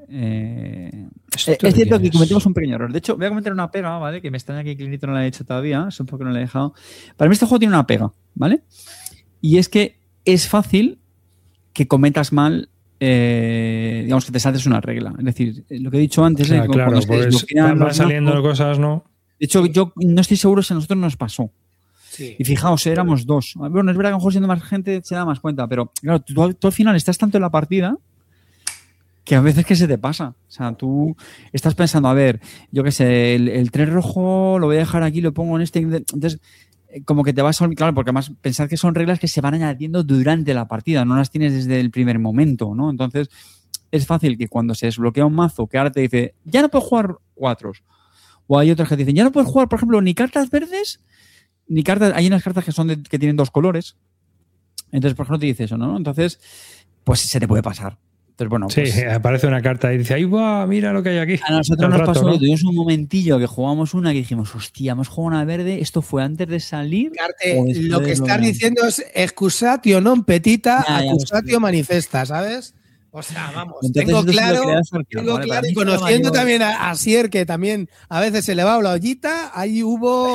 Es cierto que cometimos un pequeño error. De hecho, voy a comentar una pega, ¿vale? Que me extraña que Clinito no la haya hecho todavía. Es un poco que no la he dejado. Para mí este juego tiene una pega, ¿vale? Y es que es fácil que cometas mal, digamos que te saltes una regla. Es decir, lo que he dicho antes, claro, pues van saliendo cosas, ¿no? De hecho, yo no estoy seguro si a nosotros nos pasó. Sí. Y fijaos, éramos 2. Bueno, es verdad que a lo mejor siendo más gente se da más cuenta, pero claro, tú al final estás tanto en la partida que a veces que se te pasa. O sea, tú estás pensando, a ver, yo qué sé, el 3 rojo lo voy a dejar aquí, lo pongo en este. Entonces, como que te vas a olvidar, claro, porque además pensad que son reglas que se van añadiendo durante la partida, no las tienes desde el primer momento, ¿no? Entonces, es fácil que cuando se desbloquea un mazo que ahora te dice, ya no puedes jugar 4. O hay otras que te dicen, ya no puedes jugar, por ejemplo, ni cartas verdes, ni cartas. Hay unas cartas que tienen 2 colores. Entonces, por ejemplo, te dice eso, ¿no? Entonces, pues se te puede pasar. Entonces, bueno, sí, pues, aparece una carta y dice, ¡ay, va! Mira lo que hay aquí. A nosotros nos pasó, ¿no? Tuvimos un momentillo que jugamos una que dijimos, hostia, hemos jugado una verde, esto fue antes de salir. Lo que estás diciendo es excusatio non petita, accusatio manifesta, ¿sabes? O sea, vamos, entonces, tengo claro, y conociendo también a Sier, que también a veces se le va la ollita, ahí hubo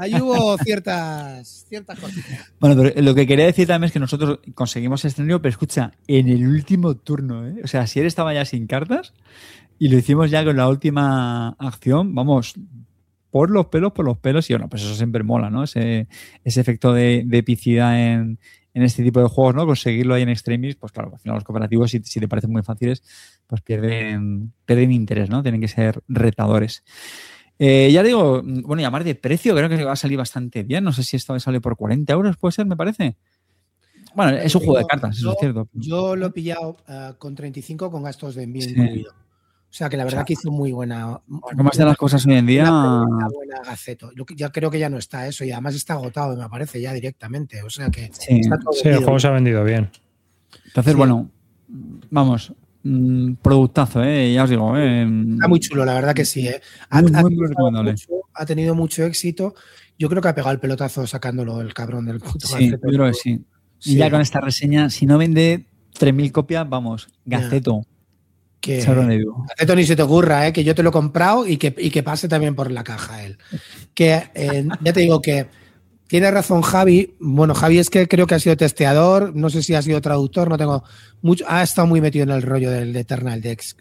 ciertas cositas. Bueno, pero lo que quería decir también es que nosotros conseguimos el escenario, pero escucha, en el último turno, ¿eh? O sea, Sier estaba ya sin cartas y lo hicimos ya con la última acción, vamos, por los pelos, y bueno, pues eso siempre mola, ¿no? Ese efecto de epicidad en este tipo de juegos, ¿no? Conseguirlo ahí en extremis, pues claro, al final los cooperativos, si te parecen muy fáciles, pues pierden interés, ¿no? Tienen que ser retadores. Ya digo, bueno, llamar de precio, creo que va a salir bastante bien. No sé si esto sale por 40 euros, puede ser, me parece. Bueno, es un juego de cartas, eso es cierto. Yo lo he pillado con 35 con gastos de envío incluido. O sea, que la verdad que hizo muy buena. ¿Cómo están las cosas hoy en día? Una buena Gaceto. Ya creo que ya no está eso y además está agotado, me parece ya directamente. O sea que está todo el juego se ha vendido bien. Entonces, bueno, vamos. Productazo, ya os digo. Está muy chulo, la verdad que sí. Ha tenido mucho éxito. Yo creo que ha pegado el pelotazo sacándolo el cabrón del puto. Sí, yo creo que sí. Y ya con esta reseña, si no vende 3.000 copias, vamos, Gaceto. Que Sauron Aceto ni se te ocurra, que yo te lo he comprado y que pase también por la caja él. Que ya te digo que tiene razón Javi. Bueno, Javi es que creo que ha sido testeador, no sé si ha sido traductor, no tengo mucho. Ha estado muy metido en el rollo del Eternal Dex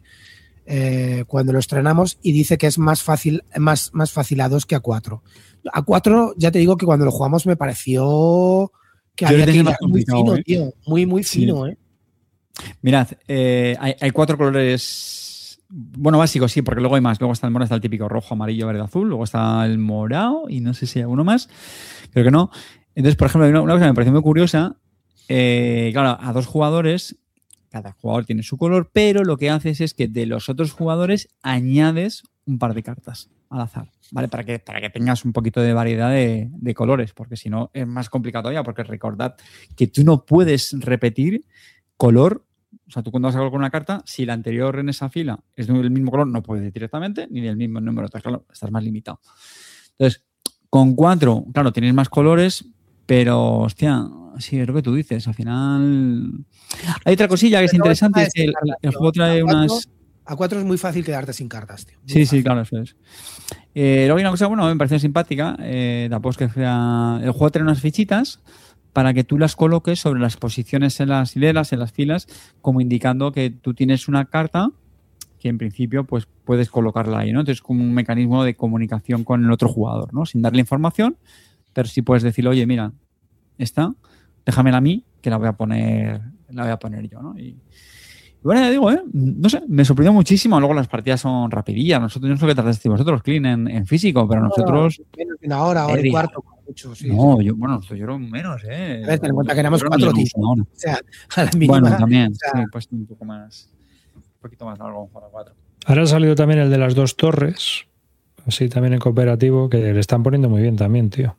cuando lo estrenamos y dice que es más fácil a 2 que a 4. A 4 ya te digo que cuando lo jugamos me pareció que había que ir muy fino, tío. Muy fino, Mirad, hay 4 colores, bueno, básicos, sí, porque luego hay más. Luego está el mono, está el típico rojo, amarillo, verde, azul. Luego está el morado y no sé si hay alguno más. Creo que no. Entonces, por ejemplo, hay una cosa que me pareció muy curiosa. Claro, a 2 jugadores, cada jugador tiene su color, pero lo que haces es que de los otros jugadores añades un par de cartas al azar, ¿vale? Para que tengas un poquito de variedad de colores, porque si no es más complicado todavía, porque recordad que tú no puedes repetir color. O sea, tú cuando vas a colocar una carta, si la anterior en esa fila es del mismo color, no puedes ir directamente, ni del mismo número. Entonces, claro, estás más limitado. Entonces, con 4, claro, tienes más colores, pero, hostia, sí, es lo que tú dices. Al final... Hay otra cosilla que es interesante, es que el juego trae unas... A 4 es muy fácil quedarte sin cartas, tío. Sí, claro, eso es. Luego hay una cosa, bueno, me pareció simpática, tampoco es que sea... El juego trae unas fichitas para que tú las coloques sobre las posiciones en las hileras, en las filas, como indicando que tú tienes una carta que en principio pues puedes colocarla ahí, ¿no? Entonces, como un mecanismo de comunicación con el otro jugador, ¿no? Sin darle información, pero sí puedes decirle, oye, mira, esta, déjamela a mí, que la voy a poner yo, ¿no? Y bueno, ya digo, no sé, me sorprendió muchísimo. Luego las partidas son rapidillas. Nosotros, no sé qué trataste vosotros, Clean, en físico, pero nosotros... Menos de una hora y cuarto. Mucho, sí, no, sí. yo era menos, A ver, ten en cuenta que éramos 4 tíos. O sea, a la mínima, bueno, también, o sea, sí, pues un poquito más largo para 4. Ahora ha salido también el de las 2 torres, así también en cooperativo, que le están poniendo muy bien también, tío.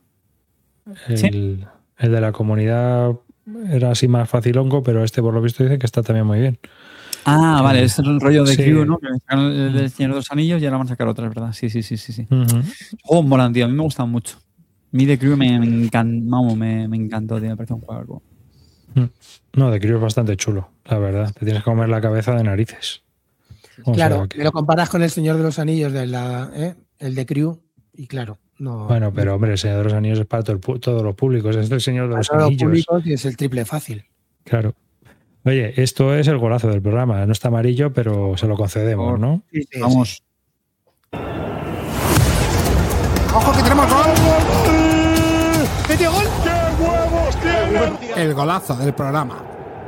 El de la comunidad era así más facilongo, pero este por lo visto dice que está también muy bien. Ah, vale, este es un rollo de sí. Crew, ¿no? Que sacaron el del Señor de los Anillos y ahora van a sacar otras, ¿verdad? Sí. Uh-huh. Molan, tío, a mí me gustan mucho. A mí de Crew me encantó, tío, me parece un juego. No, de Crew es bastante chulo, la verdad. Te tienes que comer la cabeza de narices. Claro, me lo comparas con el Señor de los Anillos, el de Crew, y claro, no. Bueno, pero hombre, el Señor de los Anillos es para todos los públicos, es el Señor de los Anillos. Públicos y es el triple fácil. Claro. Oye, esto es el golazo del programa. No está amarillo, pero se lo concedemos, ¿no? Sí, vamos. Sí. ¡Ojo que tenemos gol! ¡Metió gol! ¡Qué huevos tiene! El golazo del programa.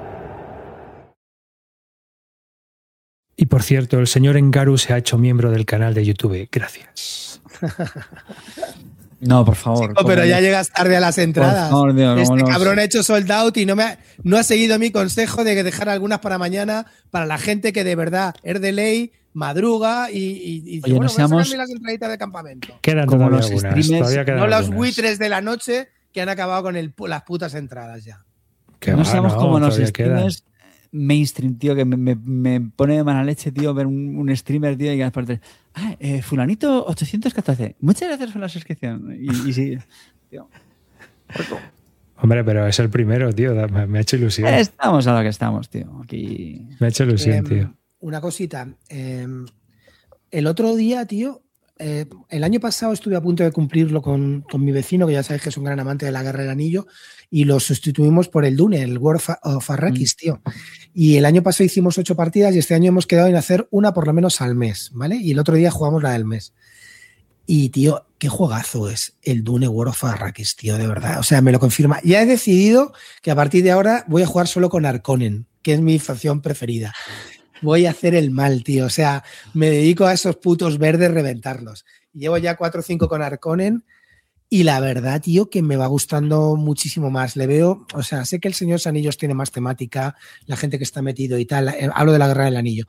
Y por cierto, el señor Engaru se ha hecho miembro del canal de YouTube. Gracias. No, por favor. Chico, pero ya llegas tarde a las entradas. Por favor, Dios, este cabrón ha hecho sold out y no ha seguido mi consejo de dejar algunas para mañana para la gente que de verdad es de ley, madruga y oye, no seamos... las entraditas de campamento. Quedan como todavía los algunas. streamers, no los buitres de la noche que han acabado con las putas entradas ya. No seamos como los streamers mainstream, tío, que me pone de mala leche, tío, ver un streamer, tío, y aparte, fulanito 814, muchas gracias por la suscripción. Y sí, tío. Hombre, pero es el primero, tío, me ha hecho ilusión. Estamos a lo que estamos, tío. Aquí. Me ha hecho ilusión, tío. Una cosita, el otro día, tío, el año pasado estuve a punto de cumplirlo con mi vecino, que ya sabéis que es un gran amante de la Guerra del Anillo, y lo sustituimos por el Dune, el World of Arrakis, tío. Y el año pasado hicimos 8 partidas y este año hemos quedado en hacer una por lo menos al mes, ¿vale? Y el otro día jugamos la del mes. Y, tío, qué juegazo es el Dune World of Arrakis, tío, de verdad. O sea, me lo confirma. Ya he decidido que a partir de ahora voy a jugar solo con Harkonnen, que es mi facción preferida. Voy a hacer el mal, tío. O sea, me dedico a esos putos verdes reventarlos. Llevo ya 4 o 5 con Harkonnen y la verdad, tío, que me va gustando muchísimo más. Le veo, o sea, sé que el Señor de los Anillos tiene más temática, la gente que está metido y tal. Hablo de la Guerra del Anillo.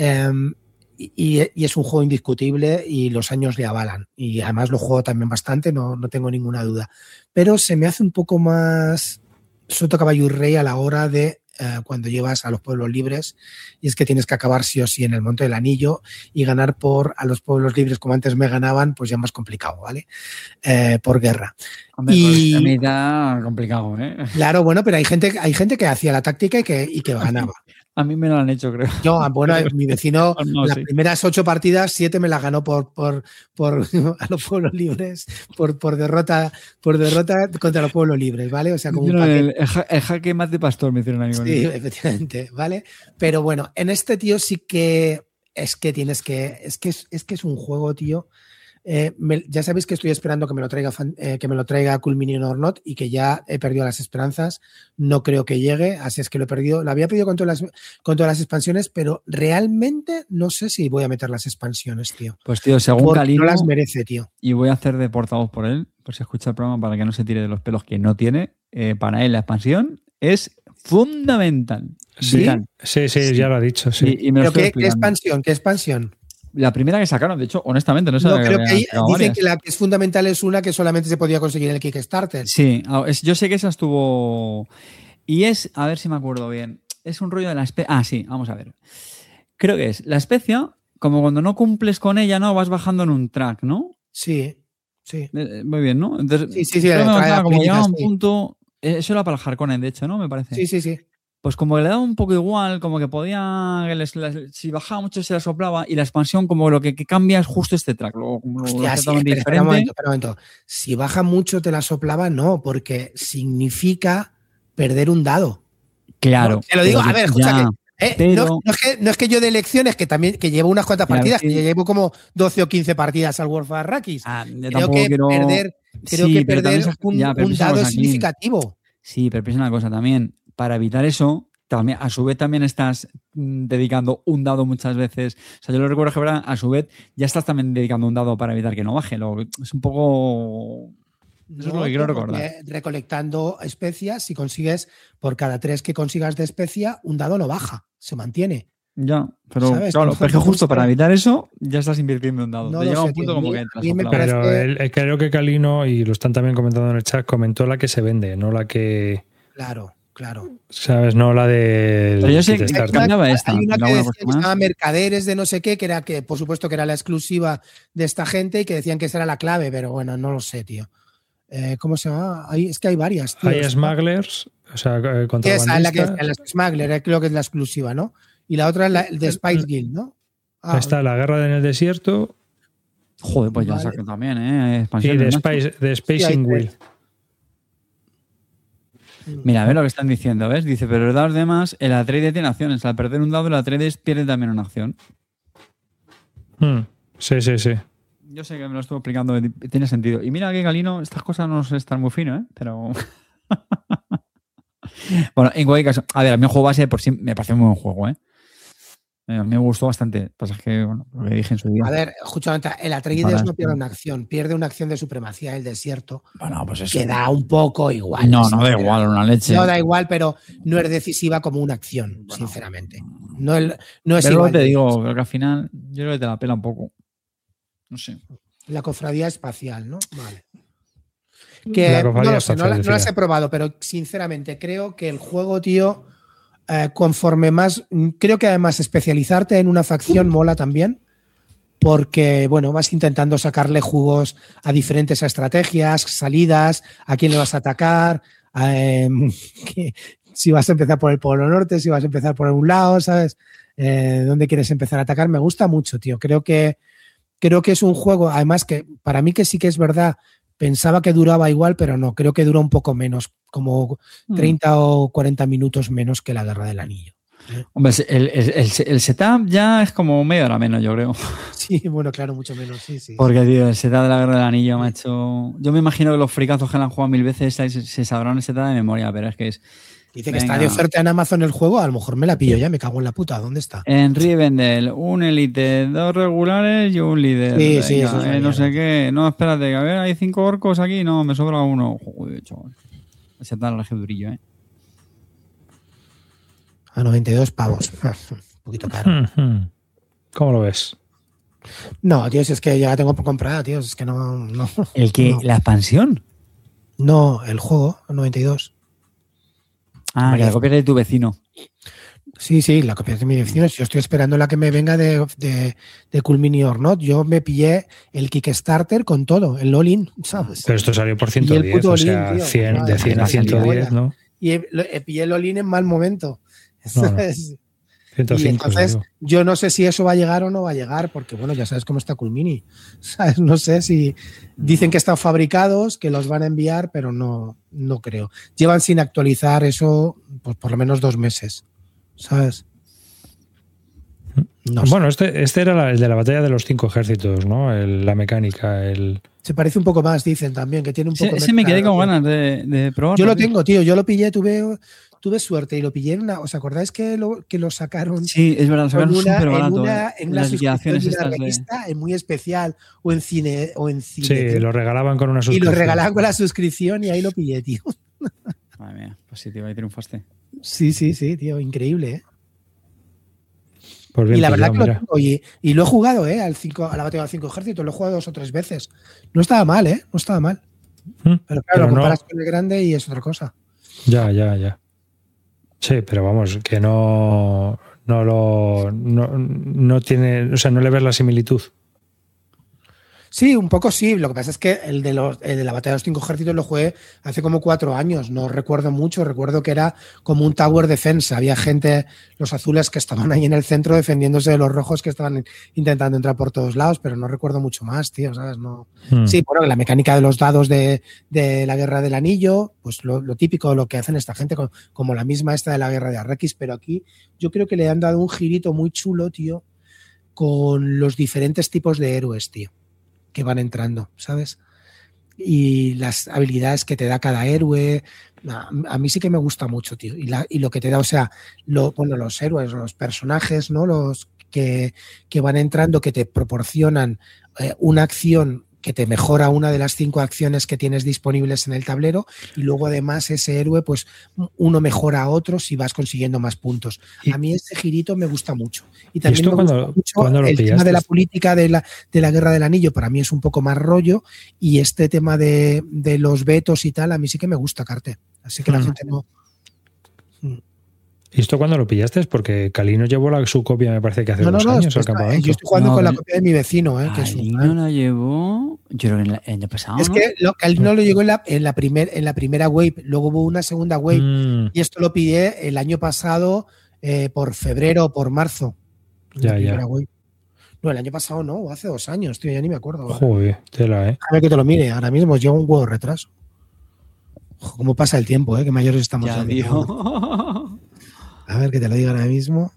Y es un juego indiscutible y los años le avalan. Y además lo juego también bastante, no tengo ninguna duda. Pero se me hace un poco más Soto, Caballo y Rey a la hora de cuando llevas a los pueblos libres, y es que tienes que acabar sí o sí en el Monte del Anillo y ganar a los pueblos libres como antes me ganaban, pues ya más complicado, ¿vale? Por guerra. Hombre, y a mí da complicado, ¿eh? Claro, bueno, pero hay gente que hacía la táctica y que ganaba. A mí me lo han hecho, creo. Yo, bueno, mi vecino, No, las sí. primeras 8 partidas, 7 me las ganó por a los pueblos libres, por derrota contra los pueblos libres, ¿vale? O sea, como un Hicieron paquete. el jaque más de pastor me hicieron a mí con Sí, eso. efectivamente, ¿vale? Pero bueno, en este tío sí que es que tienes que. Es que es un juego, tío. Ya sabéis que estoy esperando que me lo traiga Culminion or Not y que ya he perdido las esperanzas. No creo que llegue, así es que lo he perdido. Lo había pedido con todas las expansiones, pero realmente no sé si voy a meter las expansiones, tío. Pues tío, según Porque Calino, no las merece, tío. y voy a hacer de portavoz por él, por si escucha el programa para que no se tire de los pelos que no tiene, para él la expansión es fundamental. ¿Sí? Vital. Sí, ya lo ha dicho, sí. Y me lo ¿Pero estoy qué explicando. expansión? ¿Qué expansión? La primera que sacaron, de hecho, honestamente, no sé. No, creo que ahí dicen que la que es fundamental es una que solamente se podía conseguir en el Kickstarter. Sí, yo sé que esa estuvo. Y es, a ver si me acuerdo bien, es un rollo de la especie. Ah, sí, vamos a ver. Creo que es la especia, como cuando no cumples con ella, ¿no? Vas bajando en un track, ¿no? Sí. Muy bien, ¿no? Entonces, Sí, creo que me trae la gustaba, como política, llegaba a un sí. punto. Eso era para el Harkonnen, de hecho, ¿no? Me parece. Sí. Pues como que le daba un poco igual, como que podía. Si bajaba mucho se la soplaba, y la expansión, como lo que cambia es justo este track. Lo Hostia, hace sí, totalmente espera un diferente. momento. Si baja mucho te la soplaba, no, porque significa perder un dado. Claro. No, te lo digo, pero a ver, escucha ya, que. pero- No es que yo de elecciones, que también que llevo unas cuantas Claro, partidas, sí. que yo llevo como 12 o 15 partidas al World of Arrakis. yo Creo tampoco que quiero. perder Sí, pero también pero un piensa una dado cosa, es Clint. significativo. Sí, pero piensa una cosa también. Para evitar eso, también, a su vez también estás dedicando un dado muchas veces. O sea, yo lo recuerdo que a su vez ya estás también dedicando un dado para evitar que no baje. Es un poco. Eso es lo que quiero recordar. Recolectando especias, si consigues, por cada 3 que consigas de especia, un dado no baja, se mantiene. Ya, pero ¿Sabes? claro, Entonces, pero justo para evitar eso, ya estás invirtiendo un dado. No Te lo llega sé, un punto tío. como A que mí te me soplaba. parece- Pero creo que Calino, y lo están también comentando en el chat, comentó la que se vende, no la que. Claro. ¿Sabes? No la de. Pero yo sé que cambiaba esta. Hay una que alguna decía cosa que más. se llama Mercaderes de no sé qué, que era que, por supuesto, que era la exclusiva de esta gente y que decían que esa era la clave, pero bueno, no lo sé, tío. ¿Cómo se llama? Es que hay varias, tío. Hay Smugglers, o sea, Esa es la que contrabandistas. la Smuggler, creo que es la exclusiva, ¿no? Y la otra es la de Spice Guild, ¿no? Está la Guerra en el Desierto Joder, pues ya Vale. sacan también, y expansiones, ¿no? de Spacing Sí, hay Wheel. Mira, a ver lo que están diciendo, ¿ves? Dice, pero los demás, el Atreides tiene acciones. Al perder un dado, el Atreides pierde también una acción. Sí. Yo sé que me lo estuve explicando, tiene sentido. Y mira que Galino, estas cosas no están muy fino, ¿eh? Pero. Bueno, en cualquier caso, a ver, a mí el juego base por sí me parece un buen juego, ¿eh? A mí me gustó bastante. Pasa que, bueno, lo que dije en su día. A ver, justamente, el Atreides no pierde una acción, pierde una acción de supremacía del desierto, Bueno, pues eso. que da un poco igual. No da igual, una leche. No da igual, pero no es decisiva como una acción, sinceramente. No es Pero igual. te digo, pero que al final yo creo que te la pela un poco. No sé. La cofradía espacial, ¿no? Vale. La Que cofradía no lo sé, no espacial, las decía. he probado, pero sinceramente creo que el juego, tío, conforme más. Creo que además especializarte en una facción mola también, porque, bueno, vas intentando sacarle jugos a diferentes estrategias, salidas, a quién le vas a atacar, si vas a empezar por el Polo Norte, si vas a empezar por algún lado, ¿sabes? ¿Dónde quieres empezar a atacar? Me gusta mucho, tío. Creo que es un juego, además que para mí que sí que es verdad, pensaba que duraba igual, pero no, creo que dura un poco menos, como 30 o 40 minutos menos que la Guerra del Anillo. Hombre, el setup ya es como media hora menos, yo creo. Sí, bueno, claro, mucho menos, sí. Porque, tío, el setup de la Guerra del Anillo, macho. Yo me imagino que los fricazos que la han jugado 1000 veces se sabrán el setup de memoria, pero es que es. Dice que está de oferta en Amazon el juego, a lo mejor me la pillo ya, me cago en la puta, ¿dónde está? En Rivendell, un Elite, 2 regulares y un líder. Sí, eso es no sé qué. No, espérate, que a ver, hay 5 orcos aquí. No, me sobra uno. Joder, chaval. El setup es durillo, ¿eh? A 92 pavos. Un poquito caro. ¿Cómo lo ves? No, tío, si es que ya la tengo comprada, tío, es que no. ¿El que? No. ¿La expansión? No, el juego, a 92. Ah, que la copias de tu vecino. Sí, la copia de mi vecino. Yo estoy esperando la que me venga de Culminion or Not. Yo me pillé el Kickstarter con todo, el all-in, ¿sabes? Pero esto salió por Y el 110, puto o sea, all-in, tío. 100, de 100 a Madre mía, 110, ¿no? Y pillé el all-in en mal momento. No. Es 105, y entonces seguro. yo no sé si eso va a llegar o no va a llegar, porque bueno, ya sabes cómo está Coolmini. ¿Sabes? No sé si dicen que están fabricados, que los van a enviar, pero no creo. Llevan sin actualizar eso pues, por lo menos 2 meses. ¿Sabes? No sé. Bueno, este era el de la batalla de los 5 ejércitos, ¿no? La mecánica, Se parece un poco más, dicen también, que tiene un poco Ese me quedé con mezcla, ganas de probarlo. Yo lo tengo, tío, yo lo pillé, tuve suerte y lo pillé en una. ¿Os acordáis que lo sacaron? Sí, es verdad, lo sacaron Con súper barato. en una las suscripción liquidaciones de una estas revista muy especial o en cine. Sí, lo regalaban con una y suscripción. lo regalaban con la suscripción y ahí lo pillé, tío. Madre mía, pues sí, tío, ahí triunfaste. Sí, tío, increíble, ¿eh? Pues bien Y la pillado, verdad que mira. lo tengo y lo he jugado, ¿eh? A la batalla de los 5 ejércitos, lo he jugado 2 o 3 veces. No estaba mal, ¿eh? No estaba mal. Pero claro, Pero lo comparas no- con el grande y es otra cosa. Ya. Sí, pero vamos, que no tiene, o sea, no le ves la similitud. Sí, un poco sí. Lo que pasa es que el de la batalla de los 5 ejércitos lo jugué hace como 4 años. No recuerdo mucho. Recuerdo que era como un tower defensa. Había gente, los azules que estaban ahí en el centro defendiéndose de los rojos que estaban intentando entrar por todos lados, pero no recuerdo mucho más, tío, ¿sabes? No. Sí, bueno, la mecánica de los dados de la Guerra del Anillo, pues lo típico, lo que hacen esta gente, como la misma esta de la Guerra de Arrakis, pero aquí yo creo que le han dado un girito muy chulo, tío, con los diferentes tipos de héroes, tío, que van entrando, ¿sabes? Y las habilidades que te da cada héroe. A mí sí que me gusta mucho, tío. Y lo que te da, o sea, los héroes, los personajes, ¿no? Los que van entrando, que te proporcionan una acción que te mejora una de las 5 acciones que tienes disponibles en el tablero, y luego además ese héroe, pues uno mejora a otro si vas consiguiendo más puntos. A mí ese girito me gusta mucho. Y también me gusta mucho el tema de la política de la Guerra del Anillo. Para mí es un poco más rollo, y este tema de los vetos y tal, a mí sí que me gusta, Carte. Así que la gente no... ¿Y esto cuándo lo pillaste? Porque Calino llevó su copia, me parece que hace 2 años al campamento. Yo estoy jugando con la copia de mi vecino, que es Calino la llevó, yo creo que el año pasado. Es que Calino lo llegó en la primera wave, luego hubo una segunda wave, y esto lo pillé el año pasado por febrero o por marzo. Ya. Wave. No, el año pasado no, o hace 2 años, tío, ya ni me acuerdo. Joder, tela, A ver que te lo mire, ahora mismo llevo un huevo de retraso. Ojo, cómo pasa el tiempo, que mayores estamos ya, tío. A ver, que te lo diga ahora mismo.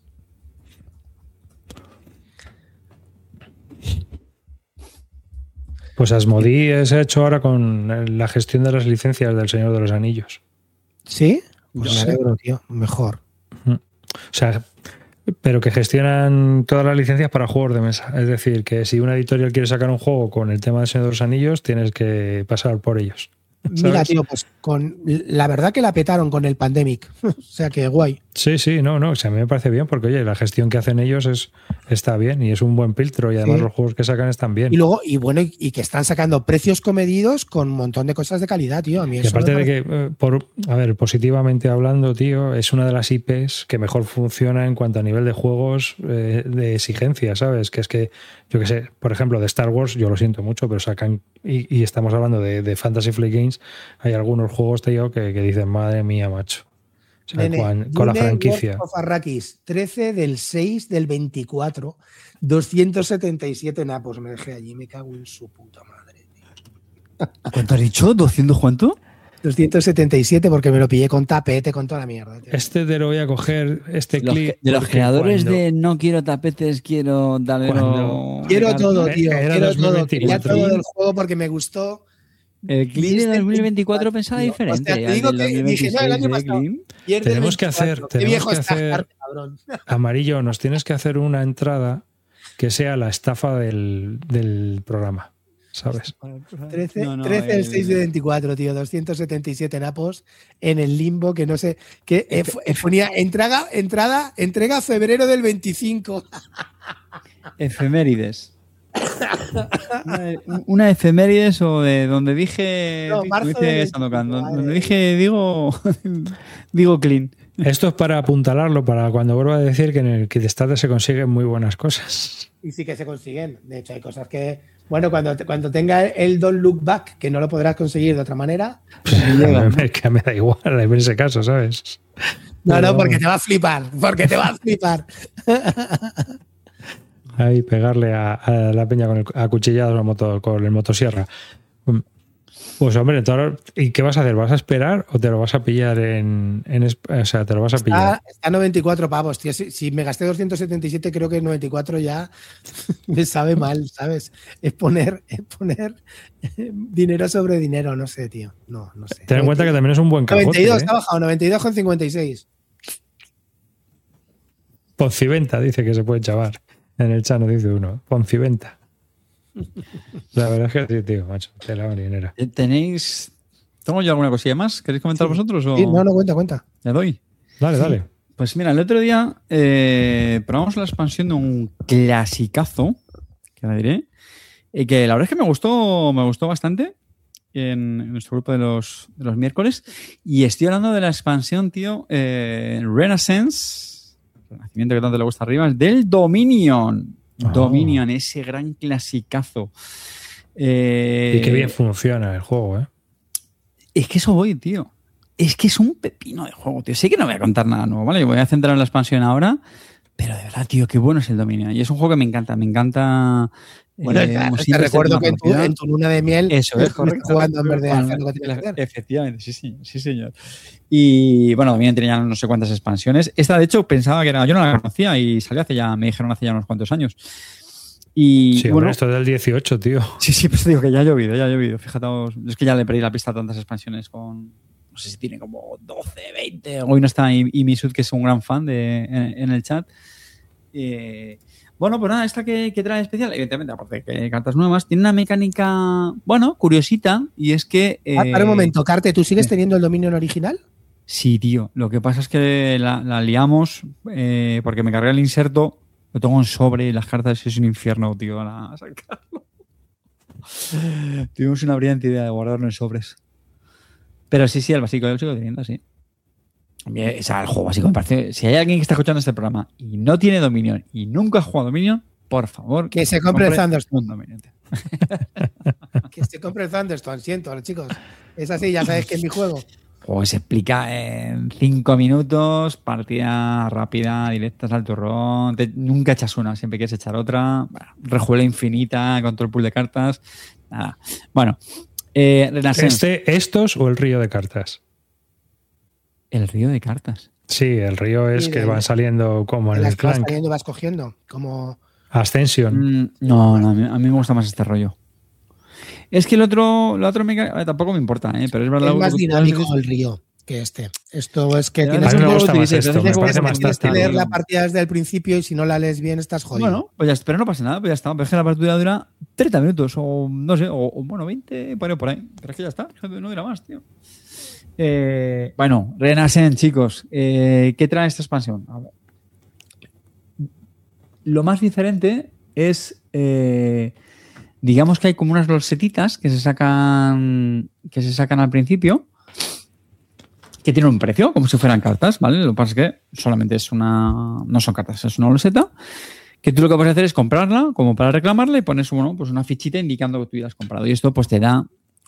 Pues Asmodee se ha hecho ahora con la gestión de las licencias del Señor de los Anillos. ¿Sí? Pues me alegro, tío. Mejor. O sea, pero que gestionan todas las licencias para juegos de mesa. Es decir, que si una editorial quiere sacar un juego con el tema del Señor de los Anillos, tienes que pasar por ellos. ¿Sabes? Mira, tío, pues la verdad que la petaron con el Pandemic. O sea que guay. Sí, no, o sea, a mí me parece bien porque, oye, la gestión que hacen ellos está bien y es un buen filtro, y además los juegos que sacan están bien. Y luego, y que están sacando precios comedidos con un montón de cosas de calidad, tío. A mí Y eso aparte de que, positivamente hablando, tío, es una de las IPs que mejor funciona en cuanto a nivel de juegos de exigencia, ¿sabes? Que es que, yo que sé, por ejemplo, de Star Wars, yo lo siento mucho, pero sacan, y estamos hablando de Fantasy Flight Games, hay algunos juegos, tío, que dicen, madre mía, macho. O sea, con la franquicia. Of Arrakis, 13 del 6 del 24, 277 napos me dejé allí, me cago en su puta madre. Tío. ¿Cuánto has dicho? ¿200 cuánto? 277 porque me lo pillé con tapete, con toda la mierda. Tío. Te lo voy a coger, clip. De los creadores de no quiero tapetes, quiero tablero. Quiero todo, tío. Quiero todo. 2024. Quería todo del juego porque me gustó. El clip de 2024 pensaba diferente. O sea, te digo que dije, no, el año pasado. Tenemos que hacer, cabrón. Amarillo, nos tienes que hacer una entrada que sea la estafa del programa, ¿sabes? 13 del 6 de 24, tío, 277 napos en el limbo, que no sé, que ponía entrega febrero del 25. Efemérides. Una efemérides o de donde dije donde dije digo clean. Esto es para apuntalarlo, para cuando vuelva a decir que en el Kickstarter se consiguen muy buenas cosas. Y sí que se consiguen. De hecho, hay cosas que, bueno, cuando tenga el Don't Look Back, que no lo podrás conseguir de otra manera. Que me da igual en ese caso, ¿sabes? No, porque te va a flipar. Porque te va a flipar. Ahí pegarle a la peña con a cuchillados con el motosierra. Pues hombre, ¿y qué vas a hacer? ¿Vas a esperar o te lo vas a pillar o sea, te lo vas a pillar? Está 94 pavos, tío. Si me gasté 277, creo que 94 ya me sabe mal, ¿sabes? Es poner dinero sobre dinero, no sé, tío. No sé. Ten en cuenta que también es un buen cajote. 92 está bajado, 92,56. Ponciventa dice que se puede chavar. En el chat nos dice uno. Ponciventa. La verdad es que sí, tío, macho. Te la marinera. ¿Tengo yo alguna cosilla más? ¿Queréis comentar vosotros? O... Sí, no, cuenta. ¿Le doy? Dale. Pues mira, el otro día probamos la expansión de un clasicazo, que la diré, y que la verdad es que me gustó bastante en nuestro grupo de los miércoles. Y estoy hablando de la expansión, tío, Renaissance, el nacimiento que tanto le gusta arriba, es del Dominion. Dominion, ese gran clasicazo. Y qué bien funciona el juego, ¿eh? Es que eso voy, tío. Es que es un pepino de juego, tío. Sé que no voy a contar nada nuevo, ¿vale? Voy a centrar en la expansión ahora, pero de verdad, tío, qué bueno es el Dominion. Y es un juego que me encanta. Bueno, te recuerdo que en tu luna de miel eso es correcto, jugando en vez de hacer lo que tienes que hacer. Efectivamente, sí, señor. Y bueno, Dominion tenía no sé cuántas expansiones. Esta, de hecho, pensaba que era... Yo no la conocía y salió me dijeron hace ya unos cuantos años. Y sí, bueno, esto es del 18, tío. Sí, pues digo que ya ha llovido. Fíjate, es que ya le perdí la pista a tantas expansiones con... No sé si tiene como 12, 20. Hoy no está Imisud, que es un gran fan en el chat. Bueno, pues nada, esta que trae especial, evidentemente, aparte de que cartas nuevas, tiene una mecánica, bueno, curiosita, y es que... Para un momento, Carte, ¿tú sigues teniendo el Dominion original? Sí, tío. Lo que pasa es que la liamos porque me cargué el inserto, lo tengo en sobre y las cartas es un infierno, tío, a sacarlo. Tuvimos una brillante idea de guardarlo en sobres. Pero sí, el básico yo lo sigo teniendo, sí. O sea, el juego básico me parece... Si hay alguien que está escuchando este programa y no tiene Dominion y nunca ha jugado Dominion, por favor... Que se compre el Thunderstone. Que se compre el Thunderstone, siento, chicos. Es así, ya sabéis que es mi juego. Pues se explica en 5 minutos, partida rápida, directas al turrón. Nunca echas una, siempre quieres echar otra. Bueno, rejuela infinita, control pool de cartas. Nada. Bueno, ¿Estos o el río de cartas? El río de cartas. Sí, el río es que van saliendo como en el Clank. Vas saliendo y vas cogiendo, como... Ascension. No, a mí me gusta más este rollo. Es que el otro tampoco me importa, pero es verdad. Es más dinámico el río que este. Esto es que tienes que leer la partida desde el principio y si no la lees bien estás jodido. Bueno, pues ya, pero no pasa nada, pues ya está. Pero es que la partida dura 30 minutos o no sé, o bueno, 20, por ahí. Pero es que ya está, no dura más, tío. Bueno, Renaissance, chicos. ¿Qué trae esta expansión? A ver. Lo más diferente es, digamos que hay como unas losetitas que se sacan al principio, que tienen un precio, como si fueran cartas, ¿vale? Lo que pasa es que solamente no son cartas, es una loseta, que tú lo que puedes hacer es comprarla, como para reclamarla, y pones pues una fichita indicando que tú ya has comprado. Y esto pues te da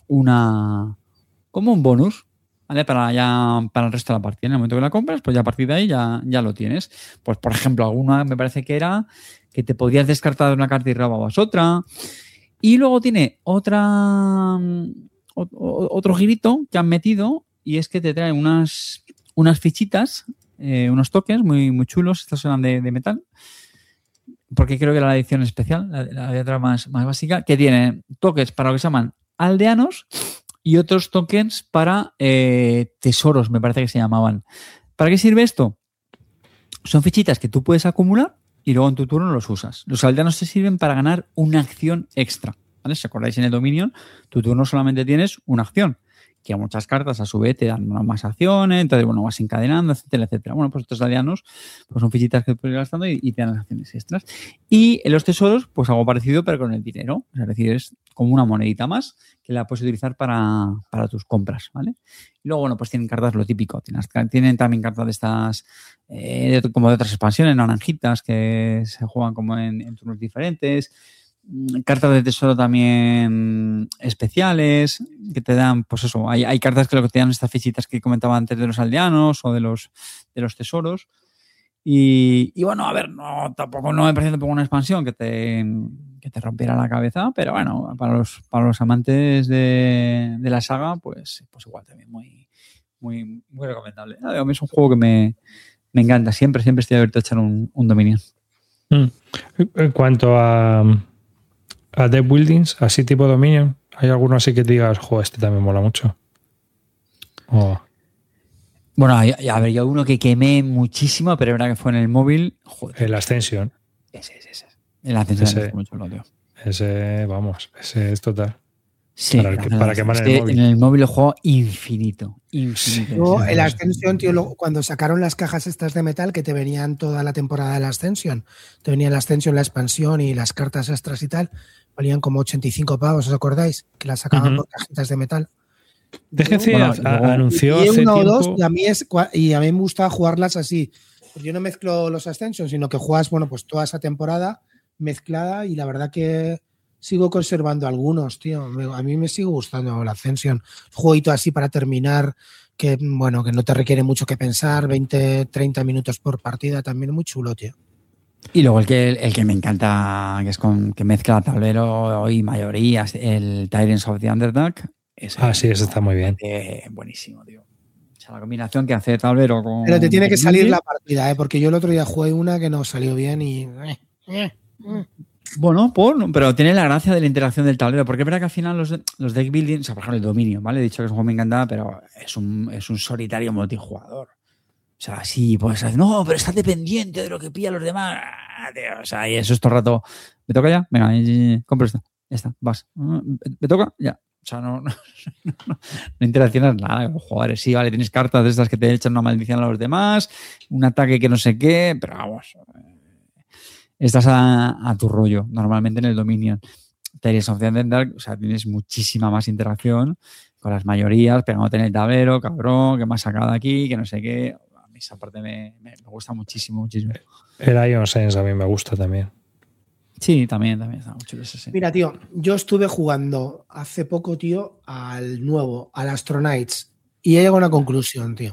como un bonus, ¿vale? Para el resto de la partida. En el momento que la compras, pues ya a partir de ahí ya lo tienes. Pues, por ejemplo, alguna me parece que era que te podías descartar una carta y robabas otra. Y luego tiene otro girito que han metido, y es que te trae unas fichitas, unos tokens muy, muy chulos. Estos eran de metal, porque creo que era la edición especial, la de otra más básica, que tiene tokens para lo que se llaman aldeanos y otros tokens para tesoros, me parece que se llamaban. ¿Para qué sirve esto? Son fichitas que tú puedes acumular y luego en tu turno los usas. Los aldeanos te sirven para ganar una acción extra, ¿vale? Si acordáis, en el Dominion, tu turno solamente tienes una acción, que a muchas cartas a su vez te dan más acciones, entonces bueno, vas encadenando, etcétera, etcétera. Bueno, pues estos aldeanos pues son fichitas que puedes ir gastando y te dan acciones extras. Y en los tesoros, pues algo parecido, pero con el dinero. Es decir, es como una monedita más que la puedes utilizar para tus compras, ¿vale? Y luego, bueno, pues tienen cartas lo típico. Tienen también cartas de estas, como de otras expansiones, naranjitas, que se juegan como en turnos diferentes. cartas de tesoro también especiales que te dan, pues eso, hay cartas que lo que te dan estas fichitas que comentaba antes de los aldeanos o de los tesoros. Y bueno, a ver, tampoco me parece tampoco una expansión que te rompiera la cabeza, pero bueno, para los amantes de la saga, pues igual también muy, muy, muy recomendable. A mí es un juego que me encanta, siempre estoy abierto a echar un Dominion. En cuanto a deck buildings, así tipo Dominion, ¿hay alguno así que te digas, joder, este también mola mucho? Bueno, a ver, yo uno que quemé muchísimo, pero es verdad que fue en el móvil. Joder. El Ascension. Ese. El Ascension es mucho, tío. Ese es total. Sí, para quemar en el móvil. En el móvil lo juego infinito. No, el Ascension, tío, cuando sacaron las cajas estas de metal que te venían toda la temporada del Ascension, te venía el Ascension, la expansión y las cartas extras y tal, valían como 85 pavos, ¿os acordáis? Que las sacaban por cajitas de metal. DGC anunció hace uno tiempo... o dos y a mí me gustaba jugarlas así. Pues yo no mezclo los Ascension, sino que juegas, pues toda esa temporada mezclada y la verdad que sigo conservando algunos, tío. A mí me sigue gustando la Ascension. Jueguito así para terminar, que no te requiere mucho que pensar, 20, 30 minutos por partida, también muy chulo, tío. Y luego el que me encanta, que es que mezcla tablero y mayorías, el Tyrants of the Underdark. Ese está muy bien. Buenísimo, tío. O sea, la combinación que hace tablero con... Pero te tiene que salir la partida, porque yo el otro día jugué una que no salió bien y... Bueno, pero tiene la gracia de la interacción del tablero, porque es verdad que al final los deck building, o sea, por ejemplo el Dominio, ¿vale? He dicho que es un juego que me encanta, pero es un solitario multijugador. O sea, sí, pues no, pero está dependiente de lo que pilla los demás. Tío, o sea, y eso es todo el rato. ¿Me toca ya? Venga, compro esta. Ya está, vas. ¿Me toca? Ya. O sea, no interaccionas nada con los jugadores. Sí, vale, tienes cartas de estas que te echan una maldición a los demás, un ataque que no sé qué, pero vamos... Estás a tu rollo, normalmente en el Dominion. Tales of the Underdark, o sea, tienes muchísima más interacción con las mayorías, pegándote en el tablero, cabrón, que me has sacado aquí, que no sé qué. A mí esa parte me gusta muchísimo. El Ion Sense a mí me gusta también. Sí, también está mucho eso, sí. Mira, tío, yo estuve jugando hace poco, tío, al Astronauts, y he llegado a una conclusión, tío,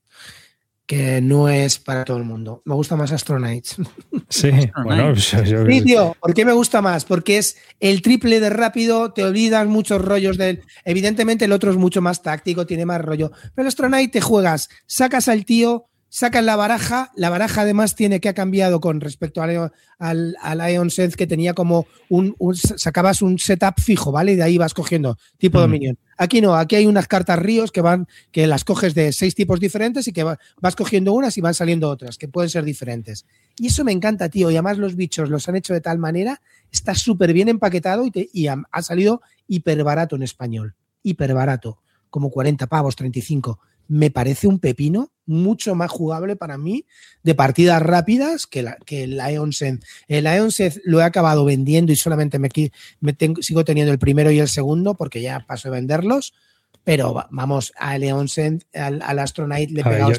que no es para todo el mundo. Me gusta más Astronauts. Sí, bueno, sí, tío, ¿por qué me gusta más? Porque es el triple de rápido, te olvidas muchos rollos del... Evidentemente el otro es mucho más táctico, tiene más rollo. Pero el Astronaut te juegas, sacas al tío, sacas la baraja además tiene que ha cambiado con respecto al Ion Sense, que tenía como sacabas un setup fijo, ¿vale? Y de ahí vas cogiendo tipo Dominion. Aquí no, aquí hay unas cartas ríos que las coges de 6 tipos diferentes y que vas cogiendo unas y van saliendo otras, que pueden ser diferentes. Y eso me encanta, tío. Y además los bichos los han hecho de tal manera, está súper bien empaquetado y ha salido hiper barato en español. Hiper barato, como 40 pavos, 35. Me parece un pepino mucho más jugable para mí de partidas rápidas que el Ion Sense. El Ion Sense lo he acabado vendiendo y solamente sigo teniendo el primero y el segundo porque ya paso de venderlos. Pero vamos, al Ion Sense, al Astronaut le he pegado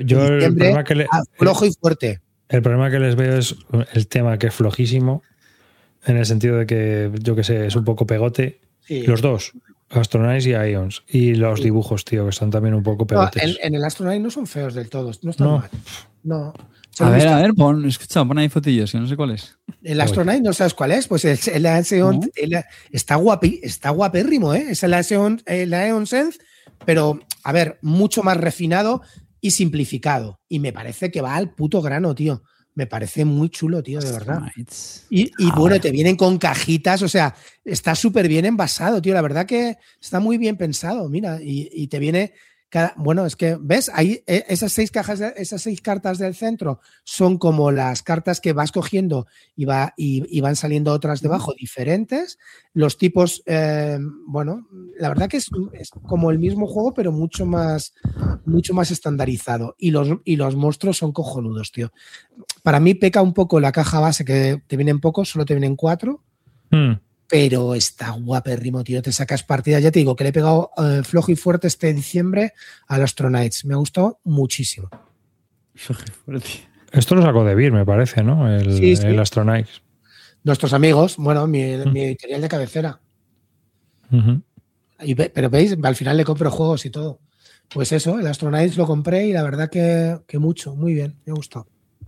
flojo y fuerte. El problema que les veo es el tema que es flojísimo, en el sentido de que, yo que sé, es un poco pegote. Sí. Los dos. Astronauts y Ions. Y los dibujos, tío, que están también un poco pegotes. No, en el Astronaut no son feos del todo. No están mal. No. A ver, pon ahí fotillos, que no sé cuál es. El Astronaut, ¿no sabes cuál es? Pues el Aeon está guapérrimo, ¿eh? Es el Aeon Sense, pero, a ver, mucho más refinado y simplificado. Y me parece que va al puto grano, tío. Me parece muy chulo, tío, de verdad. Y bueno, te vienen con cajitas, o sea, está súper bien envasado, tío. La verdad que está muy bien pensado, mira, y te viene... Bueno, es que, ¿ves? Ahí esas 6 cartas del centro son como las cartas que vas cogiendo y van saliendo otras debajo diferentes. Los tipos, bueno, la verdad que es como el mismo juego, pero mucho más estandarizado. Y los monstruos son cojonudos, tío. Para mí peca un poco la caja base, que te vienen pocos, solo te vienen 4. Pero está guapérrimo, tío. Te sacas partida. Ya te digo que le he pegado flojo y fuerte este diciembre al Astronauts. Me ha gustado muchísimo. Esto lo sacó de Beer, me parece, ¿no? El Astronauts. Nuestros amigos, bueno, mi editorial de cabecera. Uh-huh. Pero veis, al final le compro juegos y todo. Pues eso, el Astronauts lo compré y la verdad que mucho, muy bien, me ha gustado.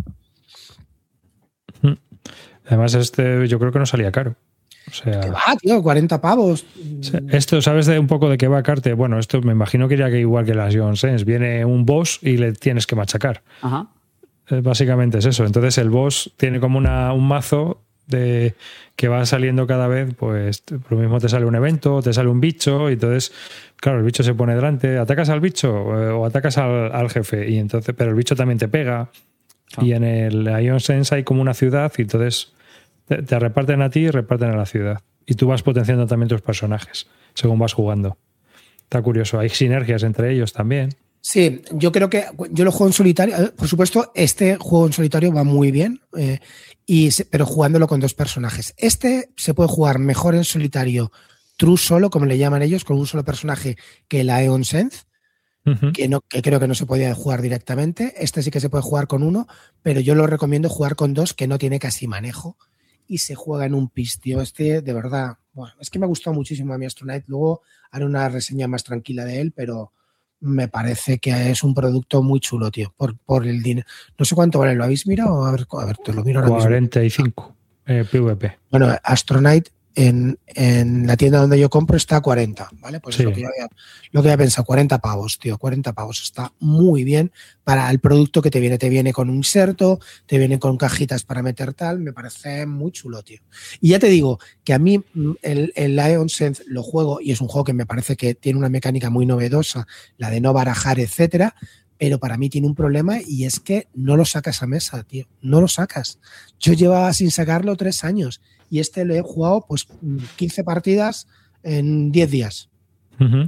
Además, yo creo que no salía caro. O sea, ¿Qué va, tío? 40 pavos. O sea, esto, ¿sabes un poco de qué va Carte? Bueno, esto me imagino que iría que igual que las Ion Sense. Viene un boss y le tienes que machacar. Ajá. Básicamente es eso. Entonces el boss tiene como un mazo de que va saliendo cada vez, pues lo mismo te sale un evento, te sale un bicho, y entonces, claro, el bicho se pone delante, atacas al bicho o atacas al jefe, y entonces, pero el bicho también te pega. Y en el Ion Sense hay como una ciudad, y entonces te reparten a ti y reparten a la ciudad. Y tú vas potenciando también tus personajes según vas jugando. Está curioso. Hay sinergias entre ellos también. Sí, yo creo que yo lo juego en solitario. Por supuesto, este juego en solitario va muy bien, pero jugándolo con 2 personajes. Este se puede jugar mejor en solitario, true solo, como le llaman ellos, con un solo personaje, que la Ion Sense. Uh-huh. Que creo que no se podía jugar directamente. Este sí que se puede jugar con 1, pero yo lo recomiendo jugar con 2, que no tiene casi manejo y se juega en un pis, tío. Este, de verdad, bueno, es que me ha gustado muchísimo a mi Astronaut. Luego haré una reseña más tranquila de él, pero me parece que es un producto muy chulo, tío, por el dinero. No sé cuánto vale, ¿lo habéis mirado? A ver, te lo miro ahora 45 PvP. Bueno, Astronaut en la tienda donde yo compro está a 40, ¿vale? Pues sí. Es lo que había pensado, 40 pavos, tío, 40 pavos. Está muy bien para el producto que te viene. Te viene con un inserto, te viene con cajitas para meter tal, me parece muy chulo, tío. Y ya te digo que a mí el Ion Sense lo juego y es un juego que me parece que tiene una mecánica muy novedosa, la de no barajar, etcétera, pero para mí tiene un problema y es que no lo sacas a mesa, tío, no lo sacas. Yo llevaba sin sacarlo 3 años y este lo he jugado pues 15 partidas en 10 días. Uh-huh.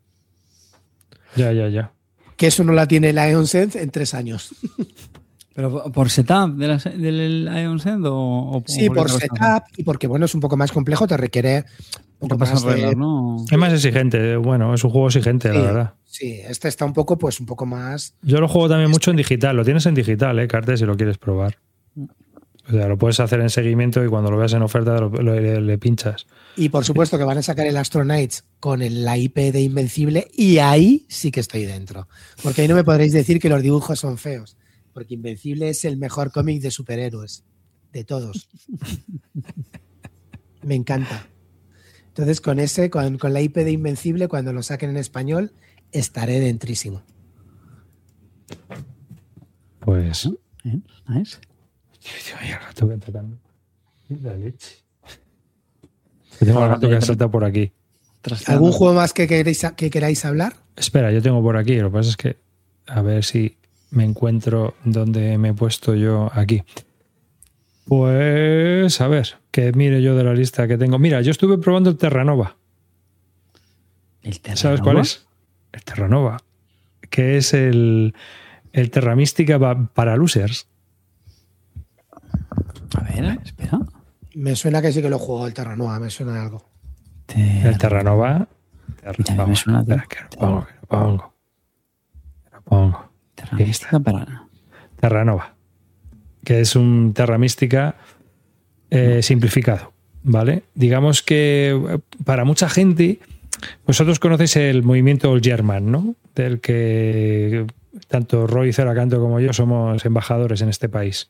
Ya. Que eso no la tiene la Ion Sense en 3 años. ¿Pero por setup del Ion Sense o sí, por setup y porque, bueno, es un poco más complejo, te requiere un poco más de... ¿no? Es más exigente, bueno, es un juego exigente, sí, la verdad. Sí, este está un poco más... Yo lo juego también mucho en digital, lo tienes en digital, Carte, si lo quieres probar. O sea, lo puedes hacer en seguimiento y cuando lo veas en oferta le pinchas. Y por supuesto que van a sacar el Astronauts con la IP de Invencible y ahí sí que estoy dentro. Porque ahí no me podréis decir que los dibujos son feos. Porque Invencible es el mejor cómic de superhéroes. De todos. Me encanta. Entonces con la IP de Invencible, cuando lo saquen en español, estaré dentrísimo. Pues... Nice. El gato que tocando. La leche. Tengo el gato que salta por aquí. ¿Algún juego más que queráis hablar? Espera, yo tengo por aquí. Lo que pasa es que a ver si me encuentro donde me he puesto yo aquí. Pues a ver, que mire yo de la lista que tengo. Mira, yo estuve probando el Terranova. ¿El Terranova? ¿Sabes cuál es? El Terranova. Que es el Terra Mística para losers. A ver, espera. Me suena que sí que lo juego el Terranova, me suena de algo. El Terranova. Ya me suena. Espera, que lo pongo. Terra Mística para... Terranova. Que es un Terra Mística simplificado, ¿vale? Digamos que para mucha gente, vosotros conocéis el movimiento All German, ¿no? Del que tanto Roy Zeracanto como yo somos embajadores en este país.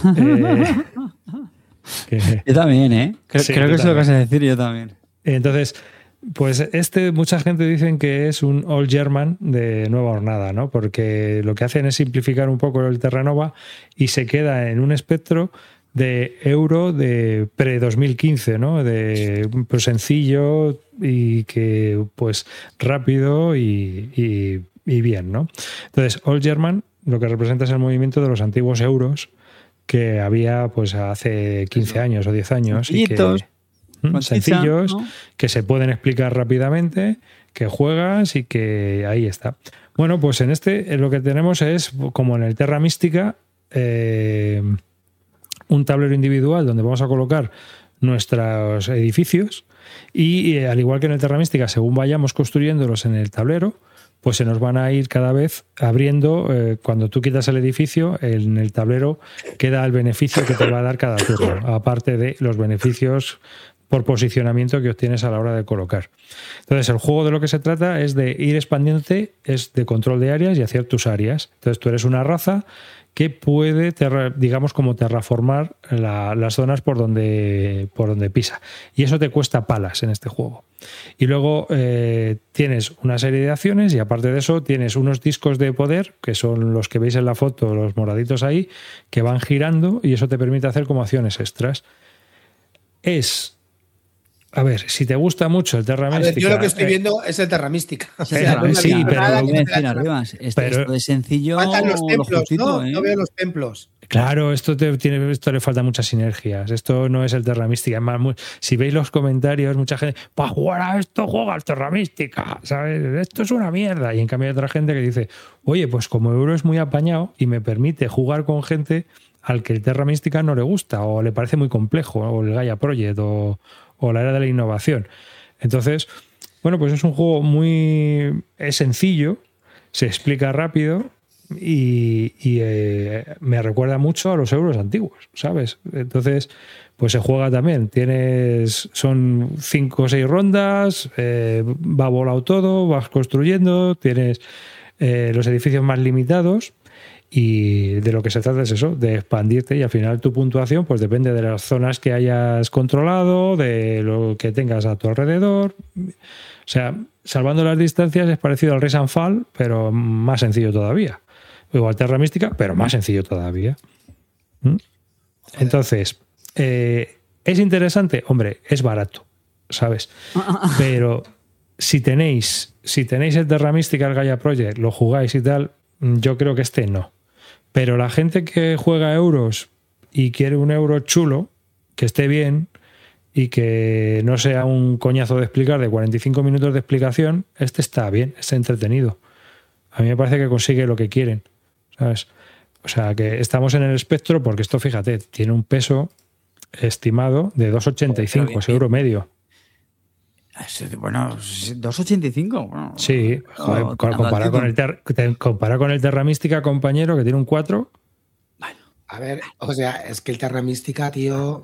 Yo también, Creo que es lo que vas a decir, yo también. Entonces, pues mucha gente dicen que es un All German de nueva hornada, ¿no? Porque lo que hacen es simplificar un poco el Terranova y se queda en un espectro de euro de pre-2015, ¿no? De pues, sencillo y que pues rápido y bien, ¿no? Entonces, All German lo que representa es el movimiento de los antiguos euros que había pues hace 15 años o 10 años y que sencillos, ¿no? Que se pueden explicar rápidamente, que juegas y que ahí está. Bueno, pues en lo que tenemos es, como en el Terra Mística, un tablero individual donde vamos a colocar nuestros edificios y al igual que en el Terra Mística, según vayamos construyéndolos en el tablero, pues se nos van a ir cada vez abriendo. Cuando tú quitas el edificio, en el tablero queda el beneficio que te va a dar cada turno, aparte de los beneficios por posicionamiento que obtienes a la hora de colocar. Entonces, el juego de lo que se trata es de ir expandiéndote, es de control de áreas y hacer tus áreas. Entonces, tú eres una raza que puede, digamos, como terraformar las zonas por donde pisa. Y eso te cuesta palas en este juego. Y luego tienes una serie de acciones y aparte de eso tienes unos discos de poder, que son los que veis en la foto, los moraditos ahí, que van girando y eso te permite hacer como acciones extras. A ver, si te gusta mucho el Terra Mística... yo lo que estoy viendo es el Terra Mística. Sí, pero esto es sencillo. Faltan los templos, ¿no? No veo los templos. Claro, esto le falta muchas sinergias. Esto no es el Terra Mística. Es más, si veis los comentarios, mucha gente, para jugar a esto juega al Terra Mística, ¿sabes? Esto es una mierda. Y en cambio hay otra gente que dice, oye, pues como Euro es muy apañado y me permite jugar con gente al que el Terra Mística no le gusta o le parece muy complejo, o el Gaia Project o la era de la innovación. Entonces, bueno, pues es un juego es sencillo, se explica rápido y me recuerda mucho a los euros antiguos, ¿sabes? Entonces, pues se juega también. Son 5 o 6 rondas, va volado todo, vas construyendo, tienes los edificios más limitados. Y de lo que se trata es eso, de expandirte y al final tu puntuación pues depende de las zonas que hayas controlado, de lo que tengas a tu alrededor. O sea, salvando las distancias es parecido al Rise and Fall, pero más sencillo todavía. Igual Terra Mística, pero más sencillo todavía. Entonces, ¿es interesante? Hombre, es barato, ¿sabes? Pero si tenéis el Terra Mística, el Gaia Project, lo jugáis y tal, yo creo que no. Pero la gente que juega euros y quiere un euro chulo, que esté bien y que no sea un coñazo de explicar de 45 minutos de explicación, está bien, está entretenido. A mí me parece que consigue lo que quieren, ¿sabes? O sea, que estamos en el espectro porque esto, fíjate, tiene un peso estimado de 2,85, es euro medio. Bueno, 2,85. Bueno, sí, joder, comparado con el Terra Mística, compañero, que tiene un 4. A ver, o sea, es que el Terra Mística, tío...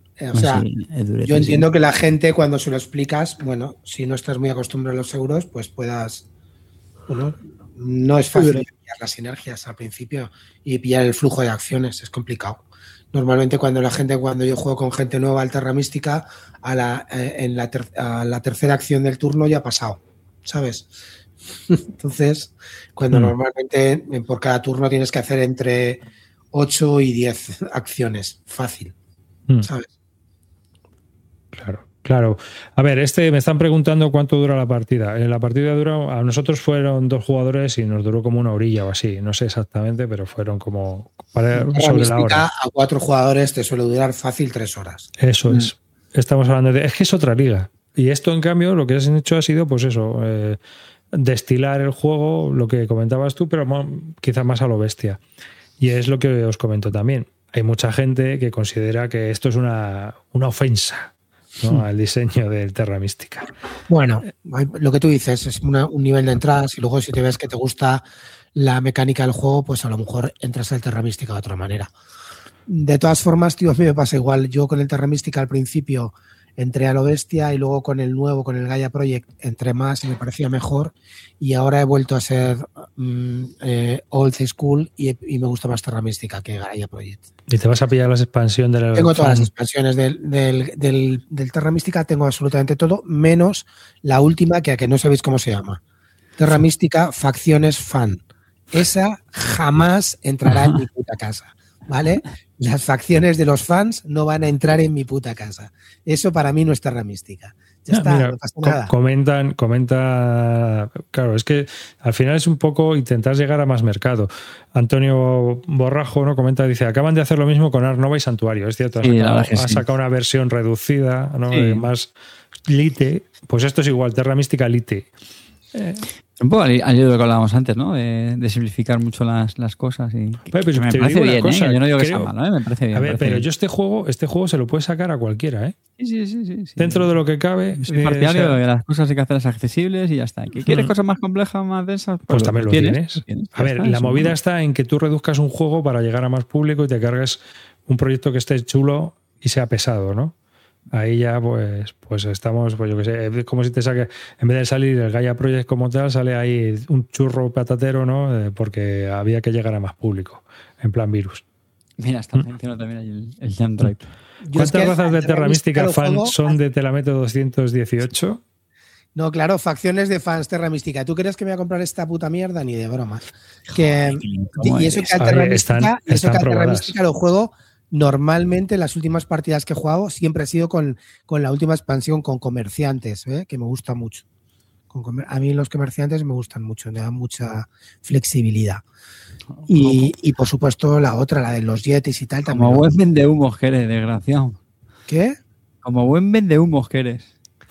yo entiendo que la gente cuando se lo explicas, bueno, si no estás muy acostumbrado a los euros, pues puedas... Bueno, no es fácil pillar las sinergias al principio y pillar el flujo de acciones, es complicado. Normalmente cuando yo juego con gente nueva al Terra Mística, a la tercera acción del turno ya ha pasado, ¿sabes? Entonces, cuando normalmente por cada turno tienes que hacer entre 8 y 10 acciones, fácil, ¿sabes? Claro. A ver, me están preguntando cuánto dura la partida. La partida a nosotros fueron 2 jugadores y nos duró como 1 horilla o así. No sé exactamente, pero fueron como sobre la hora. A 4 jugadores te suele durar fácil 3 horas. Eso es. Estamos hablando es que es otra liga. Y esto, en cambio, lo que has hecho ha sido, pues eso, destilar el juego, lo que comentabas tú, pero quizás más a lo bestia. Y es lo que os comento también. Hay mucha gente que considera que esto es una ofensa, ¿no? Al diseño del Terra Mística. Bueno, lo que tú dices es un nivel de entradas y luego si te ves que te gusta la mecánica del juego, pues a lo mejor entras al Terra Mística de otra manera. De todas formas, tío, a mí me pasa igual. Yo con el Terra Mística al principio entré a lo bestia y luego con el nuevo, con el Gaia Project, entré más y me parecía mejor y ahora he vuelto a ser old school y me gusta más Terra Mística que Gaia Project. ¿Y te vas a pillar las expansiones de la... Tengo todas las expansiones del Terra Mística, tengo absolutamente todo, menos la última que no sabéis cómo se llama. Terra Mística Facciones Fan. Esa jamás entrará en mi puta casa, ¿vale? Las facciones de los fans no van a entrar en mi puta casa. Eso para mí no es Terra Mística. Ya está, mira, no pasa nada. Comenta, claro, es que al final es un poco intentar llegar a más mercado. Antonio Borrajo, ¿no? Comenta, dice, acaban de hacer lo mismo con Art Nova y Santuario. Es cierto, ha sacado una versión reducida, ¿no? Sí. Más lite. Pues esto es igual, Terra Mística lite. Un poco al hilo de lo que hablábamos antes, ¿no? De simplificar mucho las cosas. Y pues me parece bien, cosa, yo no digo que sea malo, me parece bien. A ver, pero yo este juego se lo puede sacar a cualquiera, ¿eh? Sí. Dentro de lo que cabe. Soy partidario de las cosas hay que hacerlas accesibles y ya está. ¿Que quieres cosas más complejas, más densas? Pues también lo tienes. A ver, la movida está en que tú reduzcas un juego para llegar a más público y te cargues un proyecto que esté chulo y sea pesado, ¿no? Ahí ya pues estamos, pues yo qué sé, como si te saque, en vez de salir el Gaia Project como tal, sale ahí un churro patatero, ¿no? Porque había que llegar a más público, en plan virus. Mira, está mencionando también ahí el Jam Drive. ¿Cuántas razas de Terra Mística fan son de Telameto 218? No, claro, facciones de fans Terra Mística. ¿Tú crees que me voy a comprar esta puta mierda? Ni de broma. Y eso que al Terra Mística lo juego normalmente. Las últimas partidas que he jugado siempre ha sido con la última expansión, con comerciantes, que me gusta mucho. A mí los comerciantes me gustan mucho, me dan mucha flexibilidad. Y por supuesto la otra, la de los yetis y tal. Como buen vendehumos que eres, desgraciado. ¿Qué? Como buen vendehumos que eres.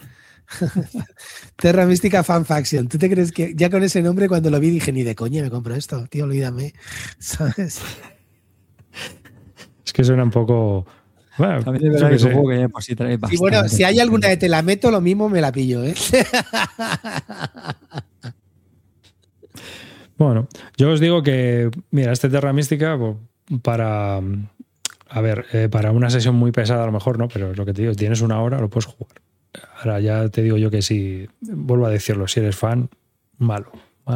Terra Mística Fan Faction. ¿Tú te crees que ya con ese nombre cuando lo vi dije ni de coña me compro esto? Tío, olvídame. ¿Sabes? Es que suena un poco... Bueno, también es verdad que supongo que pues, sí trae bastante. Y bueno, si hay alguna de Telameto, lo mismo me la pillo, ¿eh? Bueno, yo os digo que, mira, este Terra Mística, para una sesión muy pesada a lo mejor, ¿no? Pero lo que te digo, tienes una hora, lo puedes jugar. Ahora ya te digo yo que sí, vuelvo a decirlo, si eres fan, malo.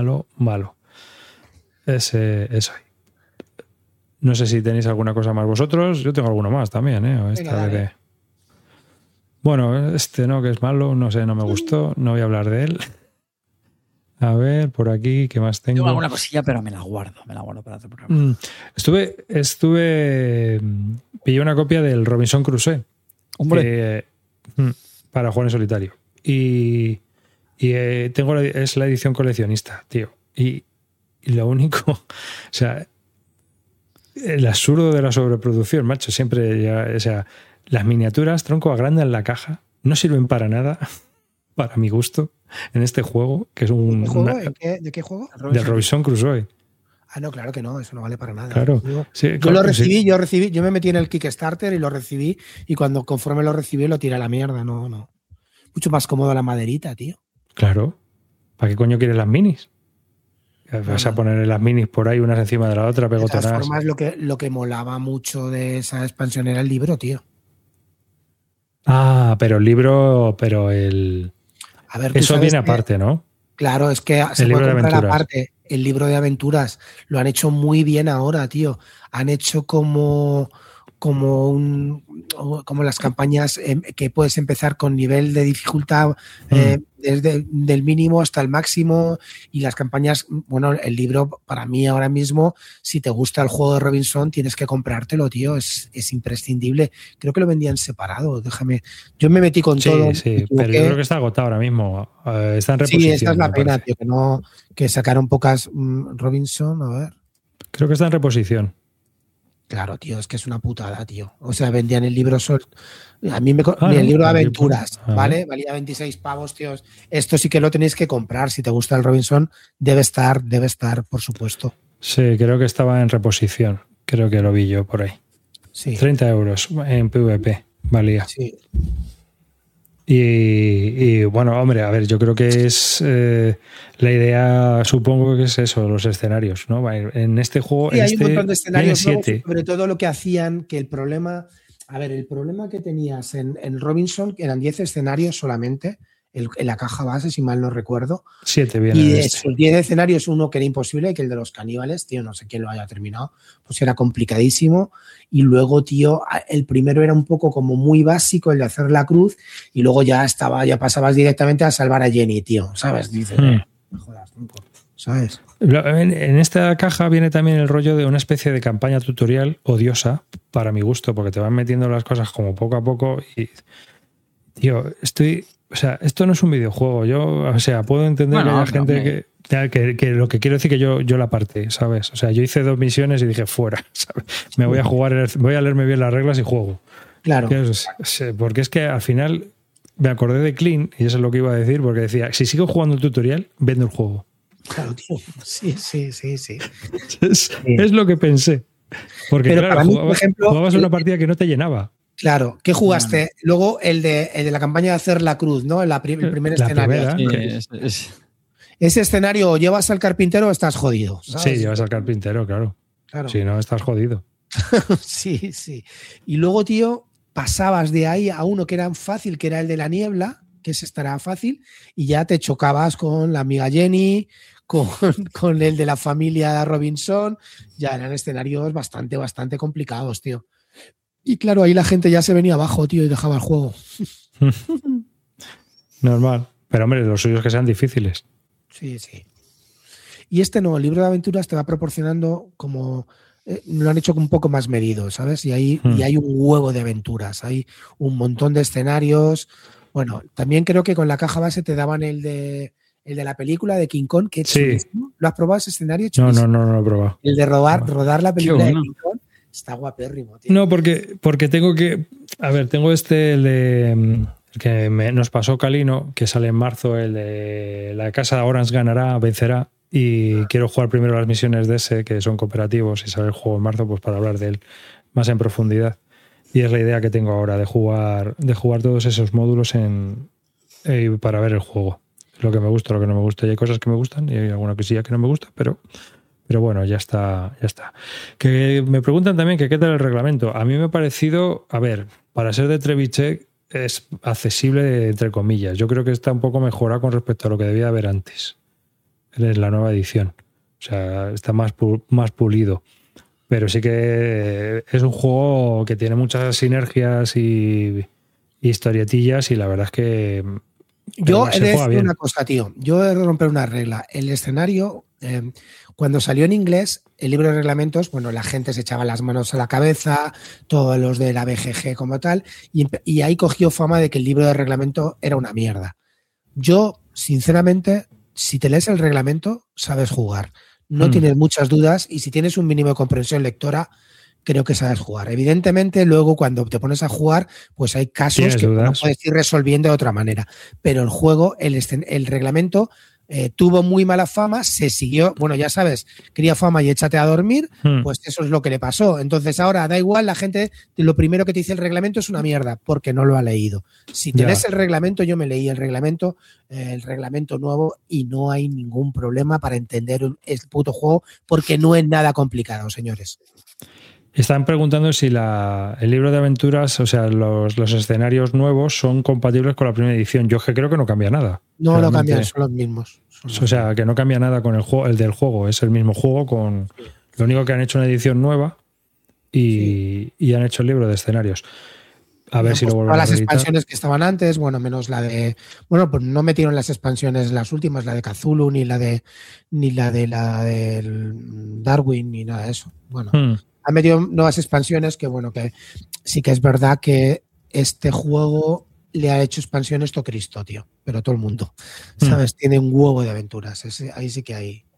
Eso ahí. No sé si tenéis alguna cosa más vosotros. Yo tengo alguno más también, ¿eh? Bueno, no, que es malo, no sé, no me gustó, no voy a hablar de él. A ver, por aquí, ¿qué más tengo? Tengo alguna cosilla, pero me la guardo para otro programa. Pillé una copia del Robinson Crusoe. Hombre. Para jugar en solitario. Y es la edición coleccionista, tío. Y lo único, o sea, el absurdo de la sobreproducción, macho, siempre ya, o sea, las miniaturas, tronco, agrandan la caja, no sirven para nada, para mi gusto, en este juego, que es un... ¿De qué juego? Del Robinson Crusoe. Ah, no, claro que no, eso no vale para nada. Claro. Yo me metí en el Kickstarter y lo recibí, y conforme lo recibí lo tiré a la mierda, no. Mucho más cómodo la maderita, tío. Claro. ¿Para qué coño quieres las minis? Vas a poner las minis por ahí unas encima de la otra, pegotonas. De todas formas, lo que molaba mucho de esa expansión era el libro, tío. Ah, pero el libro, A ver, eso viene aparte, ¿no? Claro, es que se puede comprar aparte. El libro de aventuras lo han hecho muy bien ahora, tío. Han hecho como las campañas que puedes empezar con nivel de dificultad desde del mínimo hasta el máximo, y las campañas, bueno, el libro para mí ahora mismo, si te gusta el juego de Robinson, tienes que comprártelo, tío, es imprescindible. Creo que lo vendían separado, yo me metí con todo. Sí, pero yo creo que está agotado ahora mismo, está en reposición. Sí, esa es la pena, tío, que sacaron pocas Robinson, a ver. Creo que está en reposición. Claro, tío, es que es una putada, tío. O sea, vendían el libro a mí el libro de aventuras, ¿vale? Valía 26 pavos, tío. Esto sí que lo tenéis que comprar. Si te gusta el Robinson, debe estar, por supuesto. Sí, creo que estaba en reposición. Creo que lo vi yo por ahí. Sí. 30 euros en PvP valía. Sí. Y bueno, hombre, a ver, yo creo que es la idea, supongo que es eso, los escenarios, ¿no? En este juego, sí, hay un montón de escenarios nuevos, 7. sobre todo lo que hacían, que el problema que tenías en Robinson, que eran 10 escenarios solamente, en la caja base, si mal no recuerdo. 7 bien. Y de esos 10 escenarios, uno que era imposible, que el de los caníbales, tío, no sé quién lo haya terminado, pues era complicadísimo. Y luego, tío, el primero era un poco como muy básico, el de hacer la cruz, y luego ya pasabas directamente a salvar a Jenny, tío, ¿sabes? Dices, no jodas, ¿sabes? En esta caja viene también el rollo de una especie de campaña tutorial odiosa, para mi gusto, porque te van metiendo las cosas como poco a poco y, tío, o sea, esto no es un videojuego. Puedo entender que haya gente que lo que quiero decir que yo la aparté, ¿sabes? O sea, yo hice 2 misiones y dije fuera, ¿sabes? Me voy a jugar, voy a leerme bien las reglas y juego. Claro. Porque es que al final me acordé de Clean, y eso es lo que iba a decir, porque decía, si sigo jugando el tutorial, vendo el juego. Claro, tío. Sí. Es lo que pensé. Porque Pero claro, para mí, por ejemplo, jugabas una partida que no te llenaba. Claro, ¿qué jugaste? Luego el de la campaña de hacer la cruz, ¿no? El primer escenario. Primera, Ese escenario, o llevas al carpintero o estás jodido, ¿sabes? Sí, llevas al carpintero, claro. Si no, estás jodido. Sí. Y luego, tío, pasabas de ahí a uno que era fácil, que era el de la niebla, que ese estará fácil, y ya te chocabas con la amiga Jenny, con el de la familia Robinson. Ya eran escenarios bastante complicados, tío. Y claro, ahí la gente ya se venía abajo, tío, y dejaba el juego. Normal. Pero hombre, los suyos que sean difíciles. Sí. Y este no, el libro de aventuras te va proporcionando como... lo han hecho un poco más medido, ¿sabes? Y hay un huevo de aventuras, hay un montón de escenarios. Bueno, también creo que con la caja base te daban el de la película de King Kong, que es chulísimo. ¿Lo has probado ese escenario? No lo he probado. El de rodar la película de King Kong está guapérrimo, tío. No, porque tengo que... A ver, tengo el de... que nos pasó Calino, que sale en marzo, el de la casa de Orange ganará, vencerá. Y quiero jugar primero las misiones de ese, que son cooperativos, y sale el juego en marzo, pues para hablar de él más en profundidad. Y es la idea que tengo ahora, de jugar todos esos módulos para ver el juego. Lo que me gusta, lo que no me gusta. Y hay cosas que me gustan y hay alguna cosilla que no me gusta, pero bueno, ya está. Que me preguntan también que qué tal el reglamento. A mí me ha parecido, a ver, para ser de Trebuchet es accesible, entre comillas. Yo creo que está un poco mejorado con respecto a lo que debía haber antes. En la nueva edición. O sea, está más pulido. Pero sí que es un juego que tiene muchas sinergias y historietillas, y la verdad es que... Yo he de decir una cosa, tío. Yo he de romper una regla. El escenario, cuando salió en inglés, el libro de reglamentos, bueno, la gente se echaba las manos a la cabeza, todos los de la BGG como tal, y ahí cogió fama de que el libro de reglamento era una mierda. Yo, sinceramente... Si te lees el reglamento, sabes jugar. No tienes muchas dudas, y si tienes un mínimo de comprensión lectora, creo que sabes jugar. Evidentemente, luego cuando te pones a jugar, pues hay casos que no puedes ir resolviendo de otra manera. Pero el juego, el reglamento, tuvo muy mala fama, se siguió, bueno, ya sabes, cría fama y échate a dormir, pues eso es lo que le pasó. Entonces ahora da igual, la gente, lo primero que te dice el reglamento es una mierda, porque no lo ha leído. Si tenés el reglamento, yo me leí el reglamento nuevo, y no hay ningún problema para entender el puto juego, porque no es nada complicado, señores. Están preguntando si el libro de aventuras, o sea, los escenarios nuevos son compatibles con la primera edición. Yo creo que no cambia nada. No lo cambian, son los mismos. O sea, que no cambia nada con el del juego. Es el mismo juego. Lo único que han hecho una edición nueva y han hecho el libro de escenarios. A ver si lo vuelven a las reeditar. expansiones que estaban antes, bueno, menos la de... Bueno, pues no metieron las expansiones, las últimas, la de Cthulhu, ni la de Darwin, ni nada de eso. Bueno... Han metido nuevas expansiones que, bueno, que sí que es verdad que este juego le ha hecho expansiones todo Cristo, tío. Pero todo el mundo, ¿sabes? Tiene un huevo de aventuras. Ahí sí que hay.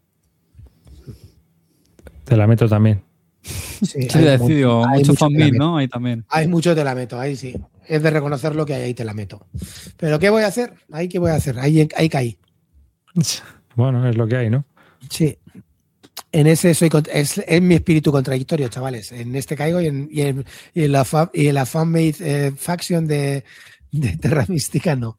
Te la meto también. Sí, decidido. Mucho fanmade, ¿no? Ahí también. Hay mucho te la meto, ahí sí. Es de reconocer lo que hay, ahí te la meto. Pero ¿qué voy a hacer? ¿Qué voy a hacer? Ahí caí. Bueno, es lo que hay, ¿no? Sí. En ese es mi espíritu contradictorio, chavales. En este caigo y en la fanmade faction de Terra Mística no.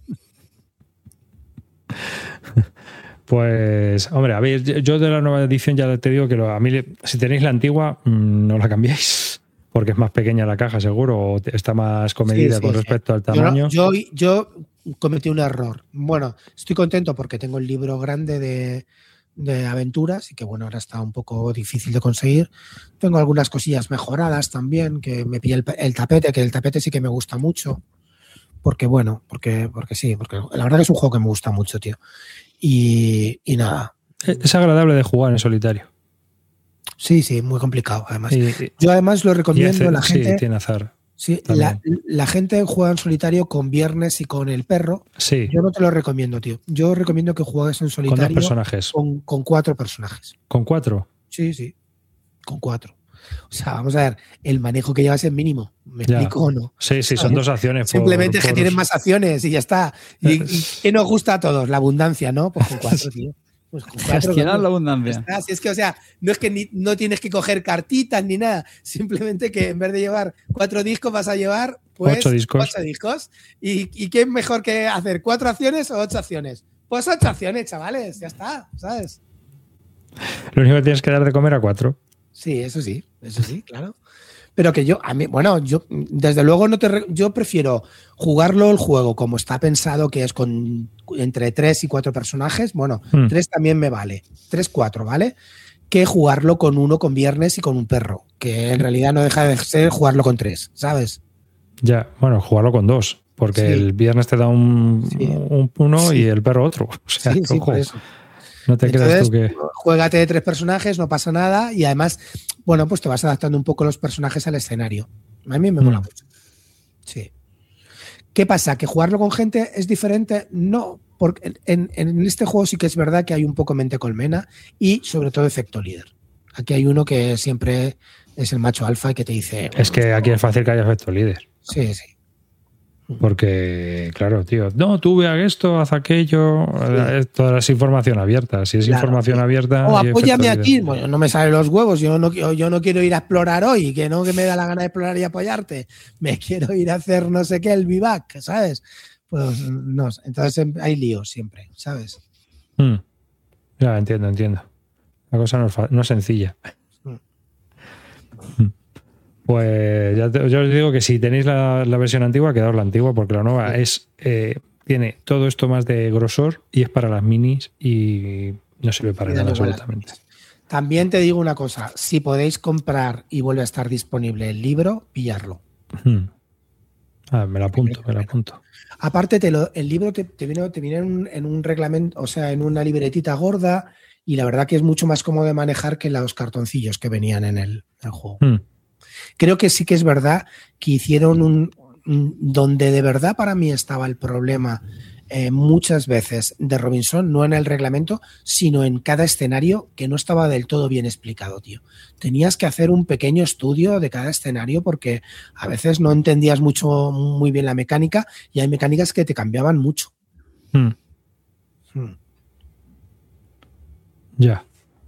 Pues, hombre, a ver, yo de la nueva edición ya te digo que a mí, si tenéis la antigua, no la cambiéis, porque es más pequeña la caja, seguro, o está más comedida con respecto al tamaño. Yo cometí un error. Bueno, estoy contento porque tengo el libro grande de aventuras, y que bueno, ahora está un poco difícil de conseguir. Tengo algunas cosillas mejoradas también, que me pillé el tapete, que el tapete sí que me gusta mucho, porque bueno, porque la verdad que es un juego que me gusta mucho, tío. Y nada. Es agradable de jugar en solitario. Sí, muy complicado, además. Yo además lo recomiendo a la gente. Sí, tiene azar. Sí, la gente juega en solitario con Viernes y con el perro. Sí. Yo no te lo recomiendo, tío. Yo recomiendo que juegues en solitario. ¿Con 2 personajes? Con 4 personajes. ¿Con 4? Sí, con 4. O sea, vamos a ver, el manejo que llevas es mínimo. ¿Me explico o no? Sí, son 2 acciones. Simplemente que tienen más acciones y ya está. ¿Y qué nos gusta a todos? La abundancia, ¿no? Pues con 4, tío. Pues con 4, gestionar la abundancia. Si es que, o sea, no es que no tienes que coger cartitas ni nada. Simplemente que en vez de llevar 4 discos vas a llevar pues 8 discos. 8 discos. ¿Y qué es mejor que hacer? ¿4 acciones o 8 acciones? Pues 8 acciones, chavales. Ya está, ¿sabes? Lo único que tienes que dar de comer a 4. Sí, eso sí, claro. Pero que yo desde luego yo prefiero jugarlo el juego como está pensado, que es con entre 3 y 4 personajes. Bueno, 3 también me vale. 3, 4, ¿vale? Que jugarlo con uno, con Viernes y con un perro. Que en realidad no deja de ser jugarlo con 3, ¿sabes? Ya, bueno, jugarlo con 2. Porque Sí. el Viernes te da un uno y el perro otro. O sea, Sí, por eso. No te creas tú que... Juégate de 3 personajes, no pasa nada. Y además, bueno, pues te vas adaptando un poco los personajes al escenario. A mí me mola mucho. Sí. ¿Qué pasa? ¿Que jugarlo con gente es diferente? No, porque en este juego sí que es verdad que hay un poco mente colmena y sobre todo efecto líder. Aquí hay uno que siempre es el macho alfa y que te dice... Es que aquí es fácil que haya efecto líder. Sí. Porque, claro, tío, no, tú veas esto, haz aquello, toda es información abierta. Si es información abierta... O apóyame aquí. Bueno, no me salen los huevos, yo no quiero ir a explorar hoy, que me da la gana de explorar y apoyarte. Me quiero ir a hacer no sé qué, el vivac, ¿sabes? Pues no, entonces hay líos siempre, ¿sabes? Ya, entiendo. La cosa no es sencilla. Pues yo os digo que si tenéis la versión antigua, quedaos la antigua, porque la nueva tiene todo esto más de grosor y es para las minis y no sirve para nada absolutamente. También te digo una cosa, si podéis comprar y vuelve a estar disponible el libro, pillarlo. Me lo apunto. Aparte, el libro te viene en un reglamento, o sea, en una libretita gorda, y la verdad que es mucho más cómodo de manejar que los cartoncillos que venían en el juego. Creo que sí que es verdad que hicieron donde de verdad para mí estaba el problema muchas veces de Robinson, no en el reglamento, sino en cada escenario, que no estaba del todo bien explicado, tío. Tenías que hacer un pequeño estudio de cada escenario porque a veces no entendías muy bien la mecánica y hay mecánicas que te cambiaban mucho. Ya.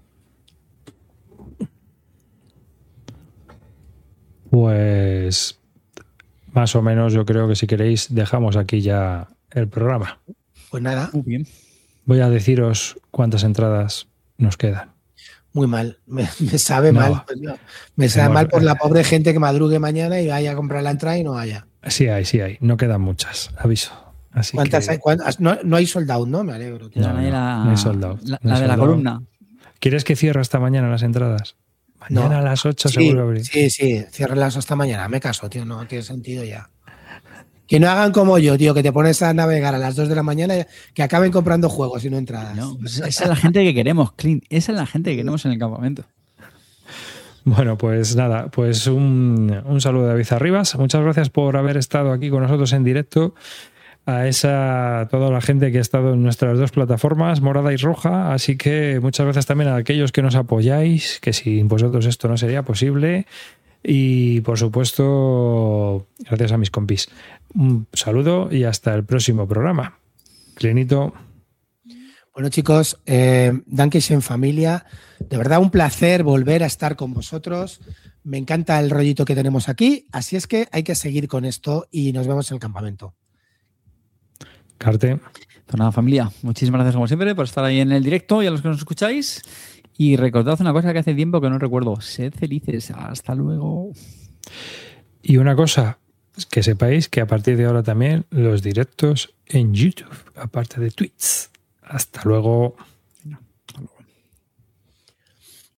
Pues más o menos yo creo que si queréis dejamos aquí ya el programa. Pues nada. Muy bien. Voy a deciros cuántas entradas nos quedan. Muy mal. Me sabe mal. Pues no. Me sabe mal por la pobre gente que madrugue mañana y vaya a comprar la entrada y no haya. Sí hay. No quedan muchas, aviso. Así ¿Cuántas que... hay? No hay sold out, ¿no? Me alegro. No hay sold out. La de la columna. ¿Quieres que cierre hasta mañana las entradas? Mañana a las 8 seguro abrir. Sí, ciérralas hasta mañana. Me caso, tío, no tiene sentido ya. Que no hagan como yo, tío, que te pones a navegar a las 2 de la mañana y que acaben comprando juegos y no entradas. No, esa es la gente que queremos, Clint. Esa es la gente que queremos en el campamento. Bueno, pues nada, pues un saludo de David Arribas. Muchas gracias por haber estado aquí con nosotros en directo. A toda la gente que ha estado en nuestras 2 plataformas, morada y roja. Así que muchas gracias también a aquellos que nos apoyáis, que sin vosotros esto no sería posible. Y por supuesto, gracias a mis compis. Un saludo y hasta el próximo programa. Clinito. Bueno, chicos, Dankeschön familia. De verdad, un placer volver a estar con vosotros. Me encanta el rollito que tenemos aquí. Así es que hay que seguir con esto y nos vemos en el campamento. Carte. Pues nada, familia, muchísimas gracias como siempre por estar ahí en el directo y a los que nos escucháis. Y recordad una cosa que hace tiempo que no recuerdo. Sed felices. Hasta luego. Y una cosa, que sepáis que a partir de ahora también los directos en YouTube, aparte de tweets. Hasta luego.